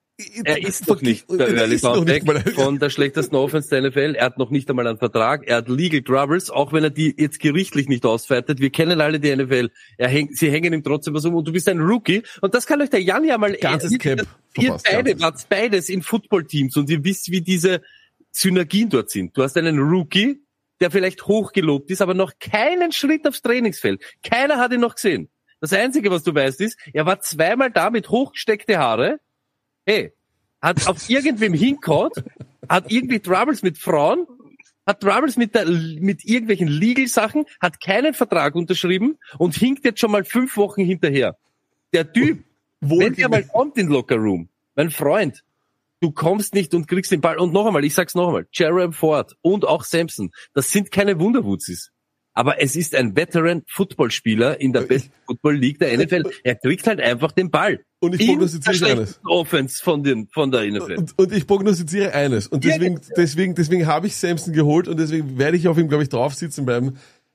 Er ist doch nicht der Early Down Back von der schlechtesten Offense der N F L. Er hat noch nicht einmal einen Vertrag. Er hat Legal Troubles, auch wenn er die jetzt gerichtlich nicht ausfeitet. Wir kennen alle die N F L. Er häng, sie hängen ihm trotzdem was um und du bist ein Rookie. Und das kann euch der Jan ja mal... Ganzes ihr, Cap. Ihr beide wart beides in Footballteams und ihr wisst, wie diese Synergien dort sind. Du hast einen Rookie, der vielleicht hochgelobt ist, aber noch keinen Schritt aufs Trainingsfeld. Keiner hat ihn noch gesehen. Das Einzige, was du weißt, ist, er war zweimal da mit hochgesteckte Haare. Hey, hat auf irgendwem hinkaut, hat irgendwie Troubles mit Frauen, hat Troubles mit der, mit irgendwelchen Legal-Sachen, hat keinen Vertrag unterschrieben und hinkt jetzt schon mal fünf Wochen hinterher. Der Typ, Wohl wenn der mal kommt in Locker Room, mein Freund, du kommst nicht und kriegst den Ball. Und noch einmal, ich sag's noch einmal, Jerome Ford und auch Sampson, das sind keine Wunderwutzis. Aber es ist ein Veteran-Footballspieler in der besten Football-League der N F L. Er kriegt halt einfach den Ball. Und ich prognostiziere eines. Offense von, den, von der N F L. Und, und ich prognostiziere eines. Und deswegen, ja, deswegen, deswegen habe ich Samson geholt und deswegen werde ich auf ihm, glaube ich, drauf sitzen bleiben.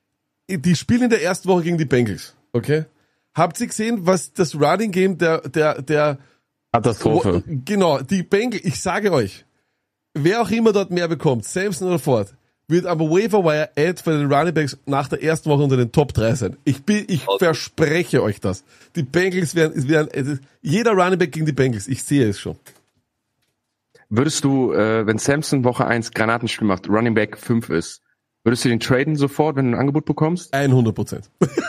Die spielen in der ersten Woche gegen die Bengals. Okay? Habt ihr gesehen, was das Running Game der, der, der, Katastrophe. Genau, die Bengals, ich sage euch, wer auch immer dort mehr bekommt, Samson oder Ford, wird aber Waiver-Wire-Ad für den Running Backs nach der ersten Woche unter den Top drei sein. Ich bin, ich okay. verspreche euch das. Die Bengals werden, werden, jeder Running Back gegen die Bengals, ich sehe es schon. Würdest du, äh, wenn Samson Woche eins Granatenspiel macht, Running Back fünf ist, würdest du den traden sofort, wenn du ein Angebot bekommst? hundert Prozent.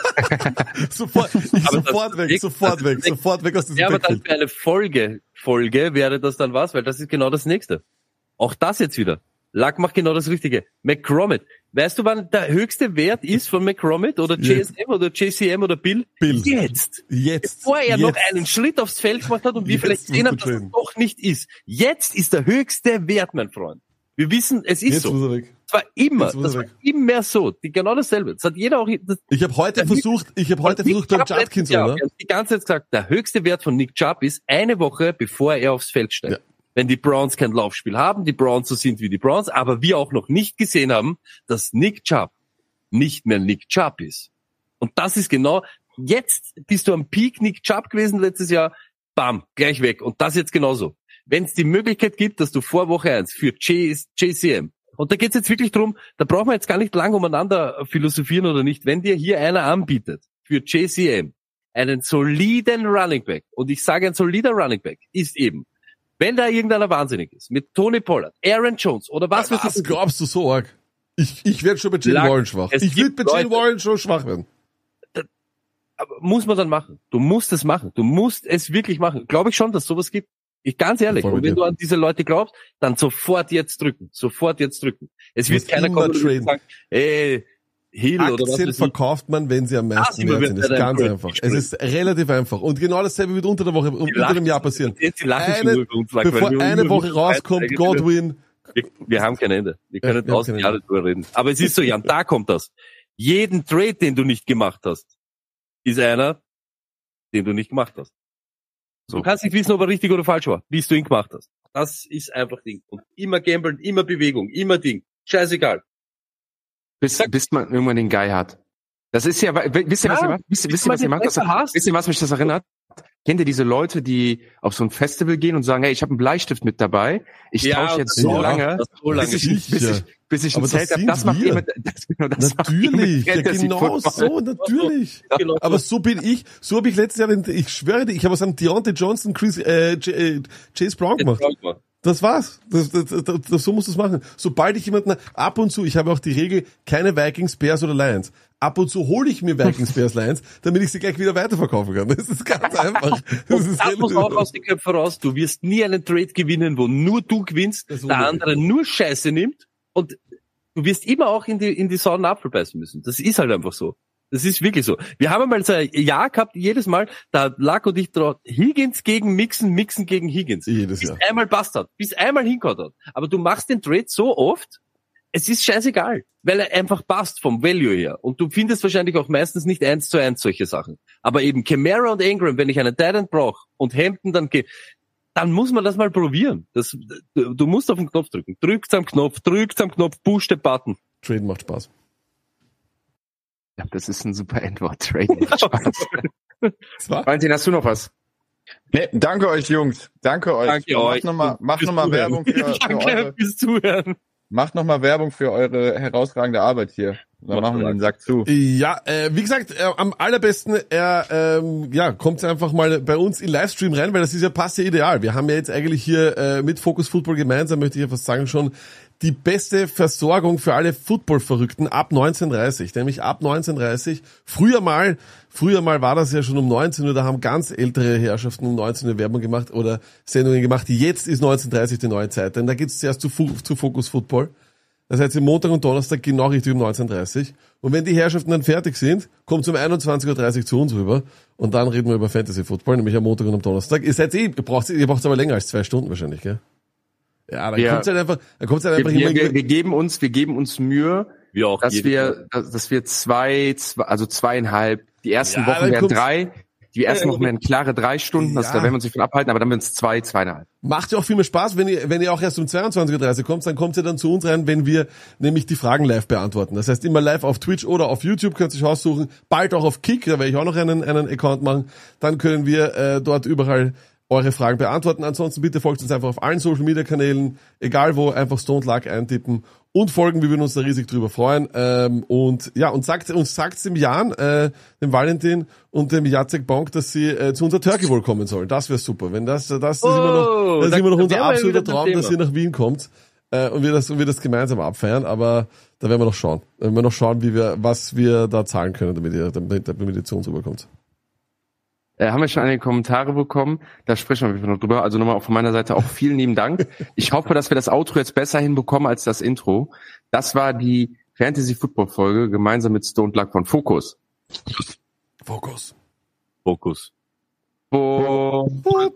sofort, ich sofort weg, sofort weg, sofort weg aus diesem Ja, aber dann für eine Folge, Folge wäre das dann was, weil das ist genau das Nächste. Auch das jetzt wieder. Luck macht genau das Richtige. McCormick. Weißt du, wann der höchste Wert ist von McCormick oder J S M yeah. oder J C M oder Bill? Bill. Jetzt. Jetzt. Bevor er jetzt. noch einen Schritt aufs Feld gemacht hat und wir vielleicht sehen haben, dass es doch nicht ist. Jetzt ist der höchste Wert, mein Freund. Wir wissen, es ist jetzt so. Muss er weg. Das war immer, das war weg. immer so. Die, genau dasselbe. Das hat jeder auch. Das, ich habe heute versucht, ich habe heute versucht, Tom Judkins, oder? Die ganze Zeit gesagt, der höchste Wert von Nick Chubb ist eine Woche, bevor er aufs Feld steigt. Ja. Wenn die Browns kein Laufspiel haben, die Browns so sind wie die Browns, aber wir auch noch nicht gesehen haben, dass Nick Chubb nicht mehr Nick Chubb ist. Und das ist genau, jetzt bist du am Peak Nick Chubb gewesen letztes Jahr, bam, gleich weg. Und das jetzt genauso. Wenn es die Möglichkeit gibt, dass du vor Woche eins für J C M, und da geht es jetzt wirklich drum, da brauchen wir jetzt gar nicht lange umeinander philosophieren oder nicht, wenn dir hier einer anbietet für J C M einen soliden Running Back, und ich sage ein solider Running Back, ist eben, wenn da irgendeiner wahnsinnig ist, mit Tony Pollard, Aaron Jones oder was weiß ich. Was glaubst du so arg? Ich, ich werde schon bei Jalen Warren schwach. Ich würde bei Jalen Warren schon schwach werden. Das, aber muss man dann machen. Du musst es machen. Du musst es wirklich machen. Glaube ich schon, dass sowas gibt. Ich ganz ehrlich. Und wenn du an diese Leute glaubst, dann sofort jetzt drücken. Sofort jetzt drücken. Es wird keiner kommen und sagen, ey, Hill Aktien oder was weiß ich. Verkauft man, wenn sie am meisten wert sind. Das ist ganz einfach. Es ist relativ einfach. Und genau dasselbe wird unter der Woche, unter dem Jahr passieren. Eine, bevor eine Woche rauskommt, Godwin. Wir, wir haben kein Ende. Wir können tausend Jahre drüber reden. Aber es ist so, Jan, da kommt das. Jeden Trade, den du nicht gemacht hast, ist einer, den du nicht gemacht hast. So. Du kannst nicht wissen, ob er richtig oder falsch war, bis du ihn gemacht hast. Das ist einfach Ding. Und immer gamblen, immer Bewegung, immer Ding. Scheißegal. Bis, bis man irgendwann den Guy hat. Das ist ja, wisst ihr, was ihr macht? Wisst ihr, wisst ihr, was ihr macht? Das, wisst ihr, was mich das erinnert? Kennt ihr diese Leute, die auf so ein Festival gehen und sagen, hey, ich habe einen Bleistift mit dabei, ich ja, tausche jetzt so ja, lange, so lange, bis ich, bis ich, bis ich ein Zelt habe. Das macht ihr mit, das, genau, das natürlich, macht ihr mit ja, genau so, natürlich. Genau. Aber so bin ich, so habe ich letztes Jahr, ich schwöre dir, ich habe es an Deontay Johnson, Chris, äh, äh, Chase Brown gemacht. Das war's. Das, das, das, das, so musst du es machen. Sobald ich jemanden, ab und zu, ich habe auch die Regel, keine Vikings, Bears oder Lions. Ab und zu hole ich mir Vikings, Bears, Lions, damit ich sie gleich wieder weiterverkaufen kann. Das ist ganz einfach. Das, ist das muss auch aus den Köpfen raus. Du wirst nie einen Trade gewinnen, wo nur du gewinnst, der andere nur Scheiße nimmt, und du wirst immer auch in die, in die sauren Apfel beißen müssen. Das ist halt einfach so. Das ist wirklich so. Wir haben einmal so ein Jahr gehabt, jedes Mal, da lag und ich drauf, Higgins gegen Mixon, Mixon gegen Higgins. Jedes bis Jahr. einmal passt hat, bis einmal hingehauen hat. Aber du machst den Trade so oft, es ist scheißegal, weil er einfach passt vom Value her. Und du findest wahrscheinlich auch meistens nicht eins zu eins solche Sachen. Aber eben Kamara und Ingram, wenn ich einen Tight End brauche und Hampton dann gehe, dann muss man das mal probieren. Das, du, du musst auf den Knopf drücken. Drückt am Knopf, drückt am Knopf, push the button. Traden macht Spaß. Ja, das ist ein super Endwort. Traden macht Spaß. Valentin, hast du noch was? Nee, danke euch, Jungs. Danke euch. Danke macht euch. Noch mal, macht nochmal Werbung für, für danke eure... fürs Zuhören. Macht nochmal Werbung für eure herausragende Arbeit hier. Dann machen wir den Sack zu. Ja, äh, wie gesagt, äh, am allerbesten, er ähm, ja, kommt einfach mal bei uns in Livestream rein, weil das ist ja passt ja ideal. Wir haben ja jetzt eigentlich hier äh, mit Focus Football gemeinsam, möchte ich ja fast sagen, schon die beste Versorgung für alle Football-Verrückten ab neunzehn Uhr dreißig, nämlich ab neunzehn Uhr dreißig. Früher mal, früher mal war das ja schon um neunzehn Uhr, da haben ganz ältere Herrschaften um neunzehn Uhr Werbung gemacht oder Sendungen gemacht. Jetzt ist neunzehn Uhr dreißig die neue Zeit, denn da geht's zuerst zu, zu Focus Football. Das heißt, Montag und Donnerstag genau richtig um neunzehn Uhr dreißig. Und wenn die Herrschaften dann fertig sind, kommt um einundzwanzig Uhr dreißig zu uns rüber und dann reden wir über Fantasy Football, nämlich am Montag und am Donnerstag. Ihr seid eh, ihr braucht ihr braucht's aber länger als zwei Stunden wahrscheinlich, gell? Ja, dann ja. kommt's halt einfach, dann kommt's halt einfach wir, immer wir, wir geben uns, wir geben uns Mühe, wir auch dass wir, dass, dass wir zwei, zwei, also zweieinhalb, die ersten ja, Wochen werden drei, die ersten Wochen werden klare drei Stunden, also ja. da werden wir uns nicht von abhalten, aber dann werden es zwei, zweieinhalb. Macht ja auch viel mehr Spaß, wenn ihr, wenn ihr auch erst um zweiundzwanzig Uhr dreißig kommt, dann kommt ihr dann zu uns rein, wenn wir nämlich die Fragen live beantworten. Das heißt, immer live auf Twitch oder auf YouTube könnt ihr euch aussuchen, bald auch auf Kick, da werde ich auch noch einen, einen Account machen, dann können wir äh, dort überall eure Fragen beantworten. Ansonsten bitte folgt uns einfach auf allen Social-Media-Kanälen, egal wo, einfach Stoned Luck eintippen und folgen. Wir würden uns da riesig drüber freuen. Ähm, und ja, und sagt uns sagt dem Jan, äh, dem Valentin und dem Jacek Bonk, dass sie äh, zu unserer Turkey Bowl kommen sollen. Das wäre super. Wenn das, das, das ist immer noch, das ist immer noch unser absoluter Traum, dass ihr nach Wien kommt äh, und wir das und wir das gemeinsam abfeiern. Aber da werden wir noch schauen. Da werden wir noch schauen, wie wir, was wir da zahlen können, damit ihr, damit, damit ihr zu uns rüberkommt. Äh, haben wir schon einige Kommentare bekommen. Da sprechen wir noch drüber. Also nochmal auch von meiner Seite auch vielen lieben Dank. Ich hoffe, dass wir das Outro jetzt besser hinbekommen als das Intro. Das war die Fantasy-Football-Folge gemeinsam mit Stoned Luck von Focus. Focus. Focus. Football.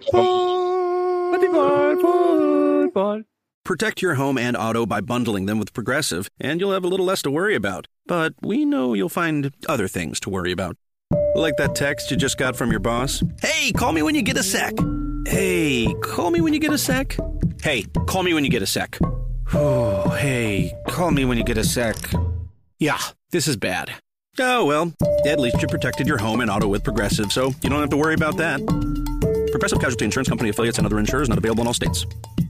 Football. Protect your home and auto by bundling them with Progressive, and you'll have a little less to worry about. But we know you'll find other things to worry about. Like that text you just got from your boss. Hey, call me when you get a sec. Hey, call me when you get a sec. Hey, call me when you get a sec. Oh, hey, call me when you get a sec. Yeah, this is bad. Oh, well, at least you protected your home and auto with Progressive, so you don't have to worry about that. Progressive Casualty Insurance Company affiliates and other insurers not available in all states.